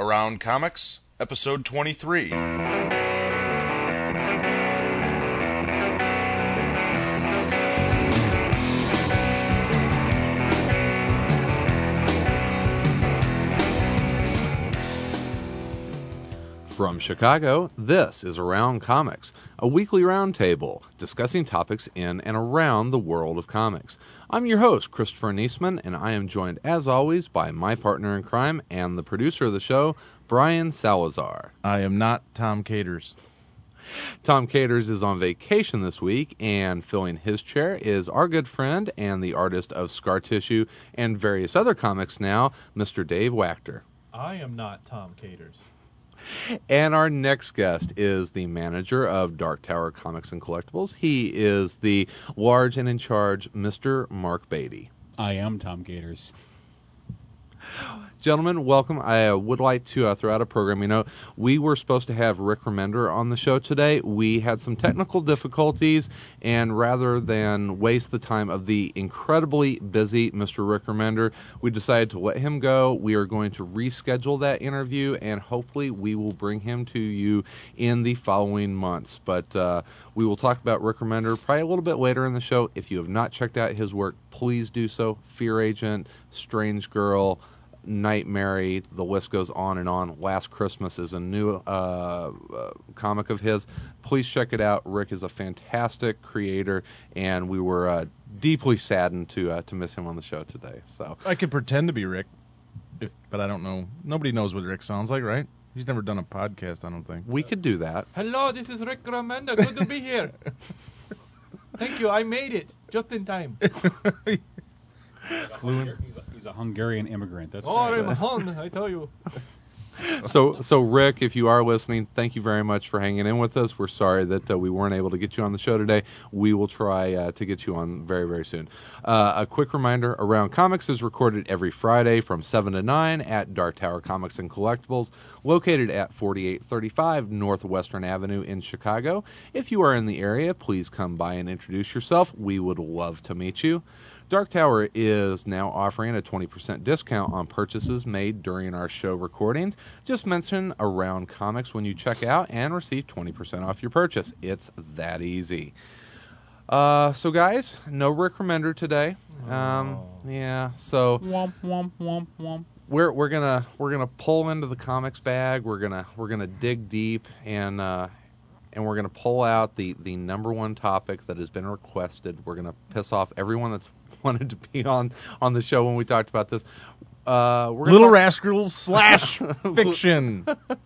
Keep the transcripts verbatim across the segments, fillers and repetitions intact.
Around Comics, Episode twenty-three. From Chicago, this is Around Comics, a weekly roundtable discussing topics in and around the world of comics. I'm your host, Christopher Niesman, and I am joined, as always, by my partner in crime and the producer of the show, Brian Salazar. I am not Tom Caters. Tom Caters is on vacation this week, and filling his chair is our good friend and the artist of Scar Tissue and various other comics now, Mister Dave Wachter. I am not Tom Caters. And our next guest is the manager of Dark Tower Comics and Collectibles. He is the large and in charge Mister Mark Beatty. I am Tom Caters. Gentlemen, welcome. I uh, would like to uh, throw out a program. You know, we were supposed to have Rick Remender on the show today. We had some technical difficulties, and rather than waste the time of the incredibly busy Mister Rick Remender, we decided to let him go. We are going to reschedule that interview, and hopefully we will bring him to you in the following months. But uh, we will talk about Rick Remender probably a little bit later in the show. If you have not checked out his work, please do so. Fear Agent, Strange Girl, Nightmare, the list goes on and on. Last Christmas is a new uh, uh, comic of his. Please check it out. Rick is a fantastic creator, and we were uh, deeply saddened to uh, to miss him on the show today. So I could pretend to be Rick, if, but I don't know. Nobody knows what Rick sounds like, right? He's never done a podcast, I don't think. We could do that. Hello, this is Rick Remender. Good to be here. Thank you. I made it just in time. Fluent. He's a, he's a Hungarian immigrant. That's oh, I'm Hun, I tell you. So, so Rick, if you are listening, thank you very much for hanging in with us. We're sorry that uh, we weren't able to get you on the show today. We will try uh, to get you on very, very soon. Uh, a quick reminder, Around Comics is recorded every Friday from seven to nine at Dark Tower Comics and Collectibles, located at forty-eight thirty-five Northwestern Avenue in Chicago. If you are in the area, please come by and introduce yourself. We would love to meet you. Dark Tower is now offering a twenty percent discount on purchases made during our show recordings. Just mention Around Comics when you check out and receive twenty percent off your purchase. It's that easy. Uh, so, guys, no Rick Remender today. Um, Oh. yeah, so Womp womp womp womp. we're we're gonna we're gonna pull into the comics bag. We're gonna we're gonna dig deep and uh, and we're gonna pull out the the number one topic that has been requested. We're gonna piss off everyone that's wanted to be on on the show when we talked about this. Uh, we're Little talk- Rascals slash fiction.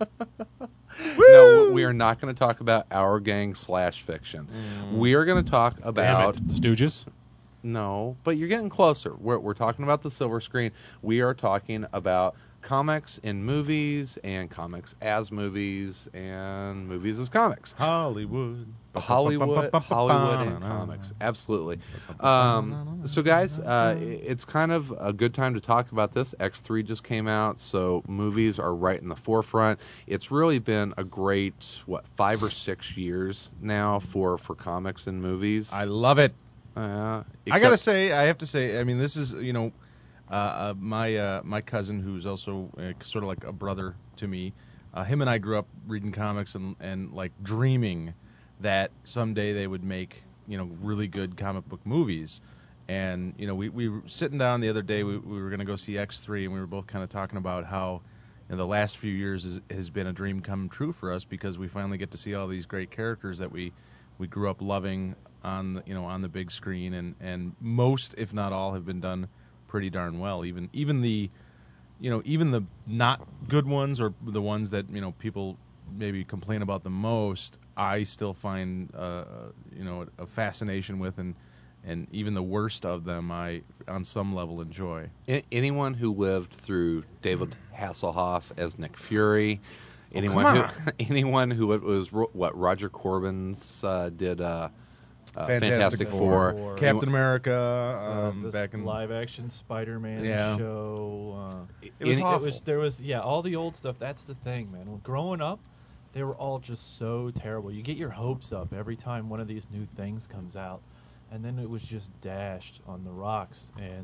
No, we are not going to talk about Our Gang slash fiction. Mm. We are going to talk about Damn it. The Stooges? no, but you're getting closer. We're we're talking about the silver screen. We are talking about comics in movies and comics as movies and movies as comics. Hollywood. Hollywood, Hollywood and comics, absolutely. Um, so, guys, uh, it's kind of a good time to talk about this. X three just came out, so movies are right in the forefront. It's really been a great, what, five or six years now for, for comics and movies. I love it. Uh, I gotta except- say, I have to say, I mean, this is, you know, uh, uh, my uh, my cousin, who's also uh, sort of like a brother to me. Uh, him and I grew up reading comics and and like dreaming that someday they would make, you know, really good comic book movies. And, you know, we, we were sitting down the other day, we, we were going to go see X three, and we were both kind of talking about how, you know, the last few years is, has been a dream come true for us because we finally get to see all these great characters that we, we grew up loving on the, you know, on the big screen, and, and most, if not all, have been done pretty darn well. Even even the, you know, even the not good ones, or the ones that, you know, people maybe complain about the most, I still find uh, you know, a fascination with, and and even the worst of them I on some level enjoy. A- anyone who lived through David Hasselhoff as Nick Fury, anyone come who on. anyone who it was ro- what Roger Corbin's uh, did uh, uh, Fantastic Fantastic Four. Four. Captain America, Uh, um, this back in live-action Spider-Man Yeah. show. Uh, It was Any- awful. It was, there was, yeah, all the old stuff. That's the thing, man. When growing up, they were all just so terrible. You get your hopes up every time one of these new things comes out, and then it was just dashed on the rocks. And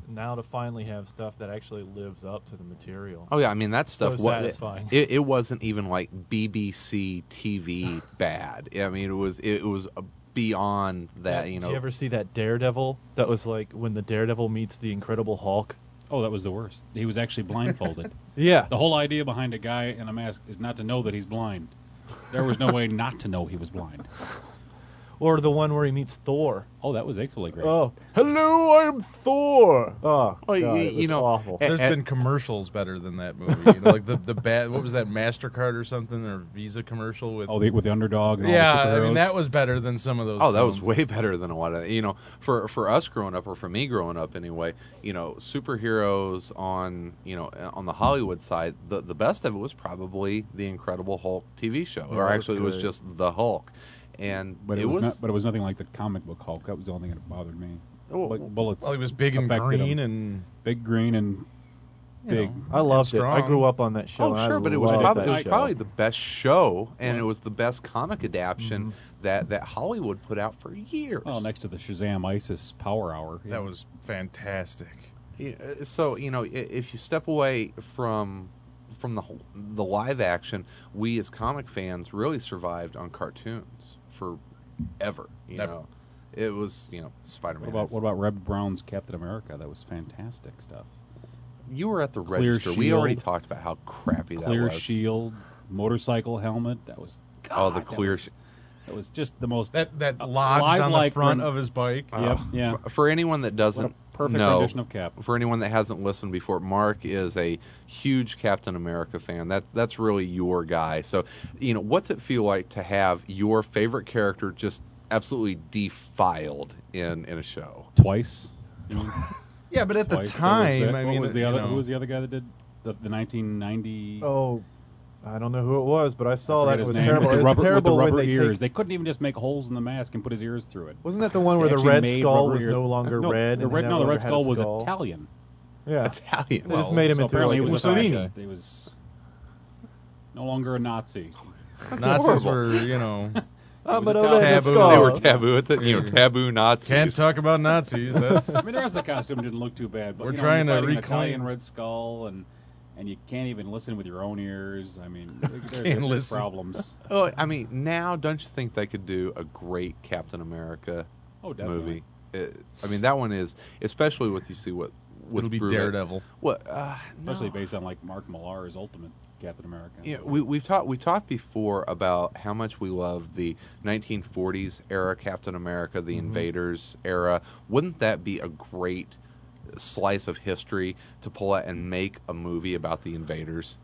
now to finally have stuff that actually lives up to the material. Oh yeah, I mean that stuff. So wa- satisfying. It, it wasn't even like B B C T V bad. I mean, it was it was beyond that. You know. Did you ever see that Daredevil? That was like when the Daredevil meets the Incredible Hulk. Oh, that was the worst. He was actually blindfolded. Yeah. The whole idea behind a guy in a mask is not to know that he's blind. There was no way not to know he was blind. Or the one where he meets Thor. Oh, that was equally great. Oh, hello, I'm Thor. Oh, Well, God, you- it was you know, awful. a- There's at- been commercials better than that movie. You know, like the the bad. What was that MasterCard or something or Visa commercial with? Oh, the, with the underdog and yeah, all the I mean superheroes. that was better than some of those. Oh, that was films. way better than a lot of you know for for us growing up, or for me growing up anyway. You know, superheroes on you know on the Hollywood side, the the best of it was probably the Incredible Hulk T V show, Yeah, or it was actually it was good. just the Hulk, and But it, it was, was not, but it was nothing like the comic book Hulk. That was the only thing that bothered me. Oh, Like bullets. Well, he was big and affected green him. and Big green and you big. know, I loved and it. I strong. grew up on that show. Oh, and I sure, but it was loved probably, that it was show. probably the best show, and Yeah. it was the best comic adaptation Mhm. that, that Hollywood put out for years. Well, next to the Shazam ISIS Power Hour. yeah. That was fantastic. Yeah, so you know, i- if you step away from from the whole- the live action, we as comic fans really survived on cartoons forever. You That- know, it was you know What Spider-Man. about what about Reb Brown's Captain America? That was fantastic stuff. You were at the Clear register. We already shield. talked about how crappy that Clear was. shield, motorcycle helmet. That was. Oh, the God, that clear was- sh- That was just the most. That that Uh, lodged on the live-like front run- of his bike. Yep, Uh, yeah. For, for anyone that What doesn't a perfect know, rendition of Cap. for anyone that hasn't listened before, Mark is a huge Captain America fan. That's that's really your guy. So, you know, what's it feel like to have your favorite character just absolutely defiled in in a show? Twice. Yeah, but at the Twice. time, What was the, I what mean, was the you other? know, Who was the other guy that did the, the nineteen ninety? Oh, I don't know who it was, but I I saw forget that. It his was name, terrible. With It the was rubber, with the terrible when rubber they ears. take- They couldn't even just make holes in the mask and put his ears through it. Wasn't that the one where They the actually Red made Skull rubber was ear- no longer no, red? The and red, he no, the never Red had a Skull was skull? Italian. Yeah. Italian. They just Well, made him So into apparently like he was Mussolini. a fascist. He was no longer a Nazi. Nazis horrible. were, you know, I'm was an Italian. Red Taboo. Skull. They were taboo at the you know taboo Nazis. can't talk about Nazis. That's I mean, the rest of the costume didn't look too bad. But We're you know, trying you're to fighting an reclaim- Italian Red Skull, and and you can't even listen with your own ears. I mean, there- there's, Can't there's listen. problems. Oh, I mean, now don't you think they could do a great Captain America Oh, definitely. movie? It, I mean, that one is especially with you see what with it'll be Brubaker. Daredevil. What? Uh, Especially no. based on like Mark Millar's Ultimate Captain America. Yeah, we we've talked we talked before about how much we love the nineteen forties era Captain America, the Mhm. Invaders era. Wouldn't that be a great slice of history to pull out and make a movie about the Invaders?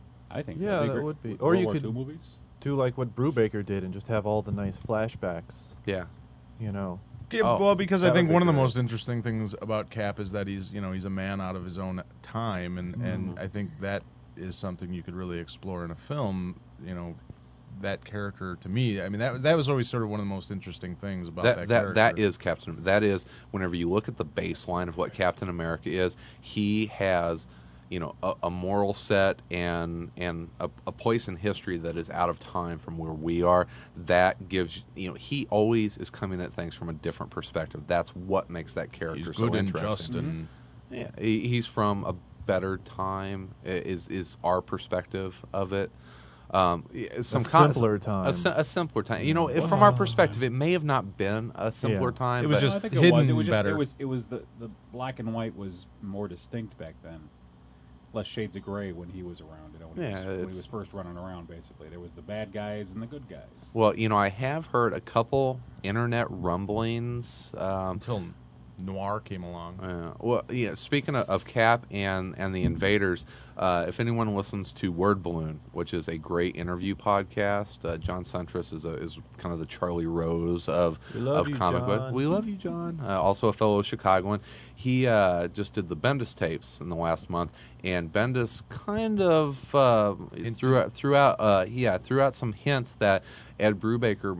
I think Yeah, that'd be that great. would be. With Or World you War could- Two movies. Do like what Brubaker did and just have all the nice flashbacks. Yeah. You know. Yeah, Oh, well, because I that think would be one of the great. most interesting things about Cap is that he's, you know, he's a man out of his own time, and and Mhm. I think that is something you could really explore in a film. You know, that character to me, I mean, that that was always sort of one of the most interesting things about that, That that character. that is Captain. That is whenever you look at the baseline of what Captain America is, he has, you know, a, a moral set and and a, a place in history that is out of time from where we are. That gives you know he always is coming at things from a different perspective. That's what makes that character He's so good and interesting. just and Yeah, he, he's from a better time. i- Is is our perspective of it? Um, i- some A con- simpler time. A, si- a simpler time. You know, if from our perspective, it may have not been a simpler Yeah. time. It was but just I think it was. It hidden was just. better. It was. It was the the black and white was more distinct back then. Less shades of gray when he was around. You know, when, Yeah, he, was, when he it's- was first running around. Basically, there was the bad guys and the good guys. well, you know, I have heard a couple internet rumblings. Um, until Noir came along. Uh, well, yeah. Speaking of, of Cap and and the Invaders, uh, if anyone listens to Word Balloon, which is a great interview podcast, uh, John Suntress is a, is kind of the Charlie Rose of We love of you, comic book. John. We love you, John. Uh, also a fellow Chicagoan. He uh, just did the Bendis tapes in the last month, and Bendis kind of uh, threw out threw out uh, yeah threw out some hints that Ed Brubaker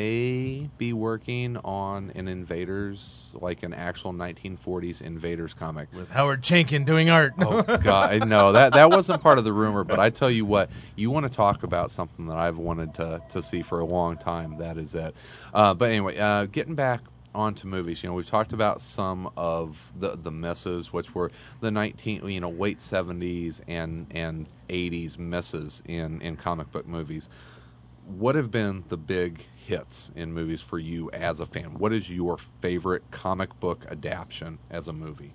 may be working on an Invaders, like an actual nineteen forties Invaders comic. With Howard Chaykin doing art. Oh God, no, that that wasn't part of the rumor. But I tell you what, you want to talk about something that I've wanted to to see for a long time. That is it. Uh, but anyway, uh, getting back on to movies, you know, we've talked about some of the the misses, which were the nineteen, you know, late seventies and and eighties misses in in comic book movies. What have been the big hits in movies for you as a fan? What is your favorite comic book adaptation as a movie?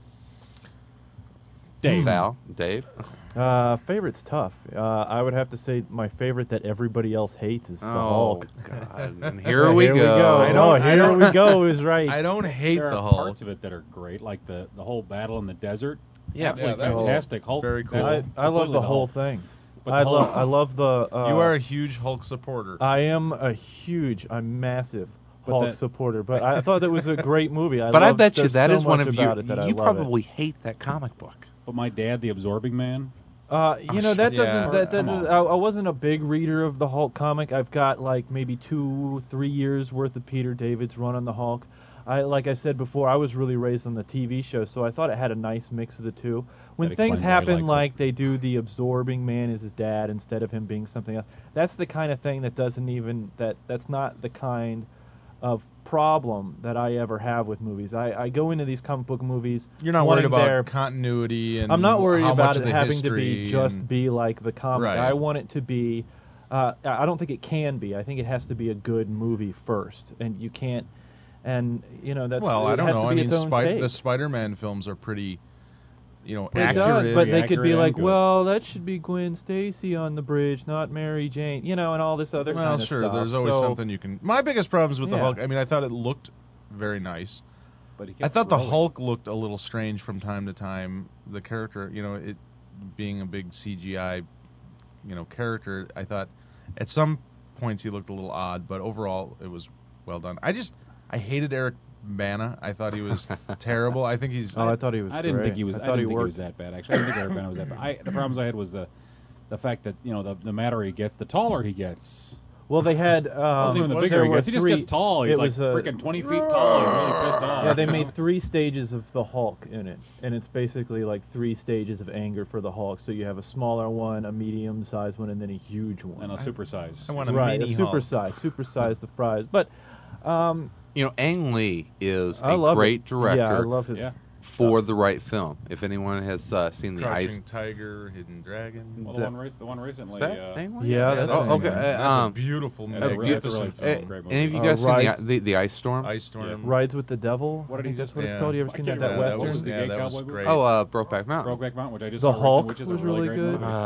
Dave. Sal, Dave. Uh, favorite's tough. Uh, I would have to say my favorite that everybody else hates is the Oh Hulk. God! And here we here go. We go. I I don't- know. I Here don't- we go is right. I don't hate there the are Hulk. parts of it that are great, like the the whole battle in the desert. Yeah, Absolutely yeah, that was fantastic. Hulk. very cool. that's I, I love completely the whole thing. But I the whole- love. I love the. Uh, You are a huge Hulk supporter. I am a huge, I'm massive But Hulk that- supporter, but I thought that was a great movie. I but I love- bet you there's that so is one much of about you. it that I You love it. probably hate that comic book. But my dad, the Absorbing Man. Uh, you know that Yeah. doesn't that, that Come on. doesn't, I, I wasn't a big reader of the Hulk comic. I've got like maybe two, three years worth of Peter David's run on the Hulk. I like I said before, I was really raised on the T V show, so I thought it had a nice mix of the two. When That things explains why he happen likes it. like they do, the Absorbing Man is his dad instead of him being something else. That's the kind of thing that doesn't even that that's not the kind of problem that I ever have with movies. I, I go into these comic book movies. You're not worried wanting about their- continuity and I'm not worried how about much it of the having to be history just and- be like the comic. Right. I want it to be. Uh, I don't think it can be. I think it has to be a good movie first, and you can't. And you know that's. Well, it I don't has know. To I be mean, its own Spy- take. the Spider-Man films are pretty, you know, It accurate. does, but they could accurate be and like, good. well, that should be Gwen Stacy on the bridge, not Mary Jane, you know, and all this other well, kind of sure. stuff. There's always So, something you can. My biggest problems with the Yeah. Hulk. I mean, I thought it looked very nice. But he I kept thought the growing. Hulk looked a little strange from time to time. The character, you know, it being a big C G I, you know, character. I thought at some points he looked a little odd, but overall it was well done. I just I hated Eric Bana. I thought he was terrible. I think he's. Oh, I thought he was. I didn't great. think he was. I I, thought didn't he think he worked. was that bad. Actually, I didn't think Eric Bana was that bad. I, the problems I had was the the fact that you know the the madder he gets, the taller he gets. Well, they had. Um, Wasn't even the was bigger there he were gets. He just three- gets tall. He's it like was a- freaking twenty feet tall. He's really pissed off. Yeah, they made three stages of the Hulk in it, and it's basically like three stages of anger for the Hulk. So you have a smaller one, a medium-sized one, and then a huge one. and a supersize. I want a right, mini a Hulk. super size, super size the fries. But um, You know, Ang Lee is I a love great it. director Yeah, I love his. Yeah. for the right film. If anyone has uh, seen the Crouching Ice, Tiger, Hidden Dragon. Well, the the- one, race, the one recently. is that uh, Ang Lee? Yeah, Yeah, that's that's, Oh, a- okay, uh, that's um, a beautiful, that's a- magnificent that's a really film. Uh, great any of you Uh, guys seen Rise- the, the the Ice Storm? Ice Storm. Rides with the Devil. What did I he think just- That's what yeah. it's called. You ever I seen can't that? That remember. that What was, was western. the yeah, gay that was cowboy movie? great. Oh, uh, Brokeback Mountain. Brokeback Mountain, which I just The saw recently, Hulk which is was a really, really great good. movie.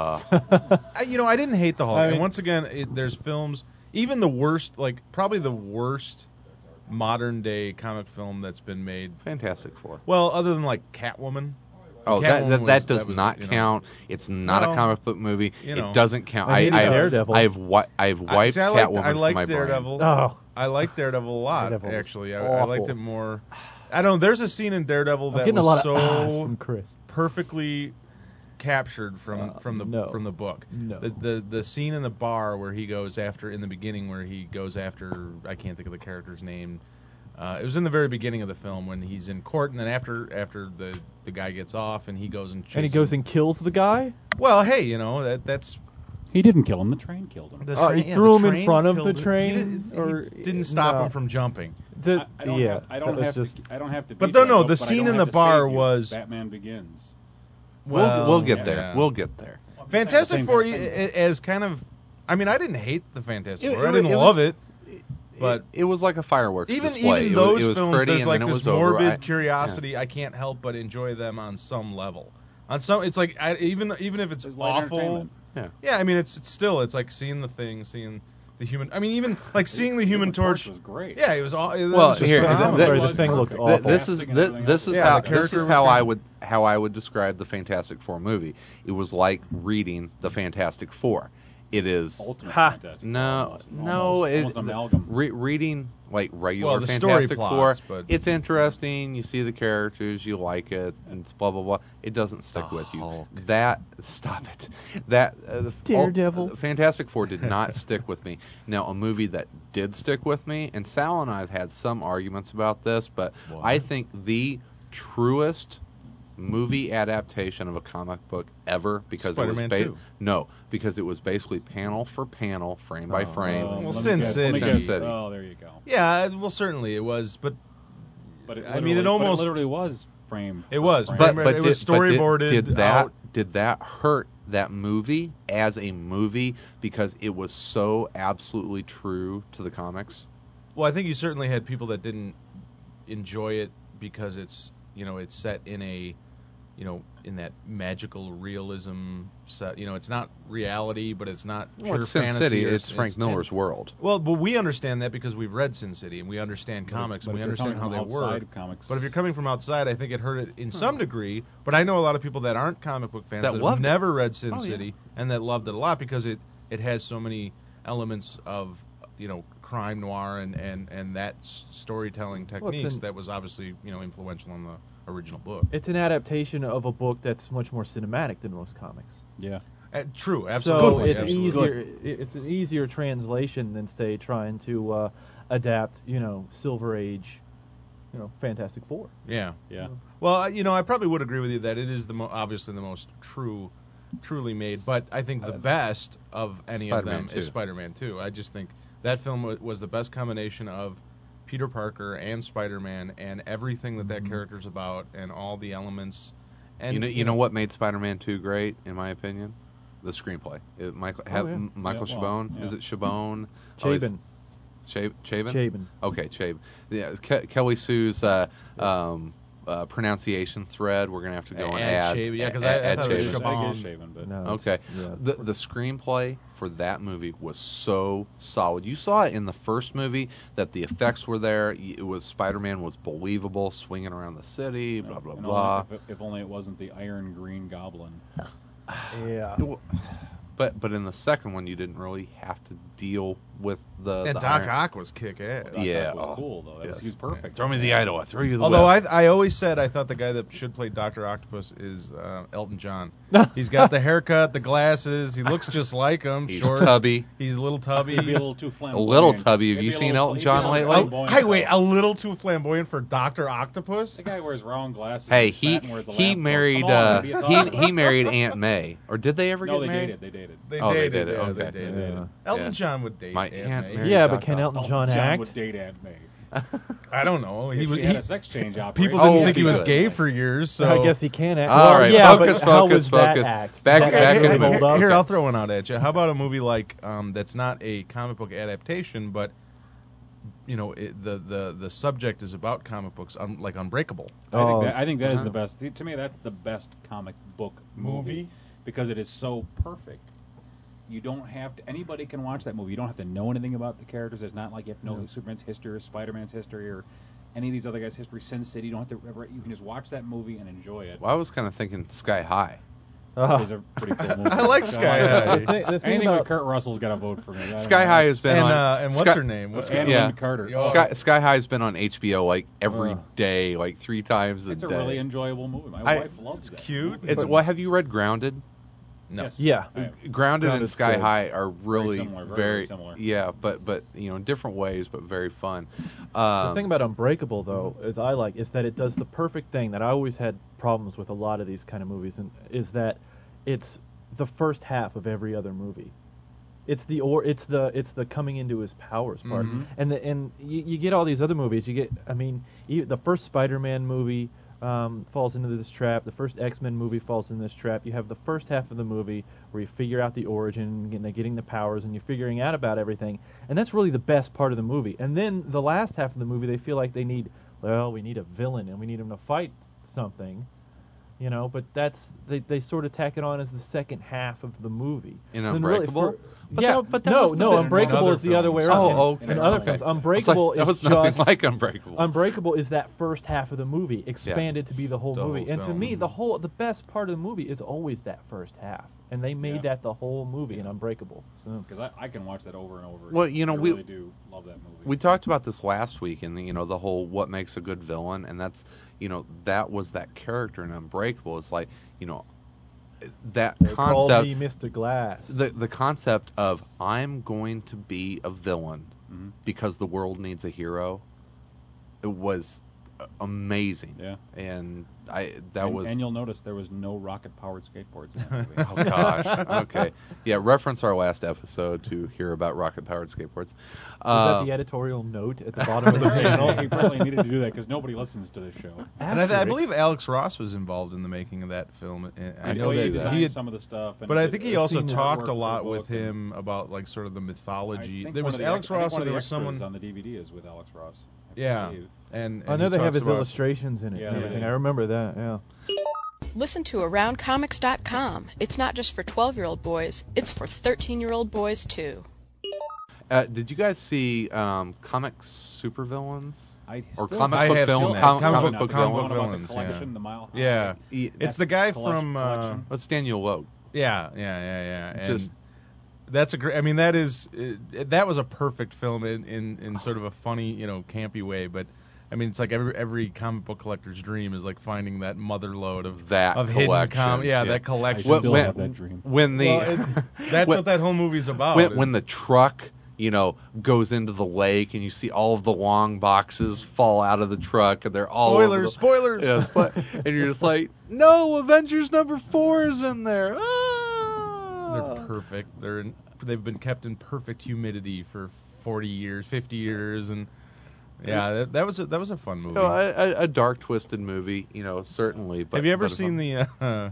Uh, I, you know, I didn't hate the Hulk. I and mean- once again, it, there's films, even the worst, like probably the worst modern day comic film that's been made. Fantastic Four. Well, other than like Catwoman. Oh, that Catwoman that, was- that does was, not you know- count. It's not Well, a comic book movie. you know. It doesn't count. I I, hated I, have, Daredevil. I have wi- I've I, wiped see, I liked, Catwoman I from liked my brain. Daredevil. Oh, I liked Daredevil a lot, Daredevil was actually. I, I liked awful. it more. I don't know. There's a scene in Daredevil I'm that getting was a lot so of ahs from Chris. perfectly captured from Uh, from the no. from the book. No. The, the the scene in the bar where he goes after in the beginning where he goes after I can't think of the character's name. Uh, it was in the very beginning of the film when he's in court, and then after after the, the guy gets off and he goes and chases And he goes him. and kills the guy. Well, hey, you know that that's He didn't kill him. The train killed him. the Oh, train- he yeah, threw the him in train front of killed the him. He train, didn't- he or- didn't stop no. him from jumping. The, I, I don't yeah, have, I don't that have was to. just. I don't have to. But beat no, that no, up, the but I scene don't in have the to bar save you. was- Batman Begins. We'll, we'll get yeah. there. We'll get there. Fantastic Same Four kind of i- thing. as kind of. I mean, I didn't hate the Fantastic It- Four. I it- didn't it love was- it. But it, it was like a fireworks even display. even It those was, it was films, pretty, there's and like then it this was over. morbid I- curiosity. I can't help but enjoy them on some level. On some, it's like I, even even if it's It's light awful. entertainment. Yeah. Yeah, I mean, it's, it's still it's like seeing the thing, seeing the human. I mean, even like seeing the Human Human Torch. was great. Yeah, it was all. It Well, was just here, phenomenal. th- Sorry, th- the thing looked Th- awful. Th- this is Casting and th- everything this else. is Yeah, how the this character is was how great. I would how I would describe the Fantastic Four movie. It was like reading the Fantastic Four. It is Ultimate Ha. Fantastic Four, no almost, no almost, it, almost an amalgam. re- reading like regular Well, the story Fantastic plots, Four. but- It's interesting. You see the characters, you like it, and it's blah blah blah. It doesn't stick The with you. Hulk. That stop it. That uh, the- Daredevil. all- Fantastic Four did not stick with me. Now a movie that did stick with me, and Sal and I have had some arguments about this, but What? I think the truest movie adaptation of a comic book ever because Spider-Man it was ba- two. no because it was basically panel for panel, frame by Oh. frame. Um, Well, let me Sin guess, let me City. guess. Sin City. Oh, there you go. Yeah, well, certainly it was, but But it I mean, it literally- but almost- literally was frame. It was, frame. but Frame- but it did, was but did- storyboarded Did, that out. did that hurt that movie as a movie because it was so absolutely true to the comics? well, I think you certainly had people that didn't enjoy it because it's you know it's set in a you know in that magical realism set. You know, it's not reality, but it's not Well, pure it's Sin fantasy. City. or- It's Frank Miller's world. Well, but we understand that because we've read Sin City and we understand But if- comics but and we if you're understand how coming they from outside work. of comics, But if you're coming from outside, I think it hurt it in some degree. But I know a lot of people that aren't comic book fans That that, have loved it. never read Sin Oh, yeah. City and that loved it a lot because it, it has so many elements of you know crime noir and, and, and that s- storytelling Well, it's techniques an- that was obviously you know influential on the original book. It's an adaptation of a book that's much more cinematic than most comics. yeah, Uh, true, So absolutely. it's absolutely. easier. i- It's an easier translation than say trying to uh, adapt, you know, Silver Age, you know, Fantastic Four. Yeah. yeah. Well, I- you know, I probably would agree with you that it is the mo- obviously the most true, truly made. But I think the best of any Spider-Man of them two. is Spider-Man two. I just think that film wa- was the best combination of Peter Parker and Spider-Man and everything that that character's about and all the elements. And you know, you know what made Spider-Man two great, in my opinion? The screenplay. It, Michael, have, yeah. M- Michael Yeah, well, Chabon. yeah. Is it Chabon? Oh, he's- Chabon. Chab- Chabon? Chabon. Okay, Chabon. Yeah, Ke- Kelly Sue's uh, um, uh, pronunciation thread. We're gonna have to go and Add add. Chabon, yeah, 'cause add- I- I add thought it was Chabon. Chabon. I guess Shaven, but No, Okay. it's- yeah. The the screenplay for that movie was so solid. You saw it in the first movie that the effects were there. Y- It was Spider-Man was believable, swinging around the city, blah blah And blah. only- if, if only it wasn't the Iron Green Goblin. Yeah. But but in the second one, you didn't really have to deal with the. and the Doc iron- Ock was kick ass. Doc Yeah, Ock was oh, cool though. That was, yes. he was perfect. Throw me the idol. I throw you the. Although web. I I always said I thought the guy that should play Doctor Octopus is uh, Elton John. He's got the haircut, the glasses. He looks just like him. He's short. tubby. He's a little tubby. He'd be a little too flamboyant. little tubby. Have He'd you be a seen little- Elton he'd be John a little lately? Oh, flamboyant, hey, wait, though. a little too flamboyant for Doctor Octopus? The guy wears round glasses. Hey, he's he fat and wears a he lab coat. married Come on, uh, be a he thought. he married Aunt May, or did they ever No, get they married? dated. They dated. They Oh, they dated, did it, yeah, okay. they dated. Yeah. Elton Yeah. John would date My Aunt Aunt May. Mary. Yeah, but Doc can Ock. Elton Elton John John act? would date Aunt May. I don't know. He If was. she had He, a sex change operation. people Oh, didn't think he was good. gay for years, so I guess he can act. All well, right, yeah, focus, but how focus, was that focus. act? Back- That Okay, back act in here, the hold movie. up? here, I'll throw one out at you. How about a movie like um, that's not a comic book adaptation, but you know it, the the the subject is about comic books, um, like Unbreakable. I think Oh, that, I think that is uh-huh. the best. To me, that's the best comic book movie, Movie? because it is so perfect. You don't have to. Anybody can watch that movie. You don't have to know anything about the characters. It's not like you have to know Superman's history or Spider-Man's history or any of these other guys' history. Sin City. You don't have to. Ever, you can just watch that movie and enjoy it. Well, I was kind of thinking Sky High. Uh, It's a pretty cool movie. I like Sky High. the thing, the thing Anything about with Kurt Russell's got to vote for me. I don't Sky know. High has been And on. uh, and what's Sky- her name? What's And Yeah. Lynn Carter. Oh. Sky Sky High's been on H B O like every Uh. day, like three times a It's a day. really enjoyable movie. My I- wife loves that. cute. It's what have you read Grounded? No. Yes. Yeah. I have. Grounded and Grounded's Sky good. High are really similar, very, very very similar. yeah, but but you know in different ways, but very fun. The Um, thing about Unbreakable, though, is I like is that it does the perfect thing that I always had problems with a lot of these kind of movies, and is that it's the first half of every other movie. It's the or it's the it's the coming into his powers part, Mhm. and the, and you, you get all these other movies. You get, I mean, you, the first Spider-Man movie um, falls into this trap. The first X-Men movie falls in this trap. You have the first half of the movie where you figure out the origin, and they're getting the powers, and you're figuring out about everything, and that's really the best part of the movie. And then the last half of the movie, they feel like they need, well, we need a villain, and we need him to fight something. You know, but that's they, they sort of tack it on as the second half of the movie. In And really Unbreakable? for- But yeah, that- but that no, was the no, bit- Unbreakable in is the other other way films. around. Oh, In- okay. In other okay. films, I was like, Unbreakable that was is nothing just like Unbreakable. Unbreakable is that first half of the movie expanded to be the whole The movie. whole And to film. me, the whole the best part of the movie is always that first half, and they made Yeah. that the whole movie in Unbreakable. So Because I, I can watch that over and over. Well, you know, I we- really do love that movie. We talked about this last week, and you know the whole what makes a good villain, and that's you know that was that character in Unbreakable. It's like you know that they called concept, me Mister Glass. the the concept of I'm going to be a villain Mhm. because the world needs a hero. It was amazing. Yeah. And I that and, was and you'll notice there was no rocket-powered skateboards in that movie. oh gosh. Okay. Yeah. Reference our last episode to hear about rocket-powered skateboards. Was Uh, that the editorial note at the bottom of the Apparently, he panel? probably needed to do that because nobody listens to this show. And I, I Asterix. believe Alex Ross was involved in the making of that film. And I know he that designed he had, some of the stuff. And but I did- think he uh, also seen his talked artwork a for lot the with book and- him about like sort of the I mythology. think There one was of the Alex ex- I think Ross, one and of there the was extras someone. on the D V D is with Alex Ross. I Yeah, believe. and, and I know he they have talks his about- illustrations in it Yeah, and they everything. do. I remember that, yeah. Listen to around comics dot com. It's not just for twelve-year-old boys, it's for thirteen-year-old boys, too. uh, did you guys see um, comic supervillains? I Or still- comic I book have film- seen that. com- comic, comic book, book comic villain. book About villains. the Yeah. collection, the Mile High. Yeah. E- It's the guy from. Uh, collection. That's Daniel Logue. yeah, yeah, yeah, yeah. And Just- that's a great. I mean, that is it, that was a perfect film in, in in sort of a funny, you know, campy way. But I mean, it's like every every comic book collector's dream is like finding that mother lode of That of hidden collection, com- yeah, yeah. that collection. I still when, have that dream. when the Well, it- That's when, what that whole movie's about. when, when the truck, you know, goes into the lake and you see all of the long boxes fall out of the truck and they're all over spoilers, the, spoilers. yeah, spo- and you're just like, no, Avengers number four is in there. Ah! They're perfect. They're in, they've been kept in perfect humidity for forty years, fifty years, and yeah, that, that was a, that was a fun movie. You know, a, a- a dark, twisted movie, you know, certainly. But Have you ever but a seen fun- the uh,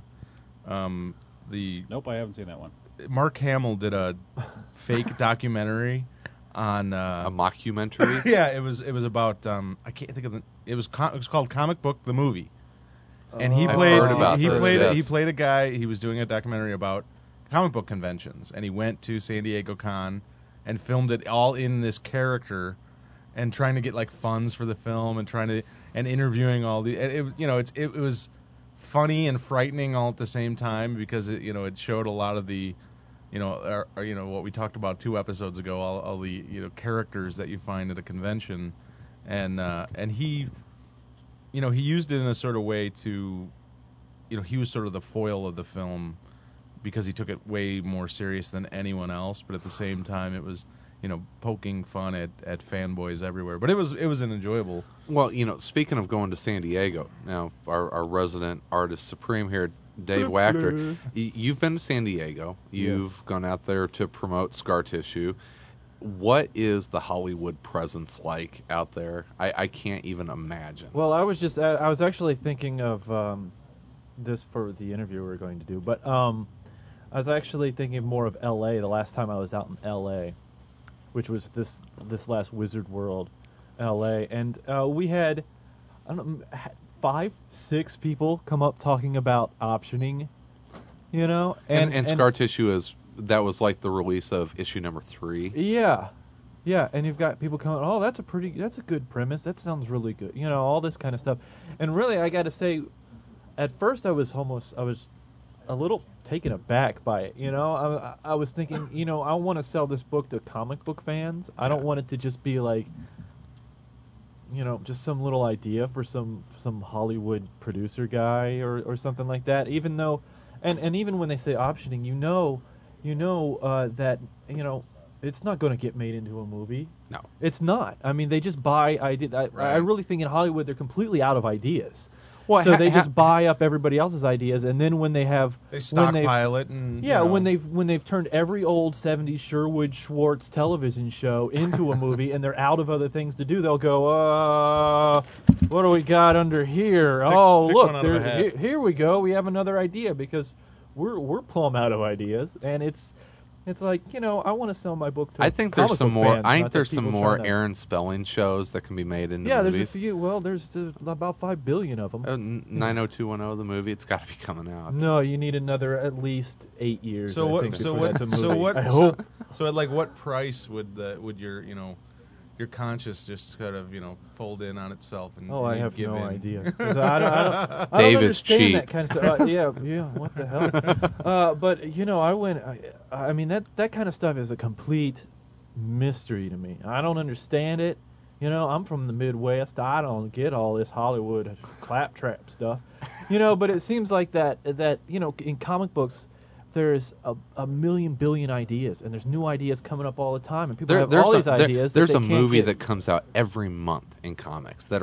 um the Nope, I haven't seen that one. Mark Hamill did a fake documentary on uh, a mockumentary? yeah, it was it was about um I can't think of the it was com- it was called Comic Book the Movie. And he I've played heard about he this, played yes. he played a guy, he was doing a documentary about comic book conventions, and he went to San Diego Con and filmed it all in this character and trying to get like funds for the film and trying to and interviewing all the it, it you know it's it, it was funny and frightening all at the same time because it you know it showed a lot of the you know or, or, you know what we talked about two episodes ago, all, all the you know characters that you find at a convention, and uh, and he you know he used it in a sort of way to you know he was sort of the foil of the film because he took it way more serious than anyone else, but at the same time it was you know poking fun at, at fanboys everywhere, but it was it was an enjoyable. Well, you know, speaking of going to San Diego, now our, our resident artist supreme here, Dave Wachter, y- you've been to San Diego. You've Yes. gone out there to promote Scar Tissue. What is the Hollywood presence like out there? I, I can't even imagine. Well, I was just I, I was actually thinking of um, this for the interview we were going to do, but um, I was actually thinking more of L A the last time I was out in L A, which was this this last Wizard World, L A, and uh, we had I don't know ha- five six people come up talking about optioning, you know, and, and, Scar Tissue is that was like the release of issue number three. Yeah, yeah, and you've got people coming. Oh, that's a pretty, that's a good premise. That sounds really good. You know, all this kind of stuff. And really, I got to say, at first I was almost, I was a little taken aback by it. You know, I, I was thinking, you know, I want to sell this book to comic book fans. I don't want it to just be like, you know, just some little idea for some some Hollywood producer guy or or something like that. Even though, and and even when they say optioning, you know. You know uh, that you know it's not going to get made into a movie. No. It's not. I mean, they just buy ideas. I, I Right. really think in Hollywood they're completely out of ideas. Well, so ha- they ha- just buy up everybody else's ideas, and then when they have They when they've- stockpile it and you yeah, know, when they've when they've turned every old seventies Sherwood Schwartz television show into a movie, and they're out of other things to do, they'll go, uh, what do we got under here? Pick- oh, pick look, one out of there, a hat." here, here we go. We have another idea because we're we're plumb out of ideas, and it's it's like you know I want to sell my book to. I think comic there's some book more. fans, I not think to there's some people more trying to- Aaron Spelling shows that can be made into Yeah, movies. there's a few. Well, there's uh, about five billion of them. Uh, nine oh two one oh, the movie. It's got to be coming out. No, you need another at least eight years. So I what? think, So before what? that's a So movie. what? I so, hope. so at like what price would the would your you know your conscience just kind of you know fold in on itself and Oh, I and have give no in? idea. 'Cause I don't, I don't, I Dave don't is understand cheap. that kind of stuff. Uh, yeah, yeah. What the hell? uh, but you know, I went. I, I mean, that that kind of stuff is a complete mystery to me. I don't understand it. You know, I'm from the Midwest. I don't get all this Hollywood claptrap stuff. You know, but it seems like that that you know in comic books. There's a, a million billion ideas, and there's new ideas coming up all the time, and people There- have there's all a, these there- ideas. that there's they a can't movie get. that comes out every month in comics that are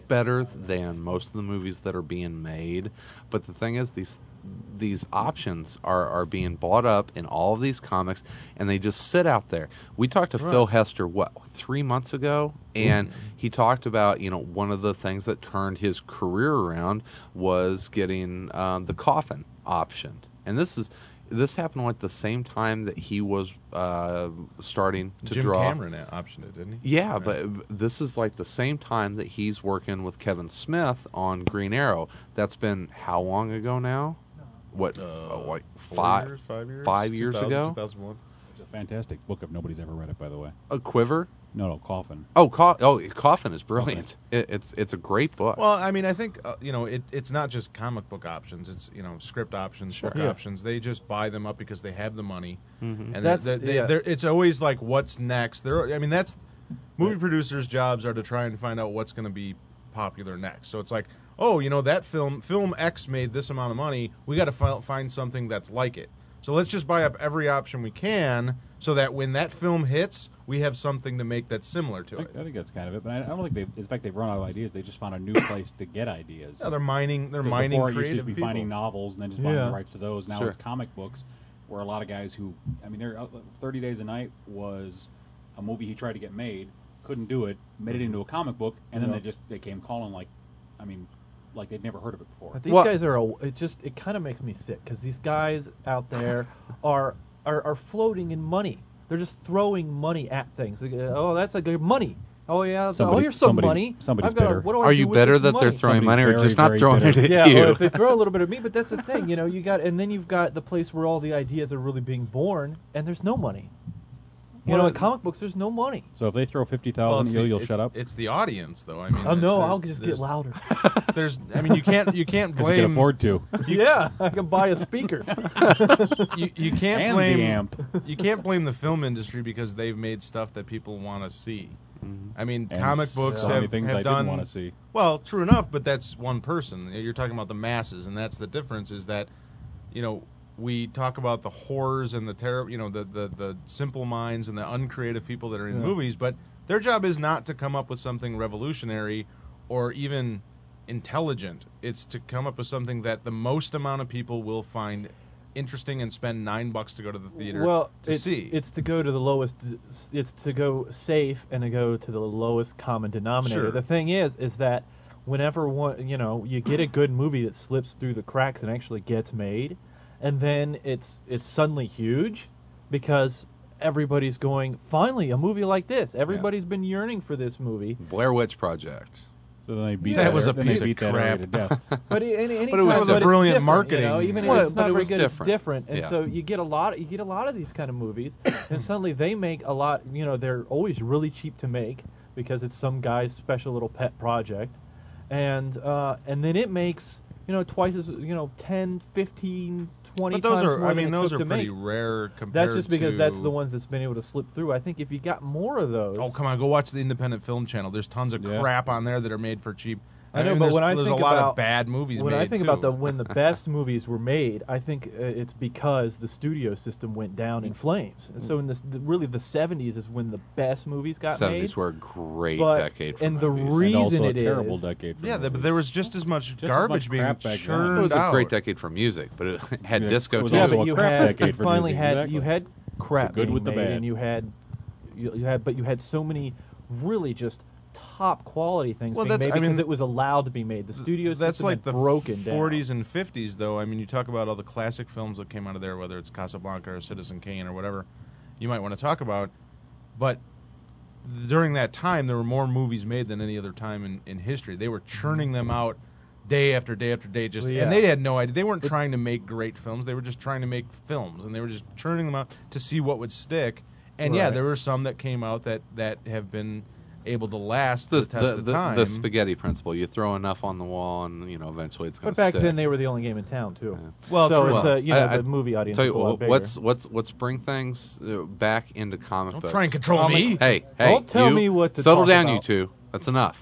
better than most of the movies that are being made. But the thing is, these these options are, are being bought up in all of these comics, and they just sit out there. We talked to Right. Phil Hester, what, three months ago? And Mm-hmm. he talked about, you know, one of the things that turned his career around was getting um, the Coffin optioned. And this is this happened at the same time that he was uh, starting to Jim draw. Cameron optioned it, didn't he? Yeah, Right. but this is like the same time that he's working with Kevin Smith on Green Arrow. That's been how long ago now? What, Uh, oh, like four five, years, five years, five years two thousand, ago? two thousand one. It's a fantastic book if nobody's ever read it, by the way. A Quiver? No, no, Coffin. Oh, Co- oh, Coffin is brilliant. It, it's it's a great book. Well, I mean, I think uh, you know, it, it's not just comic book options. It's you know, script options, Sure. book Yeah. options. They just buy them up because they have the money, Mhm. and That's- they're, they yeah. they're, it's always like, what's next? There, I mean, that's movie producers' jobs are to try and find out what's going to be popular next. So it's like, oh, you know, that film, film X made this amount of money. We got to fi- find something that's like it. So let's just buy up every option we can, so that when that film hits, we have something to make that's similar I to think, it. I think that's kind of it, but I, I don't think they've. In fact, they've run out of ideas. They just found a new place to get ideas. Yeah, they're mining, they're 'Cause mining before it used creative to be people. finding novels and then just buying Yeah. the rights to those. Now Sure. it's comic books, where a lot of guys who, I mean, they're thirty Days a Night was a movie he tried to get made, couldn't do it, made it into a comic book, and then Yeah. they just they came calling like, I mean, like they'd never heard of it before. But these Well- guys are. A, it just. It kind of makes me sick because these guys out there are, are are floating in money. They're just throwing money at things. They go, oh, that's a good money. Oh yeah. So, oh, Somebody- here's some somebody's- money. somebody's I've got. bitter. What do I Are do you with better this that they're money? throwing Somebody's money, or very, just not very throwing bitter. it at Yeah, you? well, if they throw a little bit of me, but that's the thing, you know, you got, and then you've got the place where all the ideas are really being born, and there's no money. You Well, know, in comic books, there's no money. So if they throw fifty Well, thousand it's at you, the- you'll it's- shut up. It's the audience, though. I mean, Oh no, there's- I'll just get there's- louder. There's, I mean, you can't, you can't Because you can blame, afford to. Yeah, I can buy a speaker. you, you can't And the blame, amp. you can't blame the film industry because they've made stuff that people want to see. Mhm. I mean, And comic books so many have, things have I done didn't want to see. well, true enough, but that's one person. You're talking about the masses, and that's the difference. Is that, you know, we talk about the horrors and the terror, you know, the, the the simple minds and the uncreative people that are in Yeah. movies, but their job is not to come up with something revolutionary or even intelligent. It's to come up with something that the most amount of people will find interesting and spend nine bucks to go to the theater well, to it's, see. it's to go to the lowest. It's to go safe and to go to the lowest common denominator. Sure. The thing is, is that whenever one, you know, you get a good movie that slips through the cracks and actually gets made, and then it's it's suddenly huge because everybody's going, finally a movie like this. Everybody's been yearning for this movie. Blair Witch Project. So then they beat That that, was a then piece they of beat that crap. area to death. But it, any, any But it was- time- It was a it's brilliant different, marketing. You know, even if Well, it's but not it very was good, different. it's different, and Yeah. so you get a lot. You get a lot of these kind of movies, and suddenly they make a lot. You know, they're always really cheap to make because it's some guy's special little pet project, and uh, and then it makes you know twice as you know ten, fifteen, twenty but those times are, more I than mean, it those took are to pretty make. rare compared That's just because to, that's the ones that's been able to slip through. I think if you got more of those, Oh, come on, go watch the Independent Film Channel. There's tons of Yeah. crap on there that are made for cheap. I know, mean, but there's, when I there's think a lot about of bad movies when made I think too. about the when the best movies were made, I think uh, it's because the studio system went down in flames. And so in this, the, really the seventies is when the best movies got seventies made. were a great But- decade for and the movies. re- and also reason a it terrible is- decade. For yeah, movies. but there was just as much Just as garbage much being crap back then. churned it was a out. great decade for music, but it had Yeah, disco it was too. Yeah, also but a you crap had decade you for finally music, had exactly. you had crap The good being with the made, bad. and you had you, you had but you had so many really just top quality things Well, being that's- made I because mean, it was allowed to be made. The studio That's system like had the broken down. forties and fifties, though. I mean, you talk about all the classic films that came out of there, whether it's Casablanca or Citizen Kane or whatever you might want to talk about. But during that time, there were more movies made than any other time in, in history. They were churning them out day after day after day, just Well, yeah. and they had no idea. They weren't trying to make great films. They were just trying to make films, and they were just churning them out to see what would stick. And yeah, Right. there were some that came out that, that have been able to last the, the, test the, of the, time. the spaghetti principle. You throw enough on the wall, and you know eventually it's going But to back stick. then they were the only game in town too. Yeah. well, so true. it's Well, a, you know I- I the movie audience Tell you is a lot what, bigger. what's what's what's bring things uh, back into comic Don't books. try and control Comic- me. Hey, hey, Don't tell you, me what to settle talk down, about. you two. That's enough.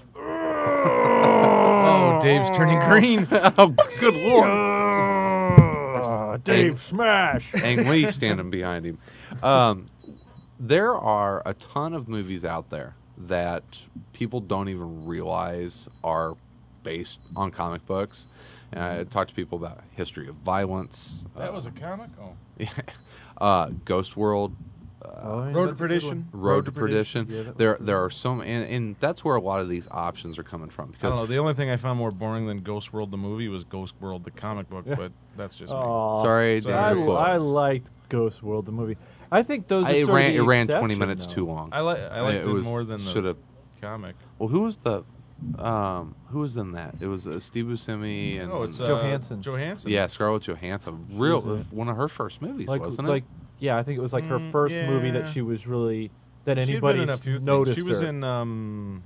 Oh, Dave's turning green. Oh, good lord! Ah, Dave Ang- Smash. Ang Lee standing behind him. Um, there are a ton of movies out there that people don't even realize are based on comic books. And I talked to people about History of Violence. That uh, was a comic? Oh. uh, Ghost World. Uh, Oh, yeah, Road to that's a good Perdition. one. Road to Perdition. Yeah, that was there, good. there are some, and, and that's where a lot of these options are coming from. I Because don't know. The only thing I found more boring than Ghost World the movie was Ghost World the comic book, Yeah. but that's just me. Aw. Sorry, Sorry, I, David. close. I liked Ghost World, the movie. I think those are I, it sort of ran, the it ran exception, twenty minutes though. too long. I like I liked it, was- more than the should've- comic. Well, who was the, um, who was in that? It was uh, Steve Buscemi and Oh, it's uh, Johansson. Johansson. yeah, Scarlett Johansson. Real, was in it. one of her first movies, like, wasn't like, it? yeah, I think it was like her Mm, first yeah. movie that she was really that She had anybody been in a few noticed things. She was her. in um.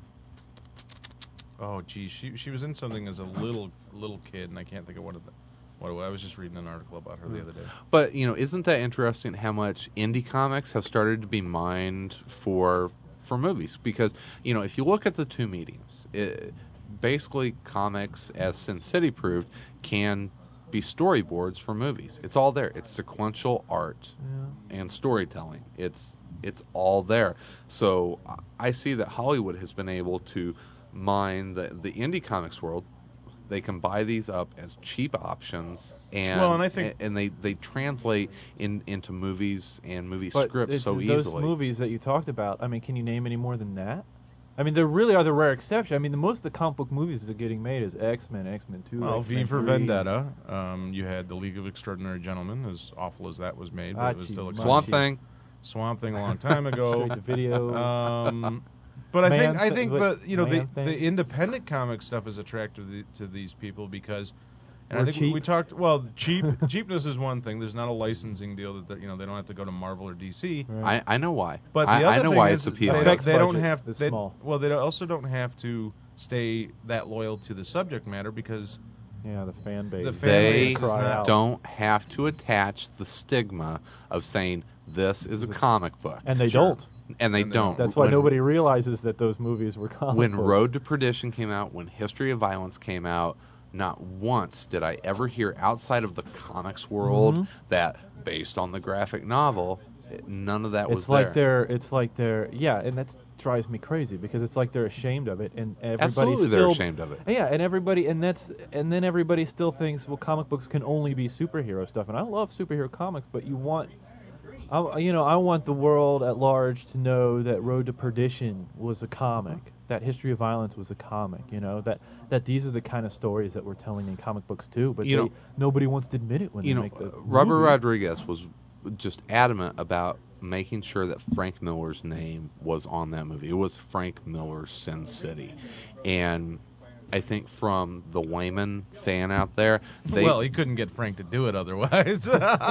Oh geez, she she was in something as a little little kid, and I can't think of what it. What I was just reading an article about her the other day. But you know, isn't that interesting how much indie comics have started to be mined for for movies? Because you know, if you look at the two mediums, it, basically comics, as Sin City proved, can be storyboards for movies. It's all there. It's sequential art Yeah. and storytelling. It's it's all there. So I see that Hollywood has been able to mine the the indie comics world. They can buy these up as cheap options, and Well, and I think- and they, they translate in into movies and movie But scripts it's so those easily. movies that you talked about, I mean, can you name any more than that? I mean, there really are the rare exception. I mean, the most of the comic book movies that are getting made is X-Men, X-Men two, Well, X-Men V for three. Vendetta. Um, you had the League of Extraordinary Gentlemen, as awful as that was made, but it was Achi, still a Swamp Munchie. Thing. Swamp Thing a long time ago. Straight to video. Um, but I Man think I Thi- think what- the you know the, Man Thing. the independent comic stuff is attractive to, the, to these people because, and We're I think we, cheap. we talked. Well, cheap cheapness is one thing. There's not a licensing deal that they're- you know they don't have to go to Marvel or D C. Right. I, I know why. But the I, other I know thing why is it's they, appealing. Effects they don't budget have is they, small. well they also don't have to stay that loyal to the subject matter because Yeah, the fan base. The fan They base is cry not- out. don't have to attach the stigma of saying this is a comic book. And they Sure. don't. And they And they don't. don't. That's why When- nobody realizes that those movies were comic When books. Road to Perdition came out, when History of Violence came out, not once did I ever hear outside of the comics world Mhm. that based on the graphic novel, it- none of that was it's like there. they're, it's like they're, yeah, and that drives me crazy because it's like they're ashamed of it, and everybody Absolutely, still, they're ashamed of it. Yeah, and everybody, and that's, and then everybody still thinks, well, comic books can only be superhero stuff, and I love superhero comics, but you want, I, you know, I want the world at large to know that Road to Perdition was a comic, that History of Violence was a comic, you know, that that these are the kind of stories that we're telling in comic books too, but You they, know- nobody wants to admit it when You they know, make the Robert movie. Rodriguez was just adamant about making sure that Frank Miller's name was on that movie. It was Frank Miller's Sin City. And I think from the layman fan out there, they well he couldn't get Frank to do it otherwise.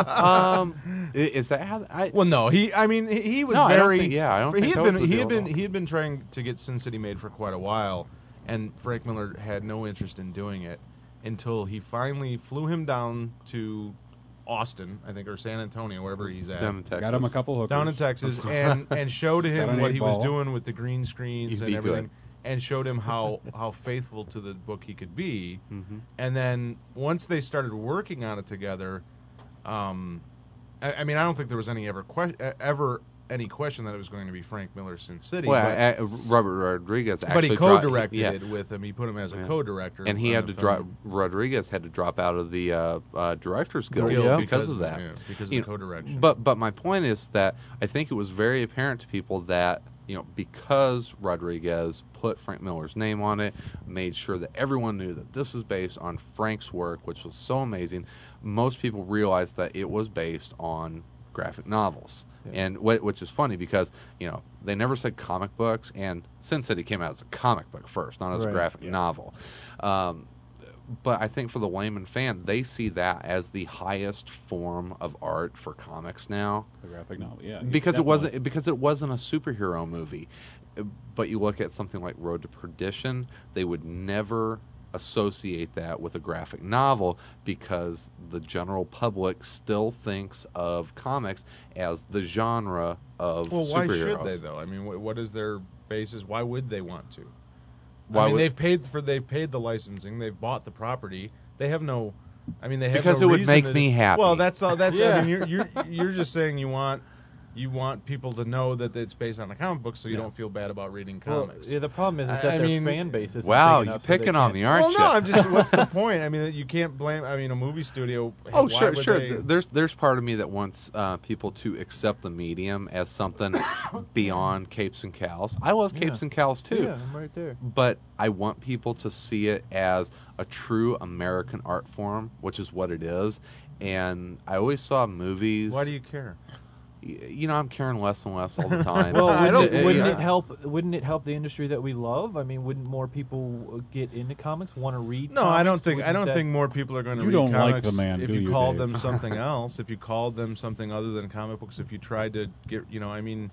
um i- is that how I Well, no, he. I mean, he, he was No, I don't very. think- yeah, I don't he think had that been. was the He had deal been. at all. He had been trying to get Sin City made for quite a while, and Frank Miller had no interest in doing it until he finally flew him down to Austin, I think, or San Antonio, wherever he's at, down in Texas. Got him a couple hookers. down in Texas, and and showed Got him an what eight he was ball. doing with the green screens He'd and be everything, good. and showed him how how faithful to the book he could be. Mhm. And then once they started working on it together, um, I, I mean, I don't think there was any ever que- ever any question that it was going to be Frank Miller's Sin City. Well, but, I, I- Robert Rodriguez actually but he dri- co-directed yeah. it with him. He put him as a Yeah. co-director, And he on had the to drop. film. Rodriguez had to drop out of the uh, uh, Directors Guild Yeah. because of that. yeah, because of You the know, co-direction. But but my point is that I think it was very apparent to people that you know because Rodriguez put Frank Miller's name on it, made sure that everyone knew that this is based on Frank's work, which was so amazing. Most people realized that it was based on graphic novels. Yeah. And wh- which is funny because you know they never said comic books, and Sin City came out as a comic book first, not as a Right. graphic Yeah. novel. Um, but I think for the layman fan, they see that as the highest form of art for comics now, The graphic novel, yeah. because it definitely. wasn't because it wasn't a superhero movie. But you look at something like Road to Perdition, they would never associate that with a graphic novel because the general public still thinks of comics as the genre of well, why superheroes. should they though? I mean, what, what is their basis? Why would they want to? Why I mean, would- they've paid for they've paid the licensing, they've bought the property. They have no. I mean, they have Because no it would reason make to- me happy. Well, that's all. That's. Yeah. I mean, you're you're you're just saying you want you want people to know that it's based on a comic book, so you Yeah. don't feel bad about reading Well, comics. yeah, the problem is, is I- that I their mean- fan base isn't Wow, big you enough, so they picking on can't- me, aren't well, you? no, I'm just. What's the point? I mean, you can't blame. I mean, a movie studio. Oh, why sure, would sure. they- There's there's part of me that wants uh, people to accept the medium as something beyond capes and cows. I love capes Yeah. and cows too, Yeah, I'm right there. but I want people to see it as a true American art form, which is what it is. And I always saw movies. Why do you care? y- You know, I'm caring less and less all the time. Well, I wouldn't, don't- it, wouldn't yeah. it help? Wouldn't it help the industry that we love? I mean, wouldn't more people get into comics, want to read? No, comics? I don't think. I Wouldn't don't that- think more people are going to You read don't like comics the man, if do you you, called Dave? them something else. If you called them something other than comic books, if you tried to get, you know, I mean,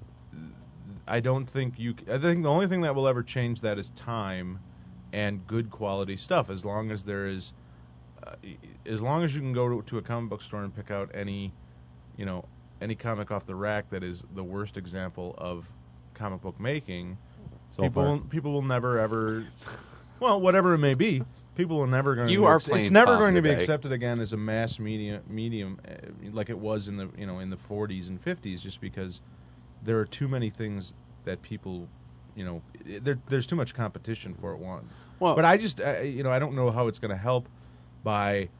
I don't think you. I think the only thing that will ever change that is time and good quality stuff. As long as there is, uh, as long as you can go to, to a comic book store and pick out any, you know, any comic off the rack that is the worst example of comic book making. So people far. will, people will never ever, well, whatever it may be, people are never going. You to are ex- playing It's never Tom going to be today. accepted again as a mass media medium, uh, like it was in the you know in the forties and fifties, just because there are too many things that people, you know, i- there, there's too much competition for it. One, Well- but I just, I, you know, I don't know how it's going to help by.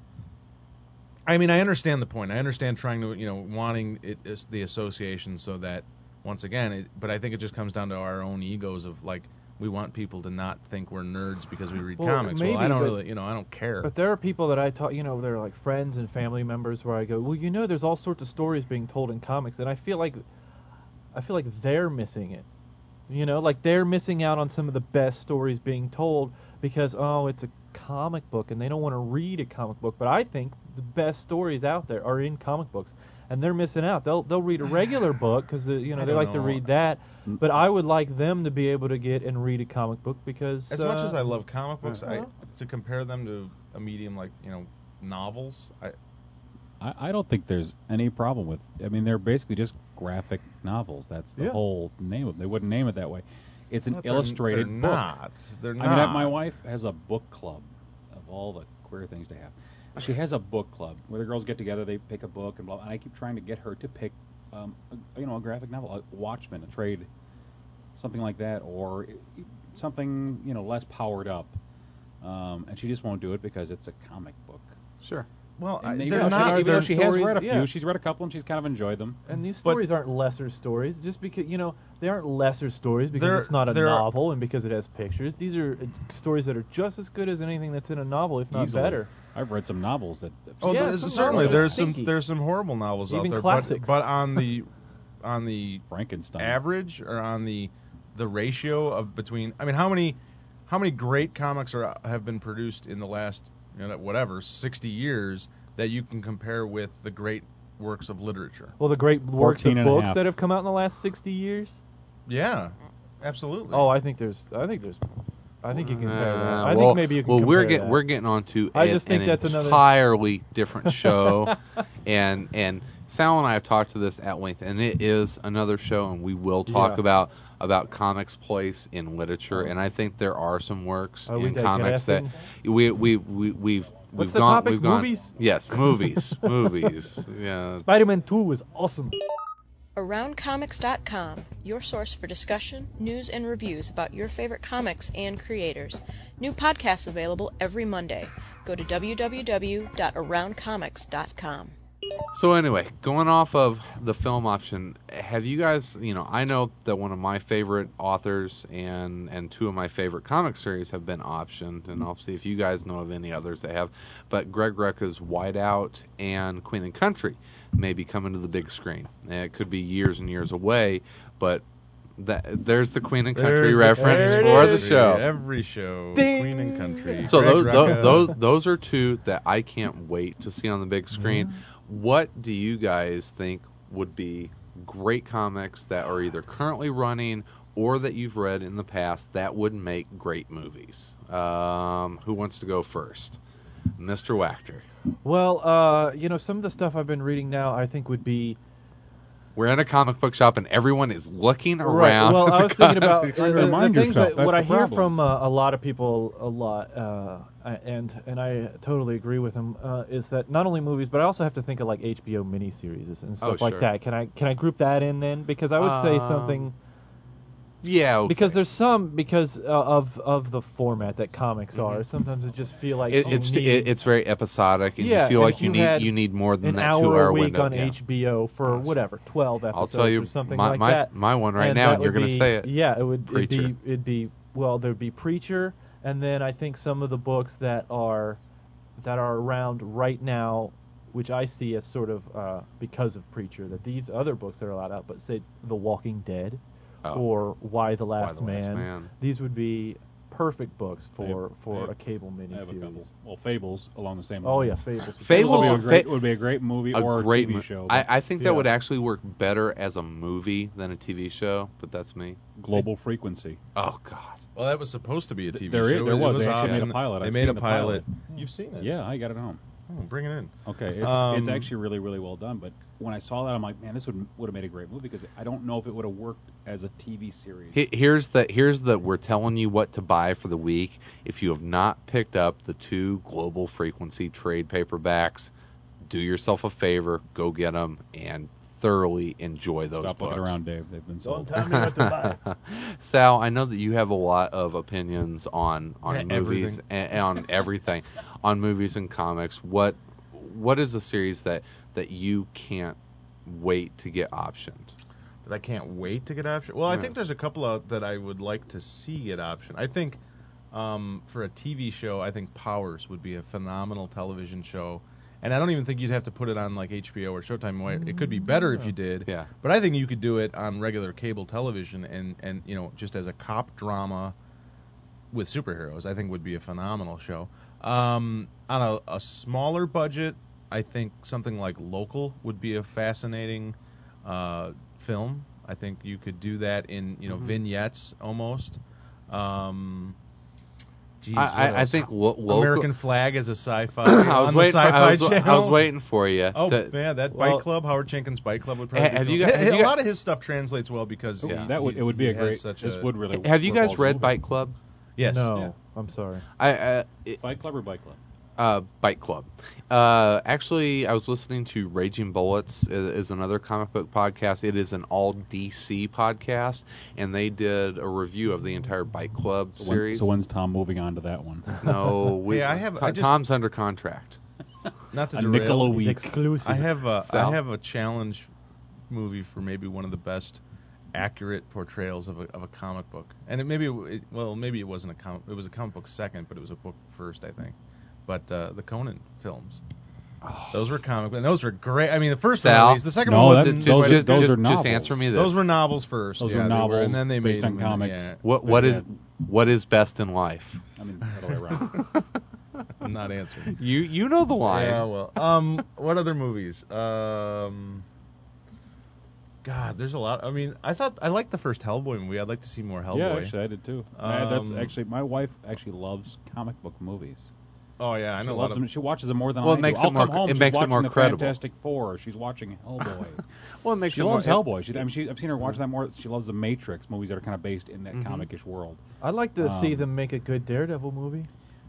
I mean, I understand the point. I understand trying to, you know, wanting it is the association so that once again, it, but I think it just comes down to our own egos of like we want people to not think we're nerds because we read Well, comics. well, I maybe, don't but- really, you know, I don't care. But there are people that I talk, you know, they're like friends and family members where I go, well, you know, there's all sorts of stories being told in comics, and I feel like, I feel like they're missing it. You know, like they're missing out on some of the best stories being told because oh, it's a comic book and they don't want to read a comic book. But I think the best stories out there are in comic books, and they're missing out. They'll they'll read a regular book because you know I they don't like to know. read that. But I would like them to be able to get and read a comic book because as much uh, as I love comic books, I uh-huh. to compare them to a medium like you know novels, I I, I don't think there's any problem with. I mean, they're basically just graphic novels. That's the Yeah. whole name of it. They wouldn't name it that way. It's an But they're- illustrated they're book. Not. They're I not. mean, that- my wife has a book club of all the queer things to have. She has a book club where the girls get together, they pick a book, and blah. And I keep trying to get her to pick, um, a, you know, a graphic novel, a Watchmen, a trade, something like that, or i- something, you know, less powered up. Um, and she just won't do it because it's a comic book. Sure. Well, I, And they- they're even though she- not. even though they're she has stories- read a few, yeah. she's read a couple, and she's kind of enjoyed them. And these But- stories aren't lesser stories just because, you know, they aren't lesser stories because They're- it's not a they're- novel and because it has pictures. These are uh, stories that are just as good as anything that's in a novel, if not Easily. better. I've read some novels that. Oh, Yeah, there's, some certainly novels are there's some stinky. there's some horrible novels Even out there, classics. but but on the on the Frankenstein. average or on the the ratio of between, I mean, how many how many great comics are have been produced in the last you know whatever sixty years that you can compare with the great works of literature? Well, the great works of fourteen and a books half. that have come out in the last sixty years. Yeah, absolutely. Oh, I think there's, I think there's, I think you can compare that. Uh, I well, think maybe you can well, we're compare getting that. we're getting on to I an, just think an that's another- entirely different show, and and Sal and I have talked to this at length, and it is another show, and we will talk Yeah. about about comics' place in literature, and I think there are some works Are we in comics that digressing? we we we we've What's we've the gone topic? we've gone Movies? yes movies movies yeah. Spider-Man two was awesome. around comics dot com, your source for discussion, news, and reviews about your favorite comics and creators. New podcasts available every Monday. Go to w w w dot around comics dot com. So anyway, going off of the film option, have you guys, you know, I know that one of my favorite authors and and two of my favorite comic series have been optioned, and I'll see if you guys know of any others that have. But Greg Rucka's Whiteout and Queen and Country may be coming to the big screen. And it could be years and years away, but that there's the Queen and Country There's the- reference there it for the is. show. Every show, Ding. Queen and Country. So Greg those, Rucka. those those those are two that I can't wait to see on the big screen. Mm-hmm. What do you guys think would be great comics that are either currently running or that you've read in the past that would make great movies? Um, who wants to go first? Mister Wachter. Well, uh, you know, some of the stuff I've been reading now, I think would be we're in a comic book shop and everyone is looking Right. around. Well, I was thinking about uh, Trying to the, remind the things yourself, that that's what the I hear problem. from uh, a lot of people a lot, uh, and and I totally agree with them, uh, is that not only movies, but I also have to think of like H B O miniseries and stuff Oh, like sure. that. Can I can I group that in then? Because I would say something. Um, yeah. Okay. Because there's some because uh, of of the format that comics Mhm. are. Sometimes it just feel like It, you it's need it, it's very episodic, and Yeah, you feel and like if you you need had you need more than an that hour two-hour a week window. on yeah. H B O for Gosh. whatever twelve episodes I'll tell you or something my like my, that. my one right And now, that and you're would going to be- say it. Yeah, it would it'd Preacher. be it'd be well there'd be Preacher, and then I think some of the books that are that are around right now, which I see as sort of uh, because of Preacher, that these other books that are allowed out, but say The Walking Dead Oh. or Why the Last, the Last Man, Man. these would be perfect books for I have- for I have- a cable I have a couple. miniseries. Well, Fables along the same Oh yeah, lines. Fables. Fables- would be a great, Fa- would be a great movie A or great a T V mo- show. I, I think that Yeah. would actually work better as a movie than a T V show, but that's me. Global Frequency. Oh God. Well, that was supposed to be a T V There is- show. there It was. They off actually made a and pilot. They I've made seen a the pilot. pilot. You've seen it? Yeah, I got it home. Oh, bring it in. Okay, it's, Um, it's actually really, really well done. But when I saw that, I'm like, man, this would would have made a great movie because I don't know if it would have worked as a T V series. He- Here's the here's the we're telling you what to buy for the week. If you have not picked up the two Global Frequency trade paperbacks, do yourself a favor, go get them and thoroughly enjoy those Stop books. looking around, Dave. They've been Don't sold. tell me what to buy. Sal, I know that you have a lot of opinions on on Yeah, movies everything. and, and on everything, on movies and comics. What what is a series that that you can't wait to get optioned? That I can't wait to get option. Well, I Yeah. think there's a couple of that I would like to see get option. I think um, for a T V show, I think Powers would be a phenomenal television show. And I don't even think you'd have to put it on like H B O or Showtime. Why- It could be better if you did. Yeah. But I think you could do it on regular cable television and, and you know, just as a cop drama with superheroes, I think would be a phenomenal show. Um, on a, a smaller budget, I think something like Local would be a fascinating uh, film. I think you could do that in, you know, Mhm. vignettes almost. Um, geez, I, what I, I else? think lo- local. American Flag as a sci-fi I was on waiting. the For, Sci-Fi I, was, Channel. I was waiting for you. Oh to- man, that well- Bike Club, Howard Jenkins Bike Club would probably. Ha- have be you cool. got- have a you got- lot of his stuff translates well because Yeah. he- That would he- it would be he a has great. Such This a, would really. Have you work guys well as a read movie. Bike Club? yes. No, Yeah. I'm sorry. I uh, it, Fight Club or Bike Club? Uh, Bike Club. Uh, actually, I was listening to Raging Bullets, is, is another comic book podcast. It is an all D C podcast, and they did a review of the entire Bike Club So, when, series. so when's Tom moving on to that one? no, we, Hey, I have- To- I just- Tom's under contract. Not to A derail. nickel a It's week. exclusive. I have a Sal? I have a challenge movie for maybe one of the best accurate portrayals of a of a comic book, and it maybe it, well maybe it wasn't a comic it was a comic book second, but it was a book first, I think. But uh, the Conan films, those were comic, and those were great. I mean, the first Sal? one, at least. The second No, one that- wasn't. Just, those quite are- as just, good. those just, are just novels. answer me this. Those were novels first. Those yeah, were they novels and then they based made on them into- comics. yeah. what what is Yeah. what is best in life? I mean, the other way around. I'm not answering. You you know the line. Yeah, well, um, what other movies? Um, God, there's a lot. I mean, I thought I liked the first Hellboy movie. I'd like to see more Hellboy. Yeah, actually, I did too. Uh, that's Um, actually my wife actually loves comic book movies. Oh yeah, I She know a lot loves of. them. She watches them more than Well, I it do. makes I'll it more- come home. it she's makes it watching more the credible. Fantastic Four. She's watching Hellboy. Well, it makes she it loves more, Hellboy. She, I mean, she, I've seen her watch that more. She loves the Matrix movies that are kind of based in that Mhm. comic-ish world. I'd like to see Um, them make a good Daredevil movie.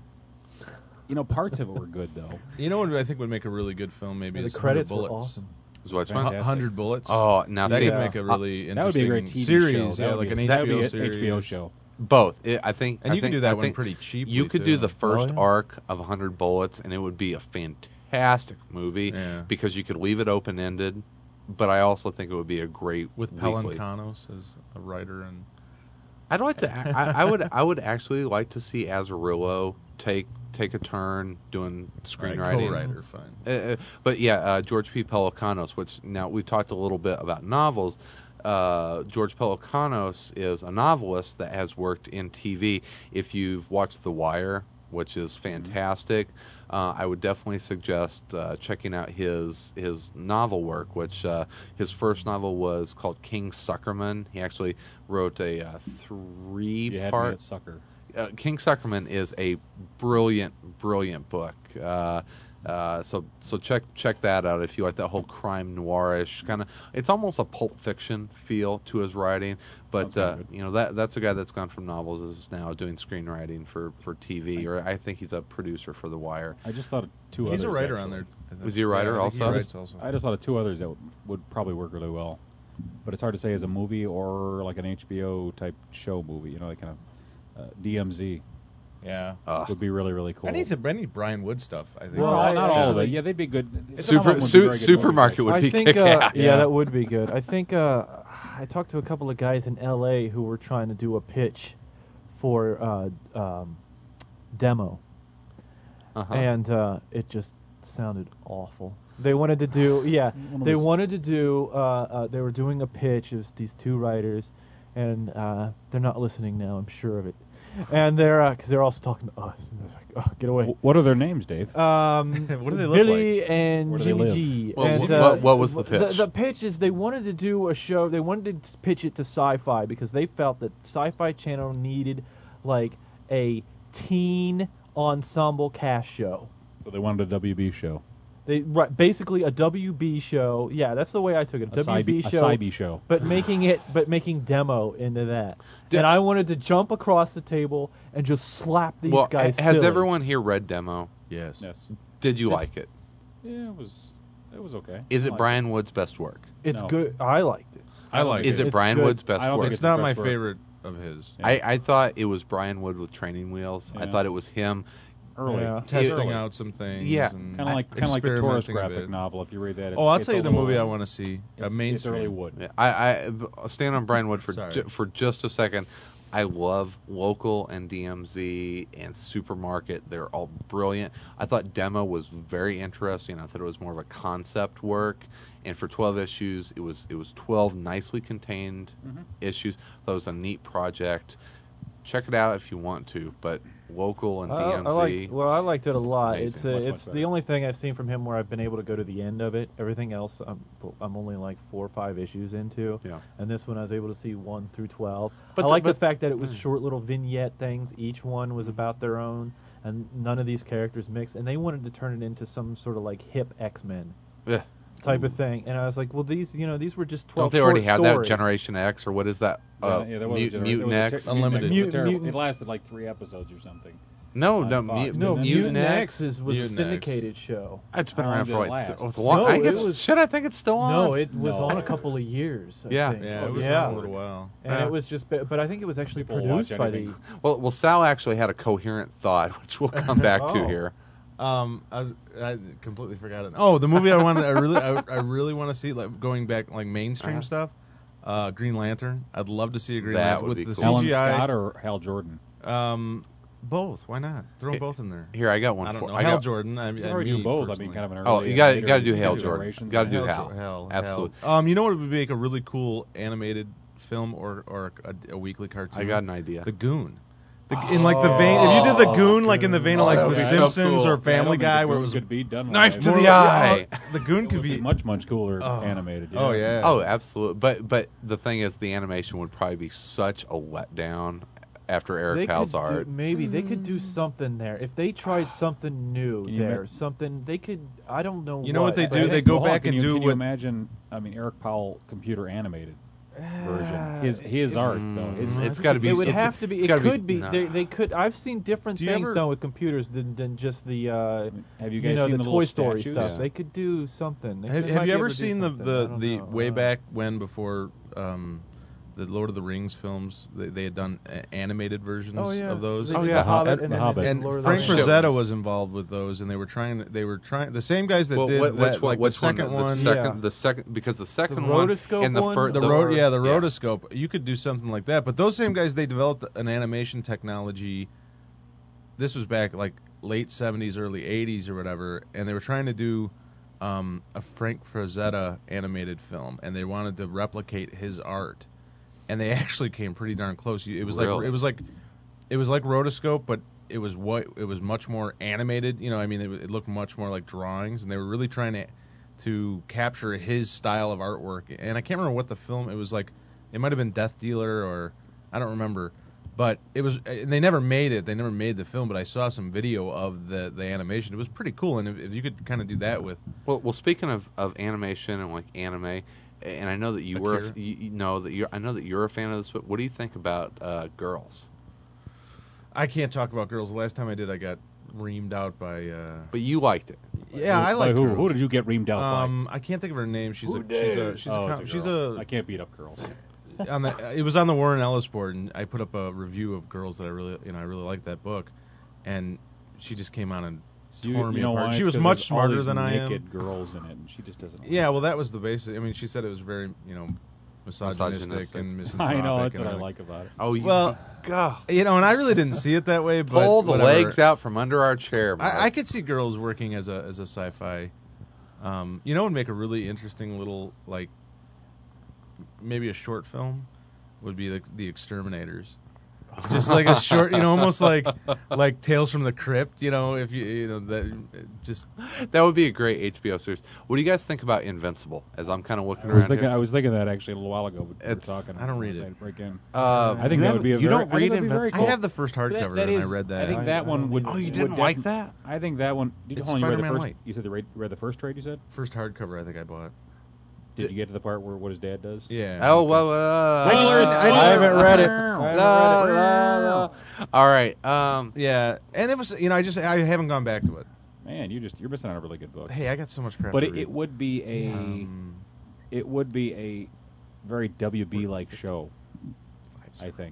You know, parts of it were good though. You know what I think would make a really good film? Maybe And the is credits one were hundred Bullets. awesome. Is what's Hu- fun? Fantastic. Hundred Bullets. Oh, now that see, could Yeah. make a really That would be interesting a great T V series. show. Yeah, That would like be an a- that would H B O be a series. H B O show. both. It, I think. And I you think, can do that I one think pretty cheaply. You could too. do the first Oh, yeah. arc of one hundred Bullets, and it would be a fantastic movie Yeah. because you could leave it open ended. But I also think it would be a great with weekly. Pelancanos as a writer and. I'd like to. I, I would. I would actually like to see Azarillo take take a turn doing screenwriting. Co-writer, fine. Uh, uh, but yeah, uh, George P. Pelecanos, which now we talked a little bit about novels. Uh, George Pelecanos is a novelist that has worked in T V. If you've watched The Wire, which is fantastic, uh, I would definitely suggest uh, checking out his his novel work. Which uh, his first novel was called King Suckerman. He actually wrote a uh, three You had me part. at sucker. Uh, King Suckerman is a brilliant, brilliant book. Uh, Uh, so so check check that out if you like that whole crime noirish kind of. It's almost a Pulp Fiction feel to his writing, but Sounds uh, good. you know that that's a guy that's gone from novels is now doing screenwriting for, for T V, or I think he's a producer for The Wire. I just thought of two others. He's a writer actually. on there. I think. Was he a writer Yeah, I think he also? writes also. I just thought of two others that w- would probably work really well, but it's hard to say as a movie or like an H B O type show movie. You know, like kind of uh, D M Z Yeah. Ugh. would be really really cool. I need to. I need Brian Wood stuff. I think. Well, Well, I- not all of yeah. it. Yeah, they'd be good. Some of them Super would be su- very good supermarket movies, would I be think, kick-ass. uh, yeah, Yeah. that would be good. I think uh, I talked to a couple of guys in L A who were trying to do a pitch for uh, um, demo, Uh-huh. and uh, it just sounded awful. They wanted to do, yeah, One of they those- wanted to do. Uh, uh, they were doing a pitch. It was these two writers, and uh, they're not listening now. I'm sure of it. And they're because they're also talking to us. And they're like, oh, get away. W- What are their names, Dave? Um, What do they look Billy and Where do they Jimmy live? G. Well, and, wh- uh, what- what was the pitch? The, the pitch is they wanted to do a show. They wanted to pitch it to Sci-Fi because they felt that Sci-Fi Channel needed like a teen ensemble cast show. So they wanted a W B show, They right, basically a W B show. Yeah, that's the way I took it. a W B Sci-B, a show. Sci-B show. But making it, but making demo into that. Di- and I wanted to jump across the table and just slap these well, guys. has silly. everyone here read Demo? Yes. Yes. Did you It's- like it? Yeah, it was. It was okay. Is I it liked Brian Wood's best work? It's No. good. I liked it. I like Is it. it It's Brian good. Wood's best I don't work? think It's it's not the my best work. favorite of his. Yeah. I, I thought it was Brian Wood with Training Wheels. I Yeah. thought it was him. Early. Yeah. Testing Early. out some things. Yeah. and Kind of like kind of like the Taurus experimenting a graphic bit. novel. If you read that. It's, Oh, I'll it's tell you a the little, movie I uh, want to see. A It's, it's mainstream. early Wood. Yeah, I, I I'll stand on Brian Wood for Sorry. ju- for just a second. I love Local and D M Z and Supermarket. They're all brilliant. I thought Demo was very interesting. I thought it was more of a concept work. And for twelve issues, it was it was twelve nicely contained Mhm. issues. That was a neat project. Check it out if you want to. But Local and I, D M Z. I liked, well, I liked it a lot. amazing. It's uh, Much, much it's the better. only thing I've seen from him where I've been able to go to the end of it. Everything else, I'm I'm only like four or five issues into. Yeah. And this one I was able to see one through twelve. But I the- like the but- fact that it was Mm. short little vignette things. Each one was about their own, and none of these characters mixed. And they wanted to turn it into some sort of like hip X-Men Yeah. type of thing. And I was like, well, these you know these were just twelve. Don't they already short have that stories. Generation X or what is that? Uh, yeah, there was a Mut- gener- Mutant there was a X. ter- Unlimited. Mutant X was Mutant- terrible. Mutant- It lasted like three episodes or something. No, on no, Fox. Mut- No, Mutant, Mutant X. X is, was Mutant a X. syndicated show. It's been How long around did for it like last? th- it's a long. No, I it guess was- shit. I think it's still on. No, it was No. on a couple of years. I Yeah. think. Yeah, it was yeah. on a little while. And Yeah. it was just, but but I think it was actually People produced watch by the. anything. Well, well, Sal actually had a coherent thought, which we'll come back to Oh. here. Um, I was I completely forgot it. Oh, the movie I wanted, I really, I, I really want to see, like going back, like mainstream Uh-huh. stuff. Uh, Green Lantern. I'd love to see a Green That Lantern would with be the cool. Alan C G I. Scott or Hal Jordan? Um, both. Why not? Throw them Hey, both in there. Here, I got one I don't for know. I Hal got, Jordan. I, You I can already me do both. I personally. mean, kind of an early. Oh, you got later- you got to do later Hal Jordan. iterations. Got to do Hal, Hal. Jo- Hal, Absolutely. Hal. Um, you know what would make a really cool animated film or or a, a weekly cartoon? I got an idea. The Goon. The, in like the vein, if you did the Oh, Goon like in the vein of Oh, like that The would be so Simpsons cool. or Yeah, I Family don't think Guy, the where it Goon was could be done. Knife like to that. the more- eye. yeah, the Goon It could would be much much cooler Oh. animated. Oh yeah. Oh, absolutely. But but the thing is, the animation would probably be such a letdown after They Eric could Powell's do, art. maybe they could do something there if they tried something new Can you there. ma- Something they could. I don't know. You know what they but do? I They think- go Well, hold on, back can and you, do Can you what- imagine? I mean, Eric Powell computer animated version. Ah, His his art though. Mm, His, it's got to be. It would it's- have to be. it's It gotta could be. nah. They, they could. I've seen different Do you things ever- done with computers than, than just the. Uh, have you you guys know seen the the Toy little Story statues? stuff. Yeah. They could do something. They Have, could- have might you be ever able to do seen the something. I the, don't the know. way Uh, back when before um, the Lord of the Rings films? They, they had done a- animated versions Oh yeah. of those. They Oh, did yeah. The Hobbit And- and, The then Hobbit. And Lord of the Frank Rings. Frazetta was involved with those, and they were trying. They were trying. The same guys that Well, did what- that, which one? like Which the second one? one. The second, Yeah. the second, because the second The one rotoscope and the one? first, the road, yeah, the yeah. rotoscope. You could do something like that. But those same guys, they developed an animation technology. This was back like late seventies, early eighties, or whatever, and they were trying to do um, a Frank Frazetta animated film, and they wanted to replicate his art, and they actually came pretty darn close. You- It was like Really? it was like it was like rotoscope, but it was what it was much more animated. You know, I mean, it, it looked much more like drawings, and they were really trying to to capture his style of artwork. And I can't remember what the film it was like. It might have been Death Dealer, or I don't remember. But it was, and they never made it. They never made the film. But I saw some video of the, the animation. It was pretty cool. And if, if you could kind of do that with, Well, well, speaking of, of animation and like anime, and I know that you were, Akira? you, you know that you're, I know that you're a fan of this. But what do you think about uh, Girls? I can't talk about Girls. The last time I did, I got reamed out by. Uh, But you liked it. yeah, Who- I like who, Girls. who did you get reamed out Um, I can't think of her name. She's Who a she's a did? she's by? Oh, a it's com- a she's girl. a I can't beat up girls. on the it was on the Warren Ellis board, and I put up a review of Girls that I really you know I really liked that book, and she just came on and You, tore you me know apart. why? She It's was 'cause much there's all smarter these than I am. naked girls in it, and she just doesn't. Like Yeah, it. well, that was the basic. I mean, she said it was very you know misogynistic, Misogynistic. and misanthropic. I know that's and what I everything. like about it. Oh, you, Well, God. You know, and I really didn't see it that way, but Pull the whatever. legs out from under our chair, Mark. I, I could see Girls working as a as a sci-fi. Um, you know, would make a really interesting little like maybe a short film would be the the Exterminators. Just like a short, you know, almost like like Tales from the Crypt. You know, if you you know that just That would be a great H B O series. What do you guys think about Invincible? As I'm kind of looking I was around thinking. here. I was thinking that actually a little while ago. But we were It's- talking. I don't read as it. I'd Break in. Uh, I think you that have- would be a You very- don't I think read that'd be very Invincible? I have the first hardcover that and is, I read that. I think I- that I one don't would. either. Oh, you would didn't def- like that? I think that one. Did you, It's hold on, you read the Spider-Man first? White. You said the read, read the first trade. You said. First hardcover I think I bought. Did you get to the part where what his dad does? Yeah. Oh, well, uh, I just- I I just- haven't read it. I haven't La, read it. la, la. All right. Um, Yeah, and it was you know I just I haven't gone back to it. Man, you just you're missing out on a really good book. Hey, I got so much crap. but to it, read. it would be a Um, it would be a very W B like show. I think.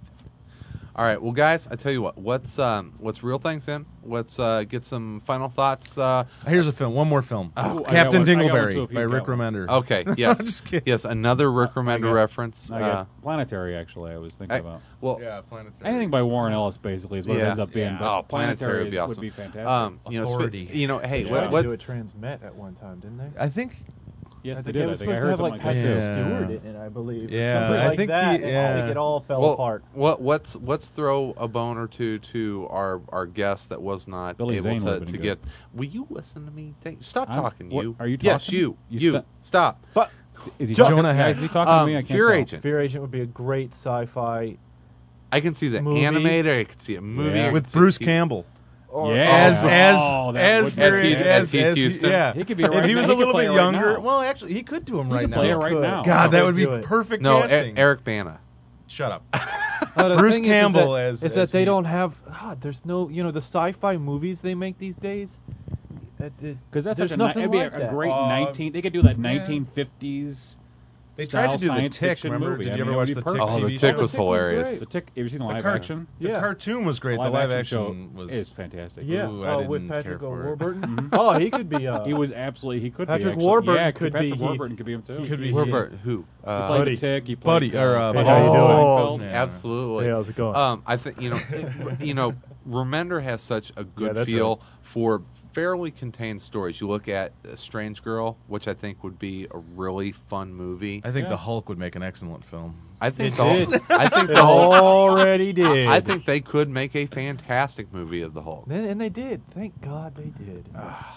all right. Well, guys, I tell you what. Let's um, let's reel things in. Let's uh, get some final thoughts. Uh, Here's a film. One more film. Oh, I got Captain one- I got one Dingleberry too, if he's by got Rick one. Remender. okay. Yes. I'm just kidding. Yes. Another Rick Remender got- reference. I Uh, got Planetary actually. I was thinking I- about well, Yeah, Planetary. anything by Warren Ellis basically is what Yeah. it ends up being. Yeah. But oh, Planetary would be is- awesome. Would be fantastic. Um, you know, sp- Authority. you know, hey, Yeah. what, Tried what, to do a Transmet at one time, didn't they? I think. yes, I they think did. it I was think I supposed to heard have something like like that. Patrick Yeah. Stewart in it, I believe. or Yeah, something I like think that. he- and I think yeah. it all fell well, apart. what, let's let's throw a bone or two to our our guest that was not Billy able Zane to, would've been to good. get. Will you listen to me? Take, stop I'm- talking. what- you are you Yes, talking? you. You You, sta- stop. But Is he Jo- talking? Jonah yeah, Hex. is he talking Um, to me? I can't Fear tell. Agent. Fear Agent would be a great sci-fi. I can see the Movie. animated. I can see a movie. Yeah. I With can see Bruce T V. Campball. Or, Yeah. As Oh, as that as would be very- As Heath- as as Heath as he- Houston? Yeah. He could be If right he now. was He a could little play bit it right younger, now. well, actually, he could do him He right could now. play it He right could. now. God, He that could would be do it. perfect No, E- casting. Eric Bana. Shut up. No, the Bruce thing is- is Campbell that- as- is that as they he- don't have. God, there's no. You know, the sci-fi movies they make these days. Because that's there's such a, ni- nothing it'd be like a, a that. great Uh, nineteen. They could do that yeah. nineteen fifties. They tried to do the science Tick. fiction Remember? movie. Did I you mean, ever it watch would the be Tick Oh, perfect. the T V Tick show? was The Tick was hilarious. great. The Tick. Have you seen the The live car- action? The Yeah. cartoon was great. The live, live action, action show was. is fantastic. Yeah, Ooh, I uh, didn't with care Patrick for it. Warburton. Oh, he could be. Uh, He was absolutely. He could Patrick be. actually. Warburton yeah, could Patrick be Heath. Warburton could be him too. He could be Robert, who? He Uh, played Buddy. the Tick. He played Buddy, or, uh, Hey, Buddy how you doing? Seinfeld. Yeah. absolutely. Hey, how's it going? Um, I think you know, it- you know, Remender has such a good that's feel right. for fairly contained stories. You look at uh, Strange Girl, which I think would be a really fun movie. I think Yeah. the Hulk would make an excellent film. I think It the whole, did. I think It the whole, already did. I think they could make a fantastic movie of the Hulk. And, and they did. Thank God they did.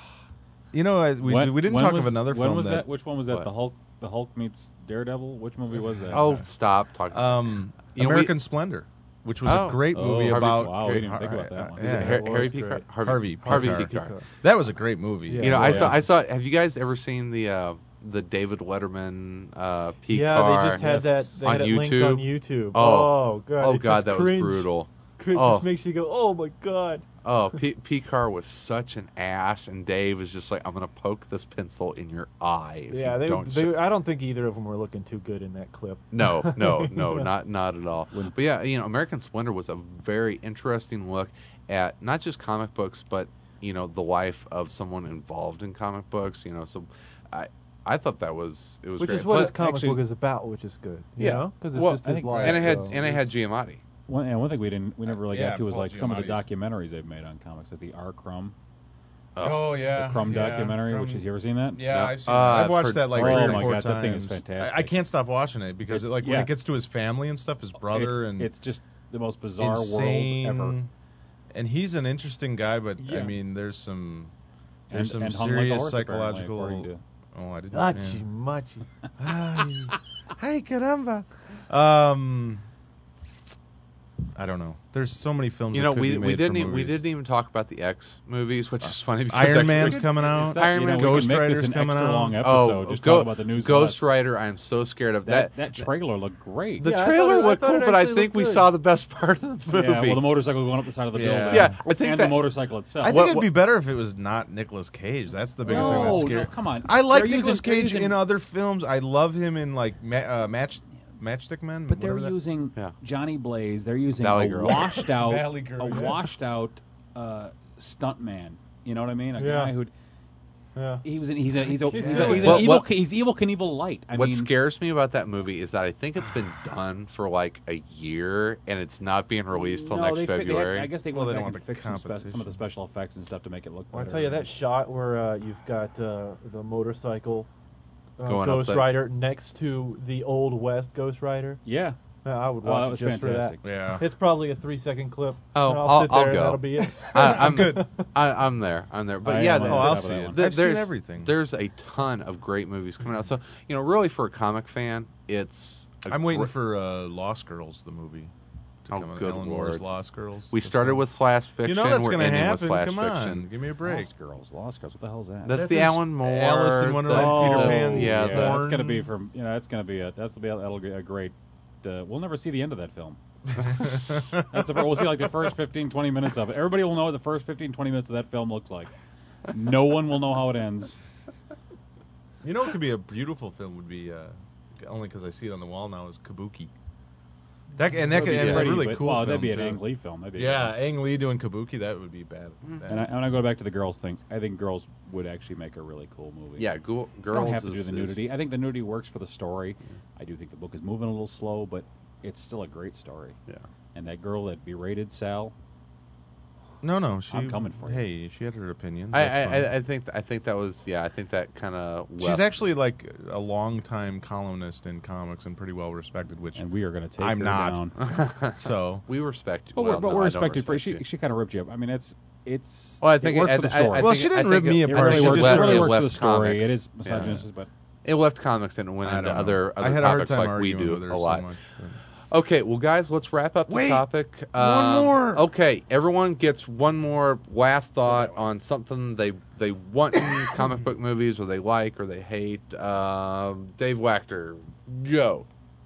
You know, I, we When- we didn't when talk was- of another when film was that. Which one was that? What? The Hulk. The Hulk meets Daredevil. Which movie was that? Oh, stop talking. Um, You know, we- American Splendor, which was Oh. a great Oh, movie Harvey- about wow, we didn't even think about that one. Is yeah, it Har- it Harry was P. great. Harvey Harvey Harvey Pekar. Pekar. That was a great movie. Yeah. You know, I Yeah. saw. I saw. Have you guys ever seen the uh, the David Letterman uh, P Yeah, car they just had that. They on had it linked YouTube? on YouTube. Oh. Oh, God. Oh it God, just that cringe. was brutal. It Oh. just makes you go, oh my God. Oh, P- Picard was such an ass, and Dave was just like, "I'm gonna poke this pencil in your eye." If Yeah, you they, don't they. shut-" I don't think either of them were looking too good in that clip. No, no, no, Yeah. not not at all. But yeah, you know, American Splendor was a very interesting look at not just comic books, but you know, the life of someone involved in comic books. You know, so I I thought that was it was Which great. is what Plus- his comic actually- book is about, which is good. You Yeah. know? Because it's Well, just I his think- life. and it had so and it it's- had Giamatti. One, and one thing we didn't, we never really Yeah, got to was Paul like some of the Giamatti. documentaries they've made on comics, like the R. Crumb, Oh yeah, the Crumb yeah, documentary. Crumb- Which have you ever seen that? Yeah, No. I've seen. Uh, it. I've I've watched heard- that like Oh three or my four God, that thing times. is fantastic. I, I can't stop watching it because It's- it, like when yeah. it gets to his family and stuff, his brother it's, and it's just the most bizarre insane. world ever. And he's an interesting guy, but I Yeah. mean, there's some And, there's some and hung like a serious horse, apparently, psychological. according to- Oh, I didn't. Machi, yeah. machi. Ay, ay, caramba. Um, I don't know. There's so many films. You that know, could we be made we for didn't even, we movies. didn't even talk about the X movies, which is funny because Iron X- Man's we- coming out. Iron you Man- know, Ghost we can make Rider's this an coming extra out. long episode. Oh, just Go- talk about the news. Ghost less. Rider. I'm so scared of That that. that trailer looked great. The Yeah, I trailer thought it- I looked thought it cool, but I actually think looked we good. saw the best part of the movie. yeah, well, the motorcycle going up the side of the Yeah. building. Yeah, I think and that- the motorcycle itself. I think What- it'd what- be better if it was not Nicolas Cage. That's the biggest thing no, that's scary. no, come on. I like They're Nicolas using- they're Cage using- in other films. I love him in like ma- uh, Match Matchstick Men. But they're whatever that- using Yeah. Johnny Blaze. They're using Valley a Girl. washed out, Valley Girl, a yeah. washed out uh, stunt man. You know what I mean? A Yeah. guy who Yeah. he was. An, he's a he's a He's he's, good. a, he's What- an evil. what- He's evil Knievel light. I what mean, scares me about that movie is that I think it's been done for like a year and it's not being released till no, next they fi- they had- February. I guess they Well, went they back don't and want the fixed some, spe- some of the competition. special effects and stuff to make it look Well, I better. tell you that shot where uh, you've got uh, the motorcycle uh, Going up Ghost the- Rider next to the Old West Ghost Rider. Yeah. Uh, I would Oh, watch that it was just fantastic. for Yeah. that. It's probably a three-second clip. Oh, and I'll, I'll- sit I'll there and go. that'll be it. I, I'm good. I, I'm there. I'm there. But I yeah, am the- on Oh, top I'll of see that it. one. the- I've seen there's, everything. There's a ton of great movies coming out. So you know, really for a comic fan, it's. a I'm waiting gr- for uh, Lost Girls, the movie. To Oh, come out. good Ellen lord. Moore's Lost Girls. We the started film. with slash fiction. You know that's we're gonna ending happen. with slash Come fiction. on, give me a break. Lost Girls, Lost Girls. What the hell is that? That's, That's the this Alan Moore. Alice in Wonderland, the- Peter the- Pan, Yeah, yeah, the- that's Thorn. gonna be from. You know, that's gonna be a. That's gonna be a, that'll be a great. Uh, we'll never see the end of that film. That's a, we'll see like the first fifteen, twenty minutes of it. Everybody will know what the first fifteen, twenty minutes of that film looks like. No one will know how it ends. You know, it could be a beautiful film. Would be uh, only because I see it on the wall now is Kabuki. That and that That'd could be and a pretty, really but- cool. Well, film that'd be an too. Ang Lee film. That'd be Yeah, Ang Lee doing Kabuki. That would be bad. And I, and I go back to the girls thing. I think girls would actually make a really cool movie. Yeah, go, You girls don't have to is, do the is- nudity. I think the nudity works for the story. I do think the book is moving a little slow, but it's still a great story. Yeah. And that girl that berated Sal, No, no, she. I'm coming for you. Hey, she had her opinion. I, That's I, fine. I, I think I think that was yeah I think that kind of She's actually like a long-time columnist in comics and pretty well respected, which and we are going to take I'm her not. down. so. we respect you. But well, we're, but no, we're I don't respected for respect she. you. She kind of ripped you up. I mean, it's it's. Well, I think it works it- for the I- I story. Well, think- she didn't I rip think me it- it apart. really She works, just it really it works for left the story. comics. It is Yeah. misogynist, but It left comics and it went I into don't know. other other I had a hard topics time like we arguing do with her a so lot. much, but- Okay, well, guys, let's wrap up the Wait, topic. one Um, more. Okay, everyone gets one more last thought on something they they want in comic book movies, or they like, or they hate. Um, Dave Wachter, go.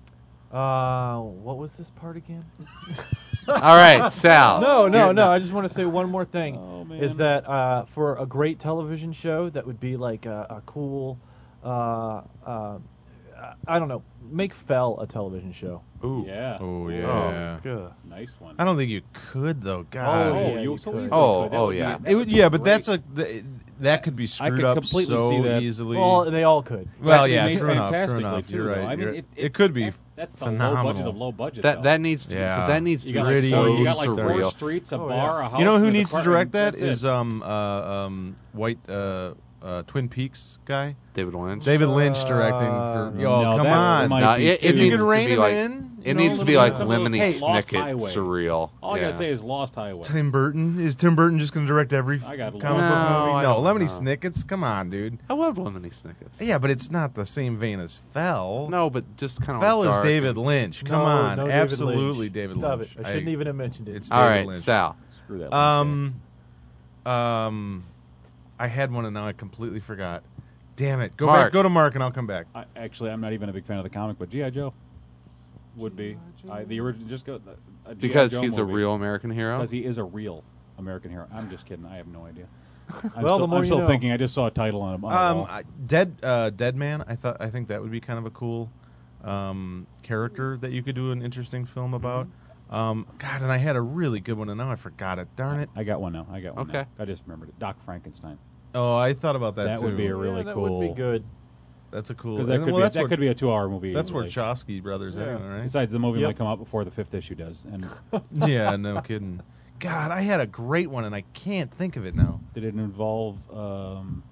Uh, what was this part again? All right, Sal. No, no, You're no. not- I just want to say one more thing. Oh, man. Is that uh, for a great television show that would be like a, a cool, uh, uh, I don't know, make Fell a television show. Ooh. yeah. Oh Oh, yeah. good. Nice one. I don't think you could though. God. Oh, yeah, you, you so could. easily Oh, could. That oh, would be- yeah. that It would would, be yeah, but great. that's a th- that could be screwed could up completely so see that. easily. Well, they all could. Well, That yeah, made true enough. True fantastically, enough. too, You're though. right. I mean, You're- it, it could be That's, that's the phenomenal. low budget of low budget. That though. that needs to, Yeah. but that needs to You be got like, Pretty four, you got like four surreal. streets, a Oh, bar, yeah. a house. You know who and a needs to car- direct that that's is it. um uh um White uh uh Twin Peaks guy. David Lynch. David Lynch directing Uh, for yo. no, come that on. might No, be it, too- it If you needs could to rein be him like in, it you needs know, to be some like of some of those- Lemony hey, Lost Snicket Highway. surreal. All I yeah. gotta say is Lost Highway. Tim Burton is Tim Burton just going to direct every I got comic lost. book No, movie? I No, don't Lemony know. Snicket's. Come on, dude. I love Lemony Snickets. Yeah, but it's not the same vein as Fell. No, but just kind of Fell is dark David and- Lynch. Come No, on, no David absolutely Lynch. David Stop Lynch. it. I shouldn't even have mentioned it. It's All David right, Lynch. Sal. Screw that. Um, um, I had one and now I completely forgot. Damn it. Go Mark. back. Go to Mark and I'll come back. I, actually, I'm not even a big fan of the comic, but G I. Joe would be. I, the original, just go. A G I. Because Joe he's a movie. real American hero. Because he is a real American hero. I'm just kidding. I have no idea. I'm Well, still, the more I'm you still know. thinking. I just saw a title on a, on a Um, wall. I- Dead uh, Dead Man. I thought I think that would be kind of a cool um, character that you could do an interesting film about. Um, God, and I had a really good one and now I forgot it. Darn it. I got one now. I got one. Okay. Now. I just remembered it. Doc Frankenstein. Oh, I thought about that, That too. would be a really yeah, that cool. would be good. That's a cool. Because that and- could well, be that's that where, could be a two-hour movie. That's where easily. Chosky Brothers Yeah. anyway, right? Besides, the movie Yep. might come out before the fifth issue does. And Yeah, no kidding. God, I had a great one and I can't think of it now. did it involve um,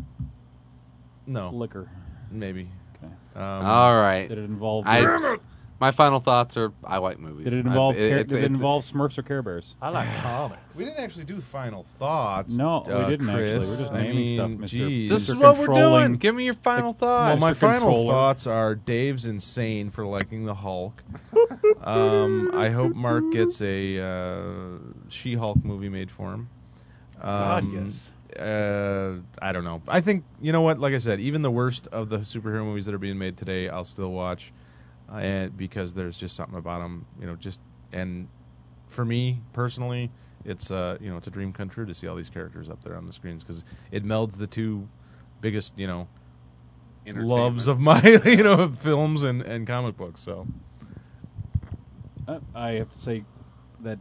No, liquor? maybe. Okay. Um, All right. Did it involve? I- boobs? My final thoughts are I like movies. Did it involve I- Care- it's- did it it's- involve Smurfs or Care Bears? I like comics. We didn't actually do final thoughts. No, we uh, didn't Chris. actually. We're just I naming mean, stuff, Mister geez. This is Mister what we're Controlling- doing. Give me your final Well, thoughts. my Mister final Controller. thoughts are Dave's insane for liking the Hulk. um, I hope Mark gets a uh, She-Hulk movie made for him. Um, God, yes. Uh, I don't know. I think, you know what, like I said, even the worst of the superhero movies that are being made today, I'll still watch, uh, and because there's just something about them, you know, just, and for me, personally, it's, uh, you know, it's a dream come true to see all these characters up there on the screens, because it melds the two biggest, you know, loves of my, you know, films and, and comic books, so. Uh, I have to say that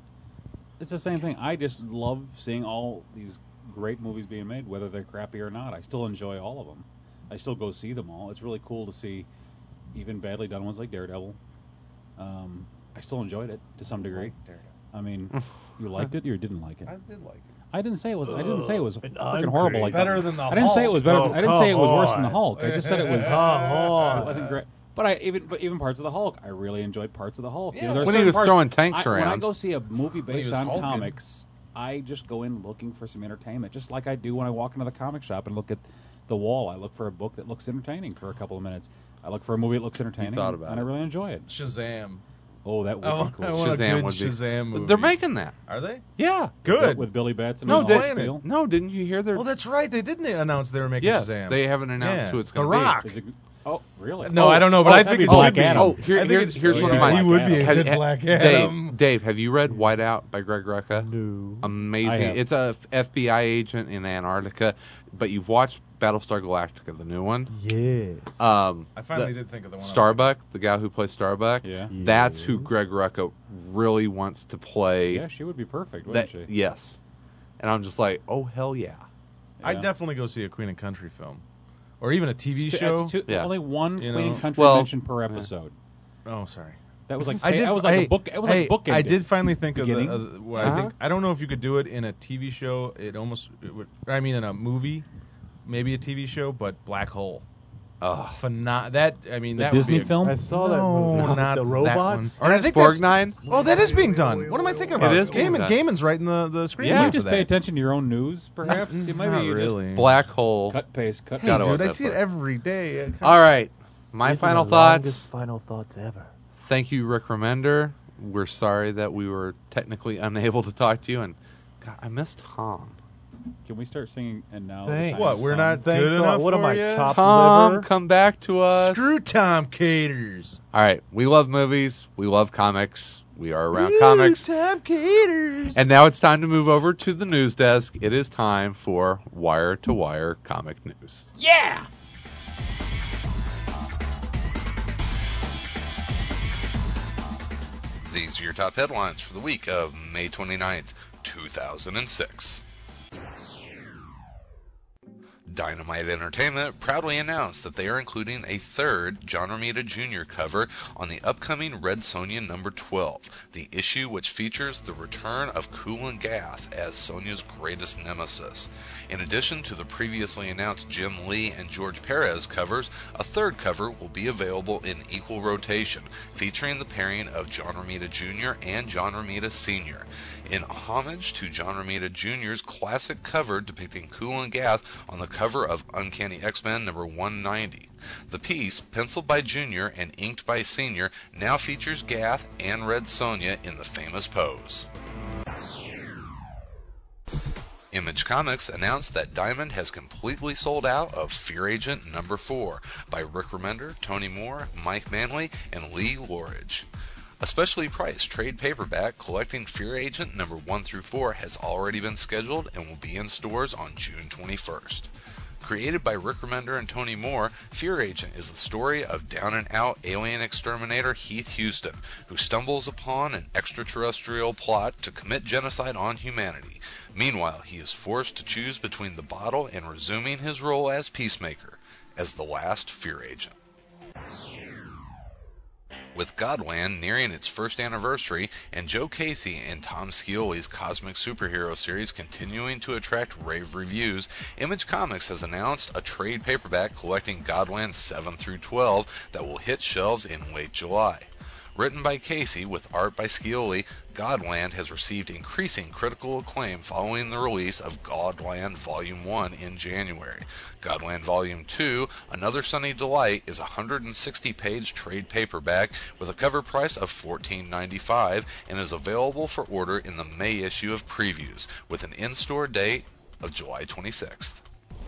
it's the same thing. I just love seeing all these great movies being made, whether they're crappy or not. I still enjoy all of them. I still go see them all. It's really cool to see even badly done ones like Daredevil. Um, I still enjoyed it to some degree. I mean, you liked it or you didn't like it? I did like it. I didn't say it was. I didn't say it was Ugh, freaking horrible. Like Better that. than the I didn't say it was better. Hulk. I didn't say it was Oh, worse than the come Hulk. I just said it was. Come on. It wasn't great. But I even but even parts of the Hulk, I really enjoyed parts of the Hulk. You know, Yeah. there are When he certain was parts- throwing tanks I, When I around. go see a movie When he based was on hulking. comics, I just go in looking for some entertainment, just like I do when I walk into the comic shop and look at the wall. I look for a book that looks entertaining for a couple of minutes. I look for a movie that looks entertaining, thought about and it. I really enjoy it. Shazam. Oh, that would I be want, cool. I want a Shazam good would be- Shazam movie. They're making that. Are they? Yeah. Good. With Billy Batson. No, and they, all did- that deal. no, didn't you hear their? Oh, that's right. They didn't announce they were making yes, Shazam. they haven't announced Yeah. who it's The going to be. Rock. Is it, oh, really? No, Oh, I don't know, but oh, I that'd think be it Black should be. Adam. Oh, here, I think here's it's- here's oh, one of yeah, my. he would be a Have- good have- Black Dave, Adam. Dave, have you read Whiteout by Greg Rucka? No. Amazing. I have. It's a F B I agent in Antarctica, but you've watched Battlestar Galactica, the new one. Yes. Um, I finally the- did think of the one. I was Starbuck, the guy who plays Starbuck. Yeah. That's who Yes. Greg Rucka really wants to play. Yeah, she would be perfect, that, wouldn't she? yes. And I'm just like, oh hell yeah. I'd Yeah. definitely go see a Queen and Country film, or even a T V It's show. two- Yeah. Only one You Queen know, and Country well, mention per episode. Oh, sorry. That was like I did. that was like hey, a book. It was hey, like book. I did finally think beginning. of the. Uh, well, Uh-huh. I think I don't know if you could do it in a T V show. It almost. It would, I mean, in a movie, maybe a T V show, but Black Hole. Ugh. Phenom- that I mean, The that Disney would be a, film. I saw that No, movie. not the that robots. one. Or I think that's, Borgnine? oh, that is being done. What am I thinking about? It is being Gaiman, done. Gaiman's writing the the screenplay Yeah, you for just that. pay attention to your own news, perhaps. Not, You maybe not you really. Black Hole. just cut paste cut. Hey, Gotta dude, watch I see that it part. every day. Uh, come All right. My These are final the thoughts. longest final thoughts ever. Thank you, Rick Remender. We're sorry that we were technically unable to talk to you, and God, I miss Tom. Can we start singing? And now. Thanks. What, we're not Thanks good a lot. enough What am for I, ya? chopped Tom, liver? come back to us. Screw Tom Caters. All right, we love movies. We love comics. We are around comics. Tom Caters. And now it's time to move over to the news desk. It is time for Wire to Wire comic news. Yeah. These are your top headlines for the week of May twenty-ninth, two thousand six. Dynamite Entertainment proudly announced that they are including a third John Romita Junior cover on the upcoming Red Sonja number twelve, the issue which features the return of Kulan Gath as Sonja's greatest nemesis. In addition to the previously announced Jim Lee and George Perez covers, a third cover will be available in equal rotation, featuring the pairing of John Romita Junior and John Romita Senior in homage to John Romita Junior's classic cover depicting Kulan Gath on the cover of Uncanny X-Men number one ninety. The piece, penciled by Junior and inked by Senior, now features Gath and Red Sonja in the famous pose. Image Comics announced that Diamond has completely sold out of Fear Agent number four by Rick Remender, Tony Moore, Mike Manley, and Lee Lorridge. A specially priced trade paperback collecting Fear Agent number one through four has already been scheduled and will be in stores on June twenty-first. Created by Rick Remender and Tony Moore, Fear Agent is the story of down-and-out alien exterminator Heath Houston, who stumbles upon an extraterrestrial plot to commit genocide on humanity. Meanwhile, he is forced to choose between the bottle and resuming his role as Peacemaker, as the last Fear Agent. With Godland nearing its first anniversary and Joe Casey and Tom Scioli's cosmic superhero series continuing to attract rave reviews, Image Comics has announced a trade paperback collecting Godland seven through twelve that will hit shelves in late July. Written by Casey with art by Scioli, Godland has received increasing critical acclaim following the release of Godland Volume one in January. Godland Volume two, Another Sunny Delight, is a one hundred sixty page trade paperback with a cover price of fourteen ninety-five and is available for order in the May issue of Previews, with an in-store date of July twenty-sixth.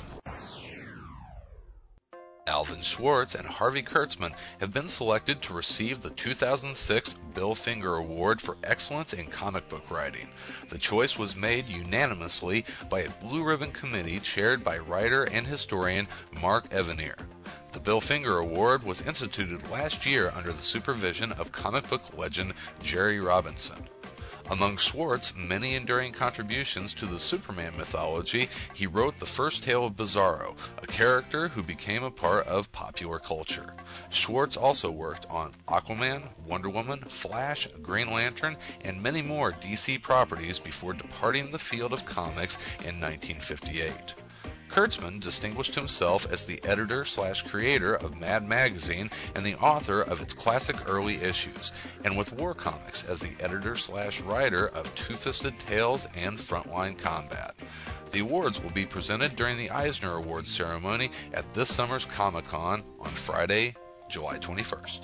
Alvin Schwartz and Harvey Kurtzman have been selected to receive the two thousand six Bill Finger Award for Excellence in Comic Book Writing. The choice was made unanimously by a Blue Ribbon Committee chaired by writer and historian Mark Evanier. The Bill Finger Award was instituted last year under the supervision of comic book legend Jerry Robinson. Among Schwartz's many enduring contributions to the Superman mythology, he wrote the first tale of Bizarro, a character who became a part of popular culture. Schwartz also worked on Aquaman, Wonder Woman, Flash, Green Lantern, and many more D C properties before departing the field of comics in nineteen fifty-eight. Kurtzman distinguished himself as the editor-slash-creator of Mad Magazine and the author of its classic early issues, and with War Comics as the editor-slash-writer of Two-Fisted Tales and Frontline Combat. The awards will be presented during the Eisner Awards ceremony at this summer's Comic-Con on Friday, July twenty-first.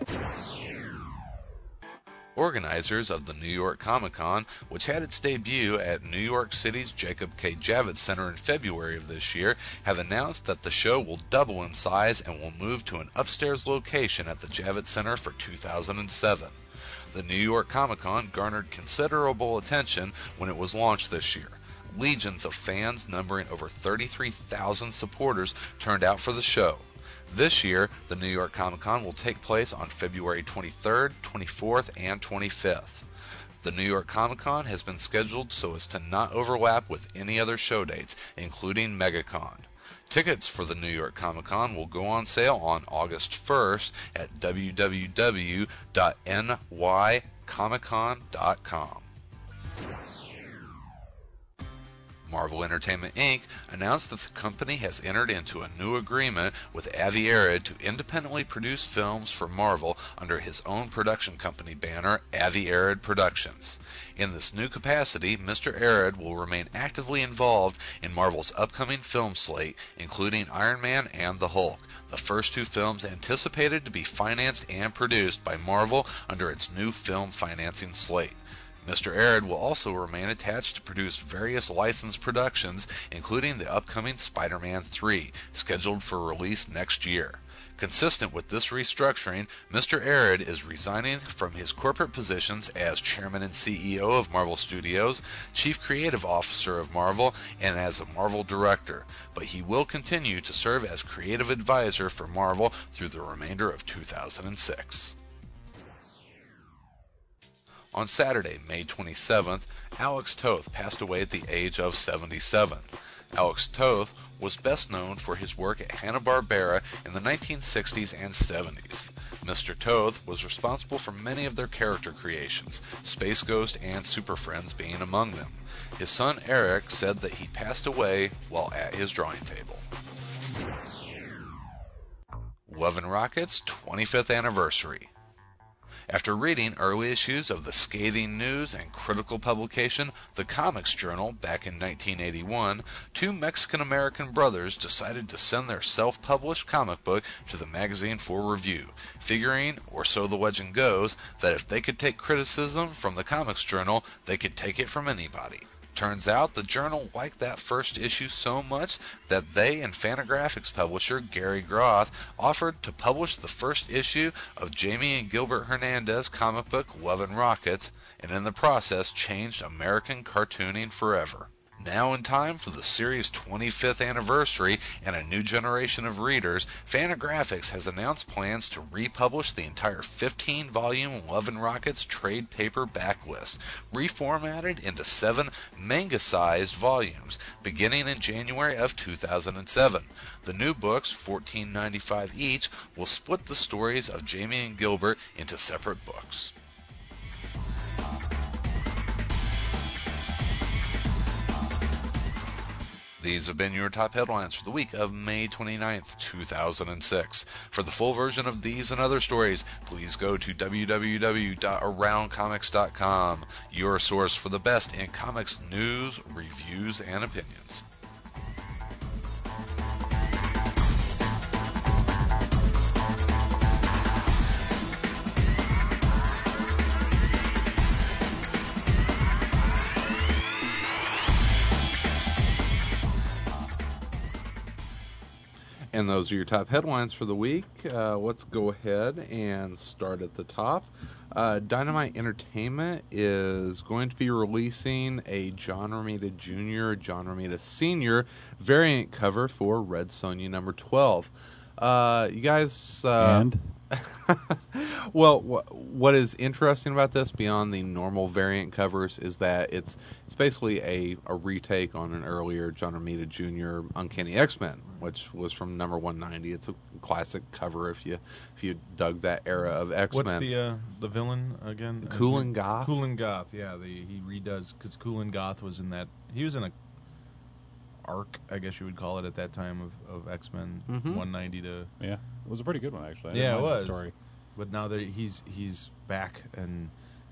Organizers of the New York Comic Con, which had its debut at New York City's Jacob K. Javits Center in February of this year, have announced that the show will double in size and will move to an upstairs location at the Javits Center for two thousand seven. The New York Comic Con garnered considerable attention when it was launched this year. Legions of fans numbering over thirty-three thousand supporters turned out for the show. This year, the New York Comic Con will take place on February twenty-third, twenty-fourth, and twenty-fifth. The New York Comic Con has been scheduled so as to not overlap with any other show dates, including MegaCon. Tickets for the New York Comic Con will go on sale on August first at w w w dot n y comic con dot com. Marvel Entertainment Incorporated announced that the company has entered into a new agreement with Avi Arad to independently produce films for Marvel under his own production company banner, Avi Arad Productions. In this new capacity, Mister Arad will remain actively involved in Marvel's upcoming film slate, including Iron Man and the Hulk, the first two films anticipated to be financed and produced by Marvel under its new film financing slate. Mister Arad will also remain attached to produce various licensed productions, including the upcoming Spider-Man three, scheduled for release next year. Consistent with this restructuring, Mister Arad is resigning from his corporate positions as Chairman and C E O of Marvel Studios, Chief Creative Officer of Marvel, and as a Marvel Director, but he will continue to serve as Creative Advisor for Marvel through the remainder of two thousand six. On Saturday, May twenty-seventh, Alex Toth passed away at the age of seventy-seven. Alex Toth was best known for his work at Hanna-Barbera in the nineteen sixties and seventies. Mister Toth was responsible for many of their character creations, Space Ghost and Super Friends being among them. His son Eric said that he passed away while at his drawing table. Love and Rocket's twenty-fifth anniversary. After reading early issues of the scathing news and critical publication The Comics Journal back in nineteen eighty-one, two Mexican-American brothers decided to send their self-published comic book to the magazine for review, figuring, or so the legend goes, that if they could take criticism from the Comics Journal, they could take it from anybody. Turns out the Journal liked that first issue so much that they and Fantagraphics publisher Gary Groth offered to publish the first issue of Jamie and Gilbert Hernandez comic book Love and Rockets, and in the process changed American cartooning forever. Now in time for the series' twenty-fifth anniversary and a new generation of readers, Fantagraphics has announced plans to republish the entire fifteen-volume Love and Rockets trade paper backlist, reformatted into seven manga-sized volumes, beginning in January of two thousand seven. The new books, fourteen ninety-five each, will split the stories of Jamie and Gilbert into separate books. These have been your top headlines for the week of May twenty-ninth, two thousand six. For the full version of these and other stories, please go to w w w dot around comics dot com, your source for the best in comics news, reviews, and opinions. And those are your top headlines for the week. Uh, let's go ahead and start at the top. Uh, Dynamite Entertainment is going to be releasing a John Romita Junior, John Romita Senior variant cover for Red Sonja number twelve. Uh, you guys... Uh, and? Well, wh- what is interesting about this, beyond the normal variant covers, is that it's it's basically a, a retake on an earlier John Romita Junior Uncanny X-Men, which was from number one ninety. It's a classic cover if you if you dug that era of X-Men. What's the uh, the villain again? Kulan Gath. Kulan Gath, yeah. The, he redoes because Kulan Gath was in that. He was in a arc, I guess you would call it at that time of, of X-Men Mhm. one ninety to. Yeah, it was a pretty good one actually. I Yeah, didn't it mind was. the story. But now that he's he's back and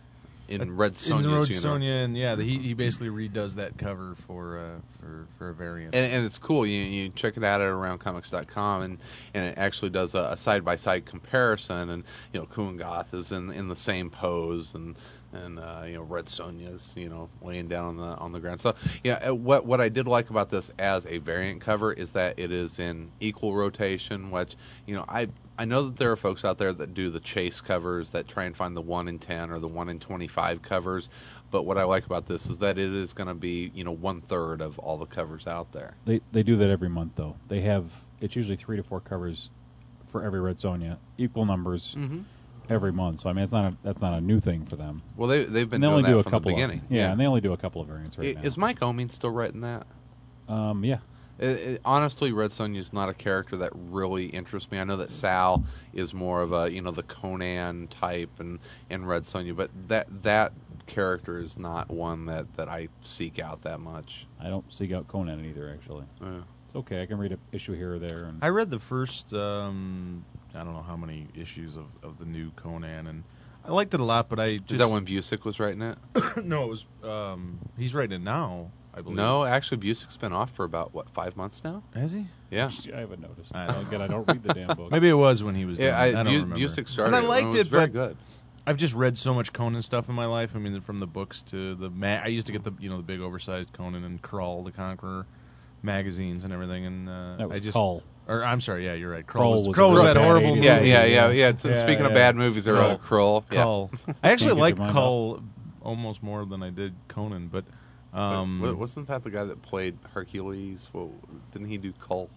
in Red in Sonja's the Red universe. Sonja, and yeah, the, he he basically redoes that cover for uh, for for a variant. And, and it's cool. You you check it out at around comics dot com, and, and it actually does a, a side-by-side comparison. And you know, Kulan Gath is in in the same pose, and and uh, you know, Red Sonja's you know laying down on the on the ground. So yeah, what what I did like about this as a variant cover is that it is in equal rotation. Which you know, I I know that there are folks out there that do the chase covers that try and find the one in ten or the one in twenty-five covers. But what I like about this is that it is going to be, you know, one third of all the covers out there. They they do that every month though. They have it's usually three to four covers for every Red Sonja, equal numbers Mm-hmm. every month. So I mean, it's not a, that's not a new thing for them. Well, they they've been And they doing only do that a from couple the beginning. Of, yeah, and they only do a couple of variants right I- now. Is Mike Oeming still writing that? Um, yeah. It, it, honestly, Red Sonja is not a character that really interests me. I know that Sal is more of a, you know, the Conan type and, and Red Sonja, but that that character is not one that, that I seek out that much. I don't seek out Conan either actually. Yeah. It's okay. I can read an issue here or there. And I read the first, um, I don't know how many issues of, of the new Conan, and I liked it a lot, but I just... Is that when Busick was writing it? No, it was, um, he's writing it now, I believe. No, actually, Busick's been off for about, what, five months now? Has he? Yeah. I haven't noticed. I- Again, I don't read the damn book. Maybe it was when he was doing Yeah, it. I, I, don't Bu- remember. Busick started And I liked it. It was it, very but good. I've just read so much Conan stuff in my life. I mean, from the books to the... Ma- I used to get the, you know, the big oversized Conan and Krull the Conqueror magazines and everything, and uh, That was I just... Cull. Or, I'm sorry, yeah, you're right. Krull, Krull was, was Krull a was real that bad horrible eighties movie. Yeah, movie, yeah, yeah. yeah, yeah. T- Yeah, Speaking of yeah. bad movies, there are Krull. Krull. Yeah. Cull. I actually Can't like get your mind Cull almost more than I did Conan, but um, Wait, wasn't that the guy that played Hercules? Well, didn't he do Cull?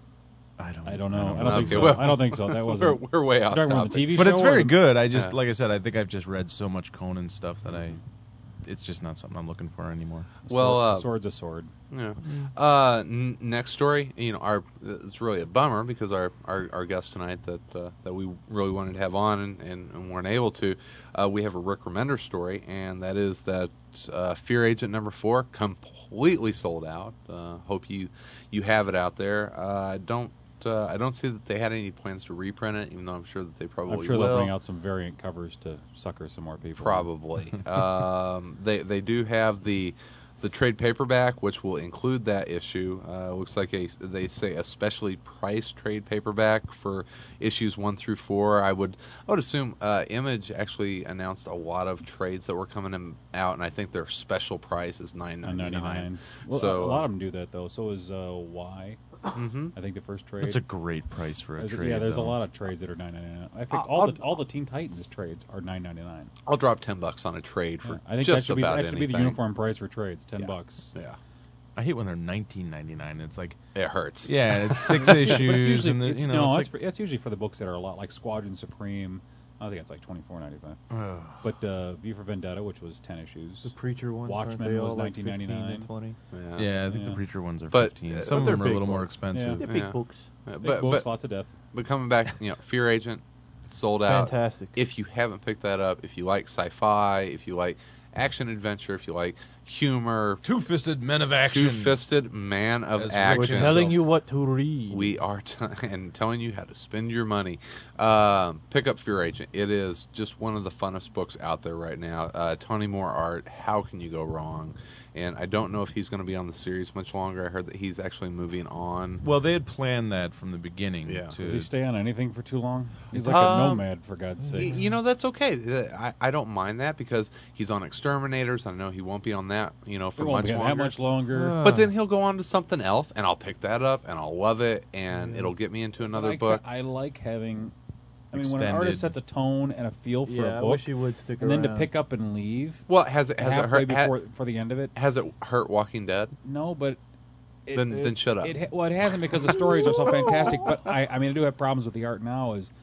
I don't. I don't know. I don't, know. think Okay, so. well, I don't think so. That We're, wasn't. we're way You're off talking about topic. the T V But show. it's very or- good. I just, Yeah. like I said, I think I've just read so much Conan stuff that I, it's just not something I'm looking for anymore. Well, Sword- uh, sword's a sword. Yeah. Uh, n- next story. You know, our it's really a bummer because our, our, our guest tonight that uh, that we really wanted to have on and, and, and weren't able to. Uh, we have a Rick Remender story, and that is that uh, Fear Agent number four completely sold out. Uh, hope you you have it out there. Uh, I don't. Uh, I don't see that they had any plans to reprint it, even though I'm sure that they probably I'm sure will. they'll bring out some variant covers to sucker some more people. Probably. um, they they do have the the trade paperback, which will include that issue. Uh, looks like a they say a specially priced trade paperback for issues one through four. I would I would assume uh, Image actually announced a lot of trades that were coming in, out, and I think their special price is nine ninety nine. Well, So a lot of them do that though. So is uh, Y. Mm-hmm. I think the first trade. That's a great price for a There's- trade. yeah, there's though. a lot of trades that are nine ninety-nine. I think I'll- all I'll- the all the Teen Titans trades are nine ninety-nine. I'll drop ten bucks on a trade for Yeah, I think just that should be about that should be the anything. uniform price for trades, ten Yeah. bucks. Yeah. I hate when they're nineteen ninety-nine. It's like, It hurts. yeah, it's six But it's issues, usually, and the, it's, you know, no, it's that's, like, for, that's usually for the books that are a lot like Squadron Supreme. I think it's like twenty-four ninety-five. ugh. But uh, V for Vendetta, which was ten issues. The Preacher ones. aren't Watchmen they was all like nineteen ninety-nine. fifteen and twenty. Yeah. yeah, I think Yeah. the Preacher ones are But, fifteen. uh, Some of but them are they're a little big more books. expensive. They're Yeah. big books. Yeah, Big but books, but lots of death. but coming back, you know, Fear Agent sold out. Fantastic. If you haven't picked that up, if you like sci-fi, if you like action adventure, if you like humor, Two-fisted men of action. two-fisted man of As Rick We're action. himself. telling you what to read. We are t- and telling you how to spend your money. Um, pick up Fear Agent. It is just one of the funnest books out there right now. Uh, Tony Moore art. How can you go wrong? And I don't know if he's going to be on the series much longer. I heard that he's actually moving on. Well, they had planned that from the beginning. Yeah. To, Does he stay on anything for too long? He's like a Um, nomad, for God's Y- sake. You know, that's okay. Uh, I, I don't mind that because he's on Exterminators. I know he won't be on that, you know, for it won't much be longer. that much longer. Uh, But then he'll go on to something else, and I'll pick that up, and I'll love it, and it'll get me into another I, book. I like having. I mean, when an Extended. artist sets a tone and a feel for yeah, a I book, wish he would stick and around. then to pick up and leave Well, has it has it halfway hurt? ha- before for the end of it, has it hurt Walking Dead? no, but. It, Then- it- then shut up. It, ha- well, it hasn't because the stories are so fantastic. But I, I mean, I do have problems with the art now. Is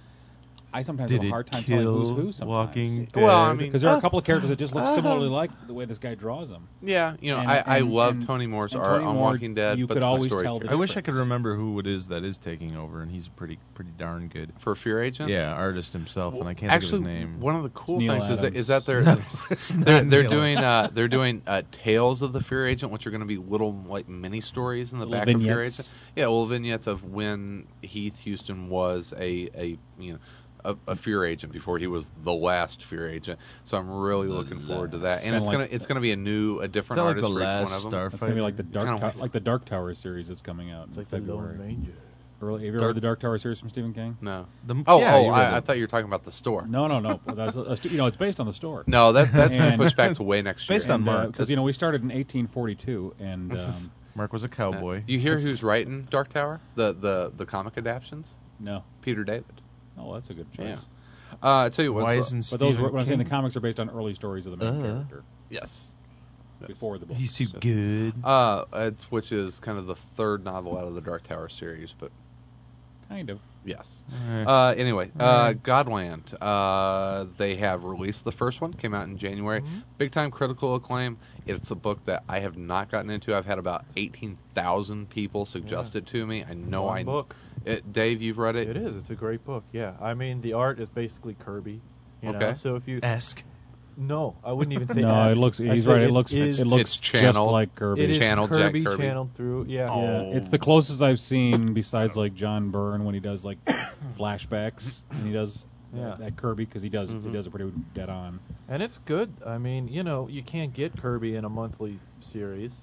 I sometimes Did have a it hard time telling who's kill who. Sometimes. Walking Dead? Well, I mean, because there are uh, a couple of characters that just look uh, similarly like the way this guy draws them. Yeah, you know, And- I, I and- love and- Tony Moore's and art Tony on Moore, Walking Dead, you but could the always story tell the I wish I could difference. remember who it is that is taking over, and he's pretty pretty darn good. for Fear Agent. Yeah, artist himself, and I can't Actually, think of his name. one of the cool Neil things is that, Adams. is that they're It's they're, not they're Neil. doing uh, they're doing uh, Tales of the Fear Agent, which are going to be little like mini stories in the Little back of Fear vignettes. Agent. Yeah, little vignettes of when Heath Houston was a, a you know a, a Fear Agent before he was the last Fear Agent. So I'm really The looking forward to that, last. and it's Kinda gonna like- it's gonna be a new a Is different that like artist the for each last one of them. It's gonna be like the Starfighter? Dark Kinda Tower, like- like the Dark Tower series that's coming out It's in like the February. Lone Ranger. Early, have you Dark- heard the Dark Tower series from Stephen King? No. The- Oh, yeah, oh, you read I, I it. thought you were talking about the store. No, no, no. That's a, a stu- you know, it's based on the store. No, that that's been And- pushed back to way next year. Based on Mark. Because you know we started in eighteen forty-two, and This is- um, Mark was a cowboy. You hear That's- who's writing Dark Tower? The the the comic adaptions? no, Peter David. oh, that's a good choice. Uh, I tell you what. Why so- isn't But those, Stephen what I'm saying, the King- comics are based on early stories of the main Uh. character yes. Yes. before the book. He's too good. Uh, it's which is kind of the third novel out of the Dark Tower series, but Kind of. yes. Eh. Uh, anyway, uh, Godland. Uh, they have released the first one. Came out in January. Big time critical acclaim. It's a book that I have not gotten into. I've had about eighteen thousand people suggest it to me. I know Long I. book. It, Dave, you've read it. It is. It's a great book. Yeah. I mean, the art is basically Kirby. You Okay. Know? So if you Esque. no, I wouldn't even say. No, ask. it looks. I'd He's say right. It, it looks. is- it looks It's just channeled. like Kirby. It is Channeled Jack Kirby, Kirby. channeled through. Yeah. Yeah, Oh. it's the closest I've seen besides like John Byrne when he does like flashbacks and he does Yeah. that Kirby because he does Mhm. he does it pretty dead on. And it's good. I mean, you know, you can't get Kirby in a monthly series,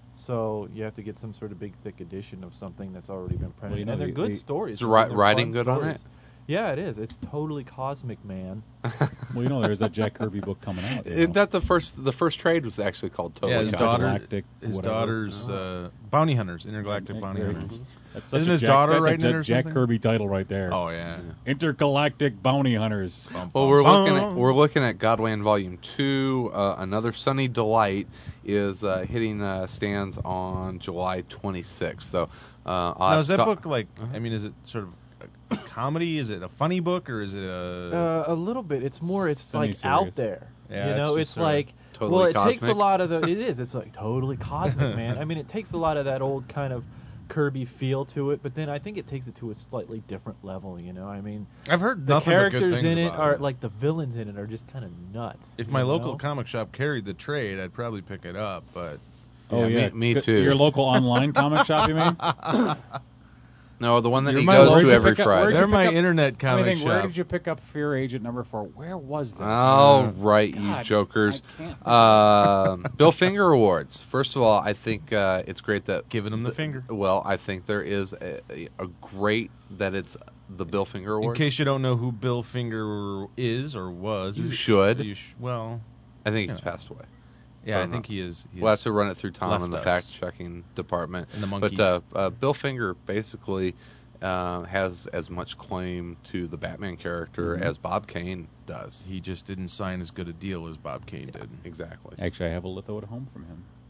so you have to get some sort of big, thick edition of something that's already been printed. Well, you know, and they're they- good they- stories. Is the I mean, ri- they're writing fun good on stories. it? Yeah, it is. It's totally Cosmic Man. Well, you know, there's that Jack Kirby book coming out. you Isn't know. that the first? The first trade was actually called Totally Yeah, his Cosmic. daughter. Intergalactic, His whatever. daughter's uh, bounty hunters, intergalactic Yeah, bounty yeah. hunters. That's such Isn't a his Jack, daughter that's a writing Jack, it or Jack something? Kirby title right there. Oh yeah. Intergalactic Bounty Hunters. Bum, Well, bum, we're looking at bum. we're looking at Godland Volume Two. Uh, Another Sunny Delight is uh, hitting uh, stands on July twenty-sixth. So, uh, I'll Now have is to that ta- book like? Uh-huh. I mean, is it sort of a comedy? Is it a funny book or is it a? Uh, a little bit. It's more. It's like Semi-serious. out there. Yeah, you know, it's it's, just sorta like totally well, it takes a cosmic. lot of the. It is. It's like totally cosmic, man. I mean, it takes a lot of that old kind of Kirby feel to it, but then I think it takes it to a slightly different level. You know, I mean, I've heard the nothing but good characters things in it about are like the villains in it are just kind of nuts. If you my local know? comic shop carried the trade, I'd probably pick it up. But Oh Yeah, me- yeah, me Good- too. Your local online comic shop, you mean? No, the one that You're he my goes Lord. to Where'd you every pick up- where'd Friday. you they're pick my up- internet I comic mean, shop. where did you pick up Fear Agent number four? Where was that? All right, you God, jokers. I can't- Um, Bill Finger Awards. First of all, I think uh, it's great that Giving him the finger. Well, I think there is a, a, a great that it's the Bill Finger In Awards. case you don't know who Bill Finger is or was, You is it- should. You sh- well, I think he's Yeah. passed away. yeah, I don't think know. he is. He We'll have is to run it through Tom left in the us. fact-checking department. And the monkeys. But uh, uh, Bill Finger basically uh, has as much claim to the Batman character Mhm. as Bob Kane does. He just didn't sign as good a deal as Bob Kane did. Exactly. Actually, I have a litho at home from him.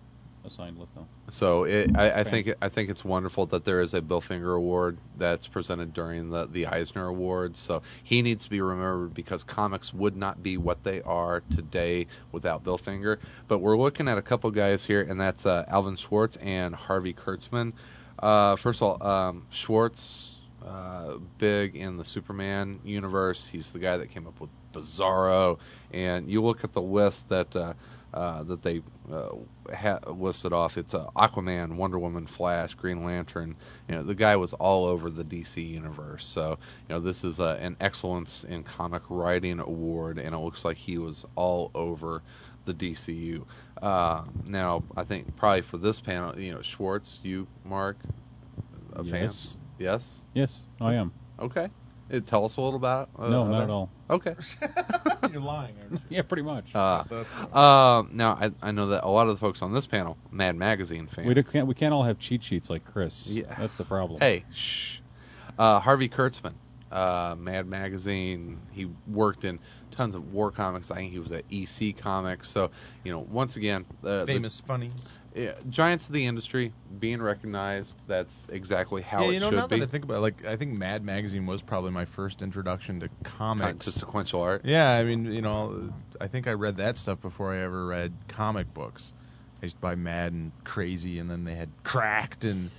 assigned Litho. So it, I, I Fan. think I think it's wonderful that there is a Bill Finger Award that's presented during the, the Eisner Awards. So he needs to be remembered because comics would not be what they are today without Bill Finger. But we're looking at a couple guys here, and that's uh, Alvin Schwartz and Harvey Kurtzman. Uh, first of all, um, Schwartz, uh, big in the Superman universe. He's the guy that came up with Bizarro, and you look at the list that uh, uh, that they uh, ha- listed off. It's uh, Aquaman, Wonder Woman, Flash, Green Lantern. You know, the guy was all over the D C universe. So, you know, this is uh, an Excellence in Comic Writing Award, and it looks like he was all over the D C U. Uh, now, I think probably for this panel, you know, Schwartz, you, Mark, a Yes. fan? Yes. Yes, I am. Okay. Uh, tell us a little about. Uh, no, about not at all. Okay. You're lying, aren't you? Yeah, pretty much. Uh, That's, um, now I, I know that a lot of the folks on this panel, Mad Magazine fans. we do, can't we can't all have cheat sheets like Chris. Yeah. That's the problem. Hey, shh. Uh, Harvey Kurtzman, uh, Mad Magazine. He worked in tons of war comics. I think he was at E C Comics. So, you know, once again, uh, famous funnies. the yeah, giants of the industry being recognized. That's exactly how Yeah, it you know, should now be. that I think about it, like, I think Mad Magazine was probably my first introduction to comics. to sequential art. Yeah, I mean, you know, I think I read that stuff before I ever read comic books. I used to buy Mad and Crazy, and then they had Cracked, and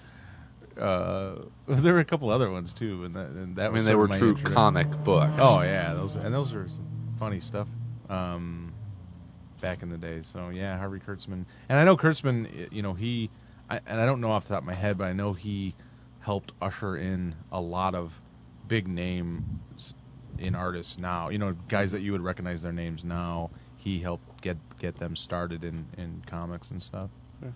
uh, there were a couple other ones too, and that, and that I was mean, they sort were of my true intro. comic books. Oh yeah, those and those are some funny stuff. Um, back in the day, so yeah, Harvey Kurtzman, and I know Kurtzman, you know, he, I, and I don't know off the top of my head, but I know he helped usher in a lot of big names in artists now. You know, guys that you would recognize their names now. He helped get get them started in, in comics and stuff.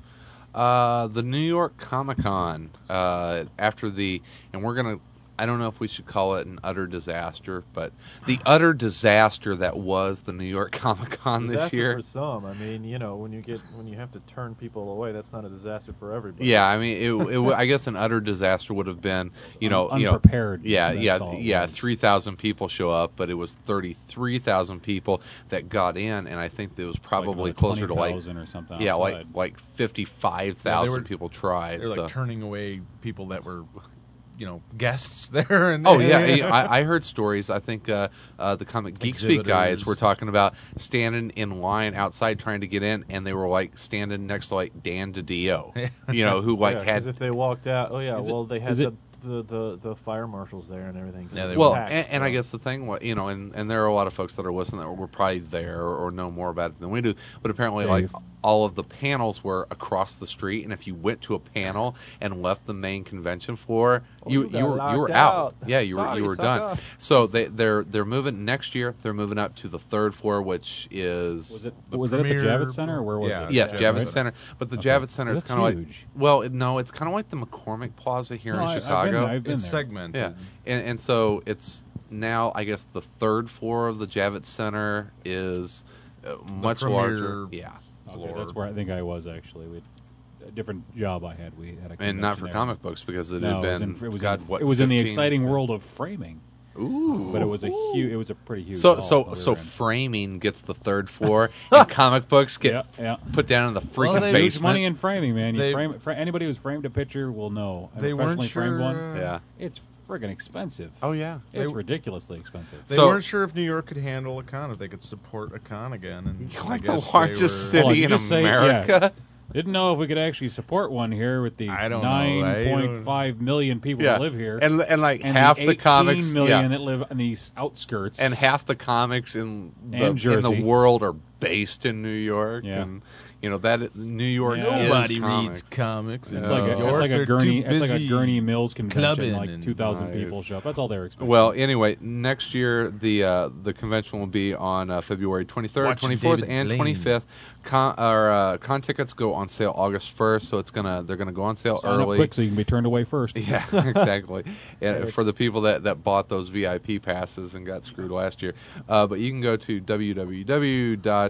Uh, the New York Comic Con, uh, after the, and we're going to, I don't know if we should call it an utter disaster, but the utter disaster that was the New York Comic Con this Disaster year. for some. I mean, you know, when you get when you have to turn people away, that's not a disaster for everybody. Yeah, I mean, it, it, w- I guess an utter disaster would have been, you know, Un- you know, unprepared, yeah, that's yeah, all it yeah. was. Three thousand people show up, but it was thirty-three thousand people that got in, and I think it was probably like closer to like, twenty thousand or something. yeah, like outside. like fifty-five thousand Yeah, they were- people tried. They're like so. turning away people that were, you know, guests there. And Oh yeah, I, I heard stories. I think uh, uh, the Comic Geek Speak guys Exhibitors. were talking about standing in line outside trying to get in, and they were like standing next to like Dan DiDio, you know, who like Yeah, 'cause had. if they walked out, oh yeah, Is it- well they had is the, it- the, the the fire marshals there and everything. 'cause Yeah, it they was Well, packed, and, and I so. guess the thing, wa- you know, and, and there are a lot of folks that are listening that were probably there or, or know more about it than we do, but apparently, like, Dave. all of the panels were across the street, and if you went to a panel and left the main convention floor, Oh, you you got you were you were locked out. out. Yeah, you were Sorry, you were done. sucker. So they they're they're moving next year. They're moving up to the third floor, which is was it the was it at the premier- Javits Center or where was Yeah. it? yes, Javits Javits Center. Center. But the Okay. Javits Center That's is kind of like huge. well, it, no, it's kind of like the McCormick Plaza here No, in I- I've been Chicago. there, I've been It's there. segmented. Yeah, and and so it's now I guess the third floor of the Javits Center is uh, much premier larger. Yeah, Okay, floor. that's where I think I was actually. We had a different job I had. We had a and not for convention there. comic books because it No, had it was been in, it was God in, what it was in the fifteen exciting world of framing, Ooh, but it was a huge. It was a pretty huge. So hall so that we so were in. framing gets the third floor, and comic books get yeah, yeah. put down in the freaking Well, they- Huge basement. money in framing, man. You They- frame fra- anybody who's framed a picture will know. A They weren't professionally framed sure. one. uh, yeah. It's friggin' expensive. Oh yeah. It's They- ridiculously expensive. They So- weren't sure if New York could handle a con, if they could support a con again. And You're I like the guess they largest were- Hold on, city you in just say- America. Didn't know if we could actually support one here with the I don't know. nine I point don't- five million people Yeah. that live here, And and like and half the, the comics, eighteen million yeah, that live on these outskirts, and half the comics in the And in Jersey. the world are based in New York. Yeah. And you know that New York Yeah. is Nobody comics. reads comics. It's Yeah. like a, New it's York, like a they're Gurney, too it's like a busy Gurney Mills convention, clubbing like and- two thousand Nice. people show up. That's all they're expecting. Well, anyway, next year the uh, the convention will be on uh, February twenty-third, Watch twenty-fourth, David and Blaine. twenty-fifth. Con, or, uh, con tickets go on sale August first, so it's gonna they're gonna go on sale sign up early. quick so you can be turned away first. Yeah, exactly. And for the people that, that bought those V I P passes and got screwed last year. Uh, but you can go to w w w dot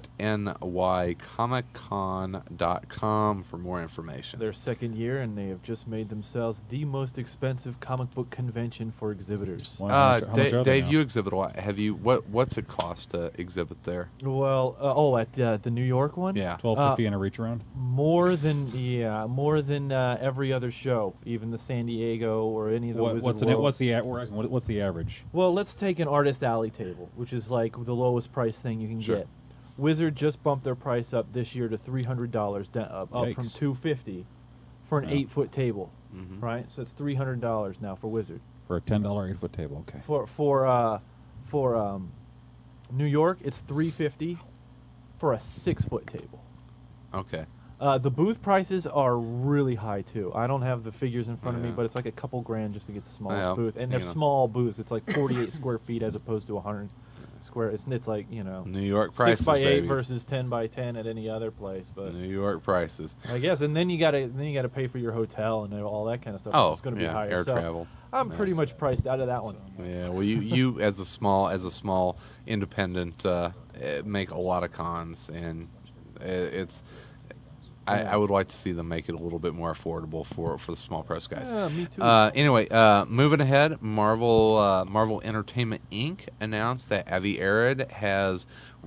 dot n y comic con dot com for more information. Their second year, and they have just made themselves the most expensive comic book convention for exhibitors. Wow, Uh, how much- how much Dave, are they Dave now? you exhibit a lot. Have you? What What's it cost to exhibit there? Well, uh, oh, at uh, the New York one? Yeah. twelve fifty and a reach around. More than yeah, more than uh, every other show, even the San Diego or any of the What, Wizard what's the World. what's the a- we're asking, what, what's the average? Well, let's take an Artist Alley table, which is like the lowest price thing you can Sure. get. Wizard just bumped their price up this year to three hundred dollars, da- up, up from Yikes. two hundred fifty dollars for an Yeah. eight foot table, Mhm. right? So it's three hundred dollars now for Wizard. For a ten dollar eight foot table, okay. For for uh for um New York, it's three hundred fifty dollars for a six foot table. Okay. Uh, the booth prices are really high too. I don't have the figures in front of me, Yeah. but it's like a couple grand just to get the smallest Yeah, booth, and they're you know. small booths. It's like forty-eight square feet as opposed to one hundred square. It's it's like you know New York prices, six by eight baby. versus ten by ten at any other place. But New York prices. I guess, and then you gotta then you gotta pay for your hotel and all that kind of stuff. Oh, it's going to yeah, be higher. air so travel. I'm Yeah. pretty much priced out of that one. Yeah, well, you, you as a small as a small independent uh, eh, make a lot of cons, and i- it's. I, I would like to see them make it a little bit more affordable for, for the small press guys. Yeah, me too. Uh, anyway, uh, moving ahead, Marvel uh, Marvel Entertainment Incorporated announced that Avi Arad has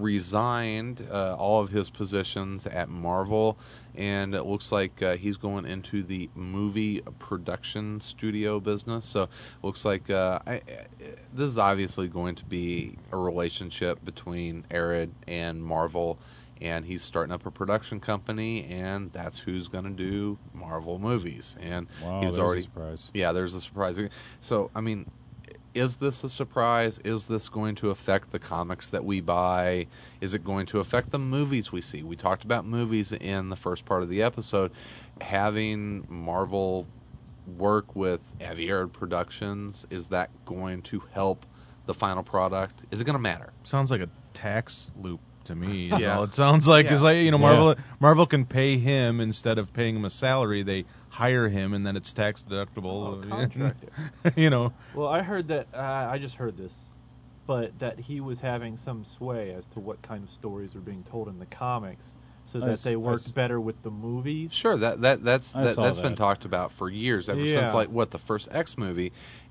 resigned uh, all of his positions at Marvel, and it looks like uh, he's going into the movie production studio business. So it looks like uh, I, I, this is obviously going to be a relationship between Arad and Marvel. And he's starting up a production company, and that's who's going to do Marvel movies. And Wow, he's there's already a surprise. yeah, there's a surprise. So, I mean, is this a surprise? Is this going to affect the comics that we buy? Is it going to affect the movies we see? We talked about movies in the first part of the episode. Having Marvel work with Avi Arad Productions, is that going to help the final product? Is it going to matter? Sounds like a tax loop to me. You Yeah. know? It sounds like it's Yeah. like you know Yeah. Marvel Marvel can pay him instead of paying him a salary. They hire him and then it's tax deductible. Oh, contractor. you know. Well, I heard that. Uh, I just heard this, but that he was having some sway as to what kind of stories are being told in the comics, so I that s- they I worked s- better with the movies. Sure, that that that's I that, saw that's been that. talked about for years, ever Yeah. since like what the first X movie,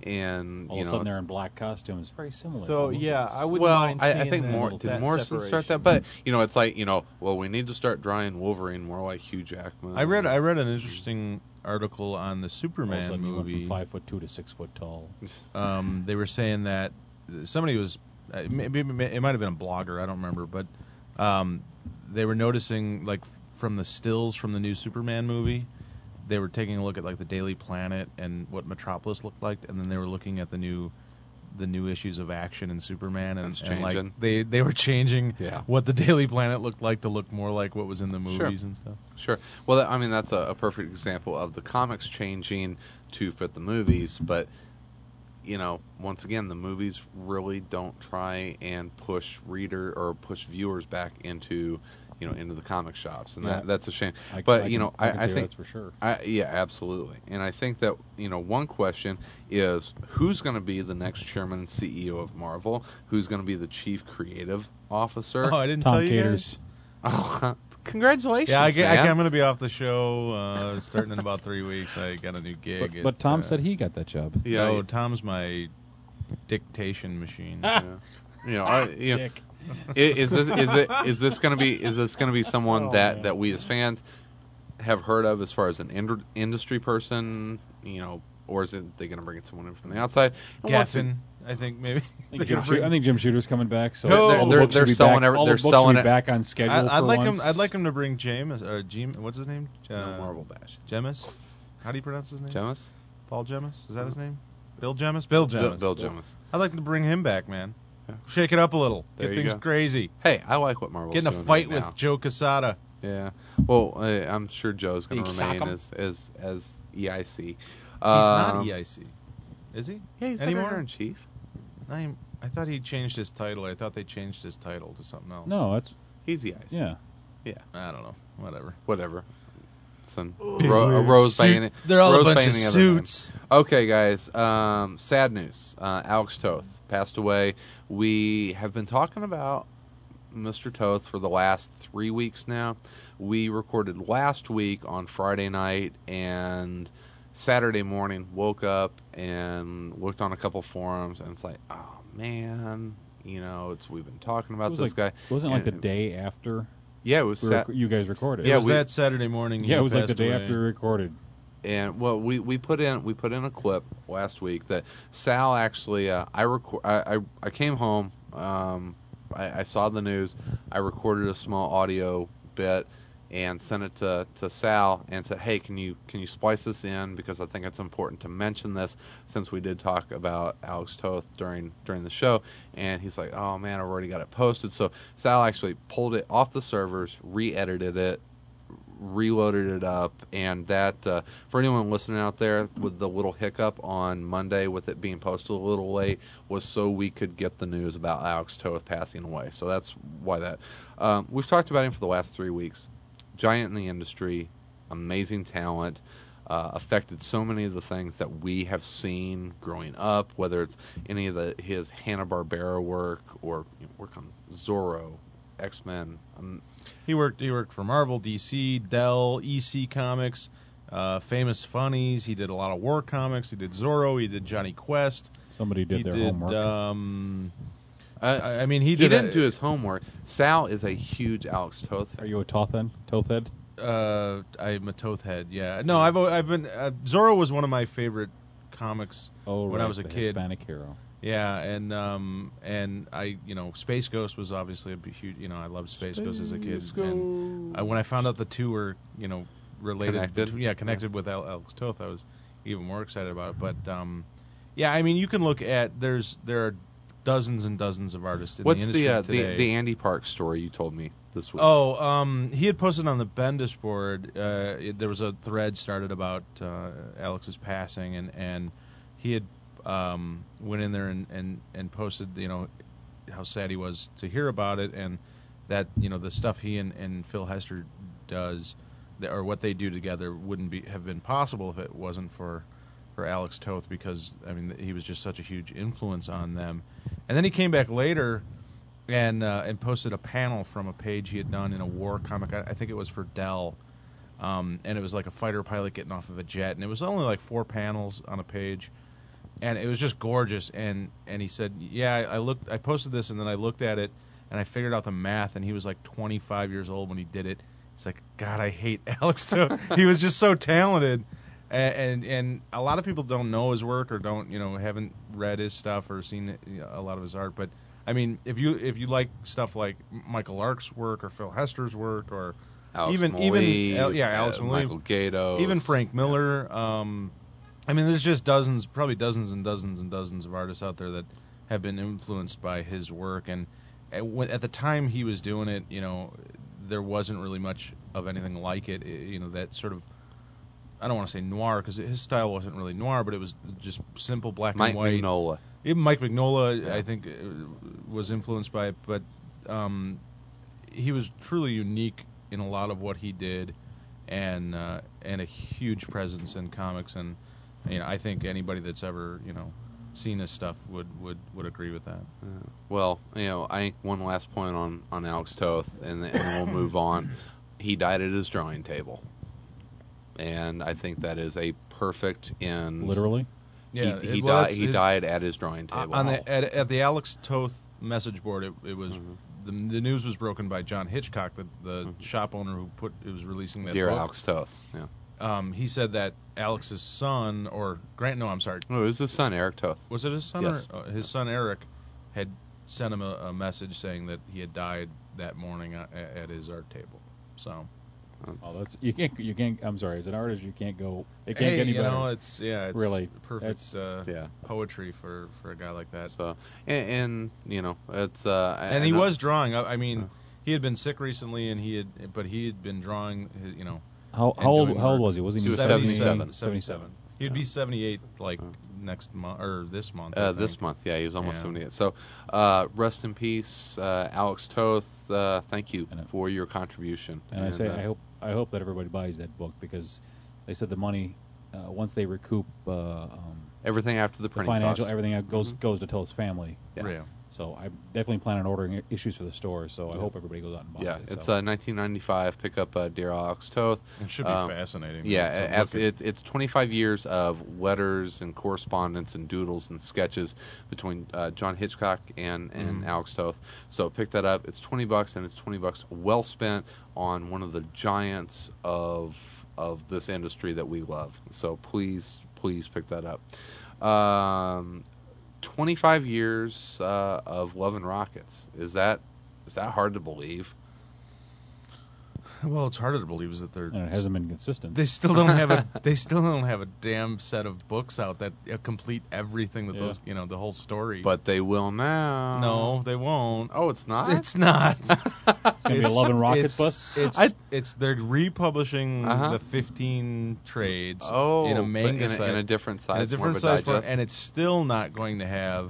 and All you of a know. sudden they're it's- in black costumes. Very similar. So to the yeah, movies. I wouldn't well, mind I, seeing I think that, more that did Morrison start separation. that, but you know, it's like you know, well, we need to start drawing Wolverine more like Hugh Jackman. I read I read an interesting article on the all of a Superman sudden you went movie. from five foot two to six foot tall. Um, they were saying that somebody was uh, maybe it might have been a blogger, I don't remember, but um, they were noticing like from the stills from the new Superman movie, they were taking a look at like the Daily Planet and what Metropolis looked like, and then they were looking at the new the new issues of Action and Superman, and, That's and like changing. they they were changing Yeah. what the Daily Planet looked like to look more like what was in the movies Sure. and stuff. Sure. Well, that, I mean, that's a, a perfect example of the comics changing to fit the movies, but you know, once again, the movies really don't try and push reader or push viewers back into, you know, into the comic shops, and Yeah. that that's a shame. I, but I you can- know, I, I, can I say think that's for sure. I, yeah, absolutely. And I think that, you know, one question is who's going to be the next chairman and C E O of Marvel? Who's going to be the chief creative officer? Oh, I didn't Tom tell you guys? Caters. Oh, congratulations, Yeah, I, get, I, man. I'm going to be off the show uh, starting in about three weeks. I got a new gig. But, at, but Tom uh, said he got that job. Yeah, no, you- Tom's my dictation machine. yeah. You know, I, you know, Dick. i- is this is it is this going to be is this going to be someone Oh, that man. that we as fans have heard of as far as an ind- industry person, you know, or is it they going to bring in someone in from the outside? And once Gatson, I think maybe. I think, Jim Shoo- I think Jim Shooter's coming back. So No, all the they're- books they're should be selling back, every- all they're the books selling should it- be back on schedule. I, I'd for like once. him. I'd like him to bring James. Uh, Gem, what's his name? Uh, no, Marvel Bash. Jemis. How do you pronounce his name? Jemis? Paul Jemis. Is that his name? Bill Jemis. Bill Jemis. Bill, Bill Jemis. I'd like to bring him back, man. Yeah. Shake it up a little. There Get you things go. crazy. Hey, I like what Marvel's Get in a doing fight right with now. Joe Quesada. Yeah. Well, uh, I'm sure Joe's going You to shock remain him? as as as E I C. He's He's not E I C, is he? Yeah, he's anymore. editor in chief. I, I thought he changed his title. I thought they changed his title to something else. No, that's He's E I C. yeah. Yeah. I don't know. Whatever. Whatever. Some Big ro- a weird rose by suit- any. They're all rose a bunch by of any other name. suits. Okay, guys. Um, sad news. Uh, Alex Toth passed away. We have been talking about Mister Toth for the last three weeks now. We recorded last week on Friday night, and Saturday morning woke up and looked on a couple forums, and it's like, oh man, you know, it's we've been talking about It was this like, guy. Wasn't it like the And- day after Yeah, it was. we Sat- rec- you guys recorded? It Yeah, was we- that Saturday morning. yeah, he it was like the passed day away. after we recorded. And well, we, we put in we put in a clip last week that Sal actually uh, I, record, I I I came home, um, I, I saw the news, I recorded a small audio bit and sent it to, to Sal and said, hey, can you can you splice this in, because I think it's important to mention this since we did talk about Alex Toth during during the show. And he's like, oh man, I've already got it posted. So Sal actually pulled it off the servers, re-edited it, reloaded it up, and that uh, for anyone listening out there, with the little hiccup on Monday with it being posted a little late, was so we could get the news about Alex Toth passing away. So that's why that. Um, we've talked about him for the last three weeks. Giant in the industry, amazing talent, uh, affected so many of the things that we have seen growing up, whether it's any of the his Hanna-Barbera work or you know, work on Zorro, X-Men. Um, He worked. He worked for Marvel, D C, Dell, E C Comics, uh, Famous Funnies. He did a lot of war comics. He did Zorro. He did Johnny Quest. Somebody did he their did, homework. Um, uh, I, I mean, he He, did. didn't a, do his homework. Sal is a huge Alex Toth. Are you a Toth head? Toth head? Uh, I'm a Toth head. Yeah. No, I've I've been. Uh, Zorro was one of my favorite comics Oh, when right, I was a the kid. Hispanic hero. Yeah, and um and I you know Space Ghost was obviously a huge you know I loved Space, Ghost as a kid, and I, when I found out the two were you know related, Connected? between- yeah, connected with Al- Alex Toth, I was even more excited about it. But um, yeah, I mean you can look at there's there are dozens and dozens of artists in What's the industry the, uh, today. the the Andy Park story you told me this week? Oh, um, he had posted on the Bendis board. Uh, it, there was a thread started about uh, Alex's passing, and, and he had um, went in there and, and, and posted, you know, how sad he was to hear about it, and that you know the stuff he and, and Phil Hester does, that, or what they do together, wouldn't be have been possible if it wasn't for for Alex Toth, because I mean he was just such a huge influence on them. And then he came back later and uh, and posted a panel from a page he had done in a war comic. I, I think it was for Dell, um, and it was like a fighter pilot getting off of a jet, and it was only like four panels on a page, and it was just gorgeous. And, and he said, yeah, I, I looked, I posted this, and then I looked at it, and I figured out the math, and he was like twenty-five years old when he did it. He's like, God, I hate Alex Toth. He was just so talented. And, and and a lot of people don't know his work or don't you know haven't read his stuff or seen you know, a lot of his art. But I mean, if you if you like stuff like Michael Lark's work or Phil Hester's work or Alex even Maleev, even Al- yeah Alex uh, Maleev, Michael Gatos, even Frank Miller, um, I mean, there's just dozens, probably dozens and dozens and dozens of artists out there that have been influenced by his work. And at, when, at the time he was doing it, you know, there wasn't really much of anything like it. it you know, that sort of I don't want to say noir because his style wasn't really noir, but it was just simple black Mike and white. Mignola. Even Mike Mignola, Yeah. I think, uh, was influenced by it, but um, he was truly unique in a lot of what he did, and uh, and a huge presence in comics. And you know, I think anybody that's ever you know seen his stuff would would, would agree with that. Uh, well, you know, I think one last point on, on Alex Toth, and, and then we'll move on. He died at his drawing table. And I think that is a perfect end. Literally? Yeah, he, he, it- well, di- that's he his- died at his drawing table. On the, at, at the Alex Toth message board, it, it was Mhm. the, the news was broken by John Hitchcock, the, the Mhm. shop owner who put who was releasing that Dear book. Alex Toth. Yeah. Um, he said that Alex's son, or Grant, no, I'm sorry, Oh, it was his son, Eric Toth. was it his son? Yes. Or, uh, his son Eric had sent him a, a message saying that he had died that morning at, at his art table. So Oh, that's you can't you can't. I'm sorry, as an artist, you can't go. It can't hey, get any you better. know, it's yeah, it's Really, perfect that's- uh, Yeah. poetry for, for a guy like that. So, and, and you know, it's. Uh, I- and I he know- was drawing. I, I mean, Uh. he had been sick recently, and he had, but he had been drawing. his- You know, how and how old doing how old work. was he? Was he, He was seventy-seven? seventy-seven. seventy-seven. He'd be Yeah. seventy-eight like Uh. next month or this month. I Uh, think. this month, yeah, he was almost Yeah. seventy-eight. So, uh, rest in peace, uh, Alex Toth. Uh, thank you And, uh, for your contribution. And I say uh, I hope I hope that everybody buys that book because they said the money uh, once they recoup uh, um, everything after the the printing financial cost. everything goes Mhm. goes to Toth's family. Yeah. Yeah. So I definitely plan on ordering issues for the store. So I hope everybody goes out and buys Yeah, it. it's so. uh, nineteen ninety-five. Pick up uh, Dear Alex Toth. It should be Um, fascinating. to- Yeah, to look abs- at. it, it's twenty-five years of letters and correspondence and doodles and sketches between uh, John Hitchcock and, and Mhm. Alex Toth. So pick that up. It's twenty bucks, and it's twenty bucks well spent on one of the giants of of this industry that we love. So please, please pick that up. Um, twenty-five years uh, of Love and Rockets. Is that is that hard to believe? Well, it's harder to believe is that they're And it hasn't been consistent. they still don't have a they still don't have a damn set of books out that uh, complete everything that Yeah. those you know the whole story. But they will now. no, they won't. Oh, it's not. It's not. It's gonna be a Love and Rockets it's, bus. It's I- it's they're republishing Uh-huh. the fifteen trades Oh, in a but manga in a, size, in a different size, in a more different of a size form, digest. and it's still not going to have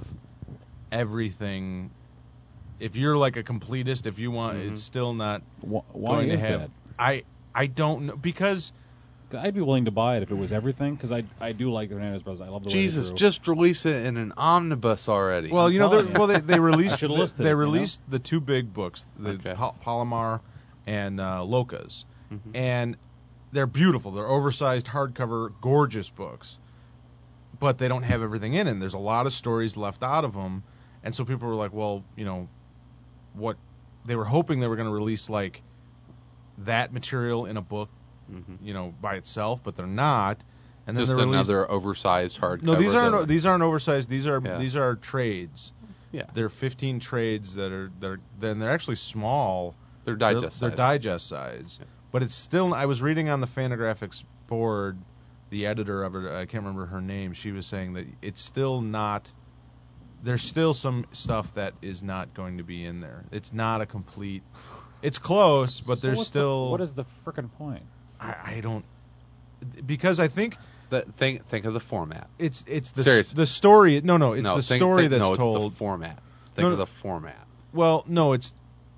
everything. If you're like a completist, if you want, Mhm. it's still not Wh- Why going is to have. that? I I don't know because. I'd be willing to buy it if it was everything, because I I do like the Hernandez Brothers. I love the way they Jesus, drew. just release it in an omnibus already. Well, I'm you know, telling they're- you. well they they released should've the- listed they it, you know? released the two big books, the Okay. Pal- Palomar and uh, Locas, Mhm. and they're beautiful. They're oversized hardcover, gorgeous books, but they don't have everything in it. There's a lot of stories left out of them, and so people were like, well, you know, what they were hoping they were going to release like that material in a book, Mhm. you know, by itself, but they're not. And then just they're released- another oversized hardcover. no, these aren't that- these aren't oversized. These are Yeah. these are trades. Yeah. They're fifteen trades that are they're then they're actually small. They're They're, digest they're size. digest size. Yeah. But it's still. I was reading on the Fantagraphics board, the editor of it. I can't remember her name. She was saying that it's still not. There's still some stuff that is not going to be in there. It's not a complete. It's close, but So there's what's the- still. what is the frickin' point? I, I don't. Because I think The, think think of the format. it's it's the Serious. the story. No, no, it's no, the think, story think, that's no, it's told. the format. Think No, of no. the format. Well, no, it's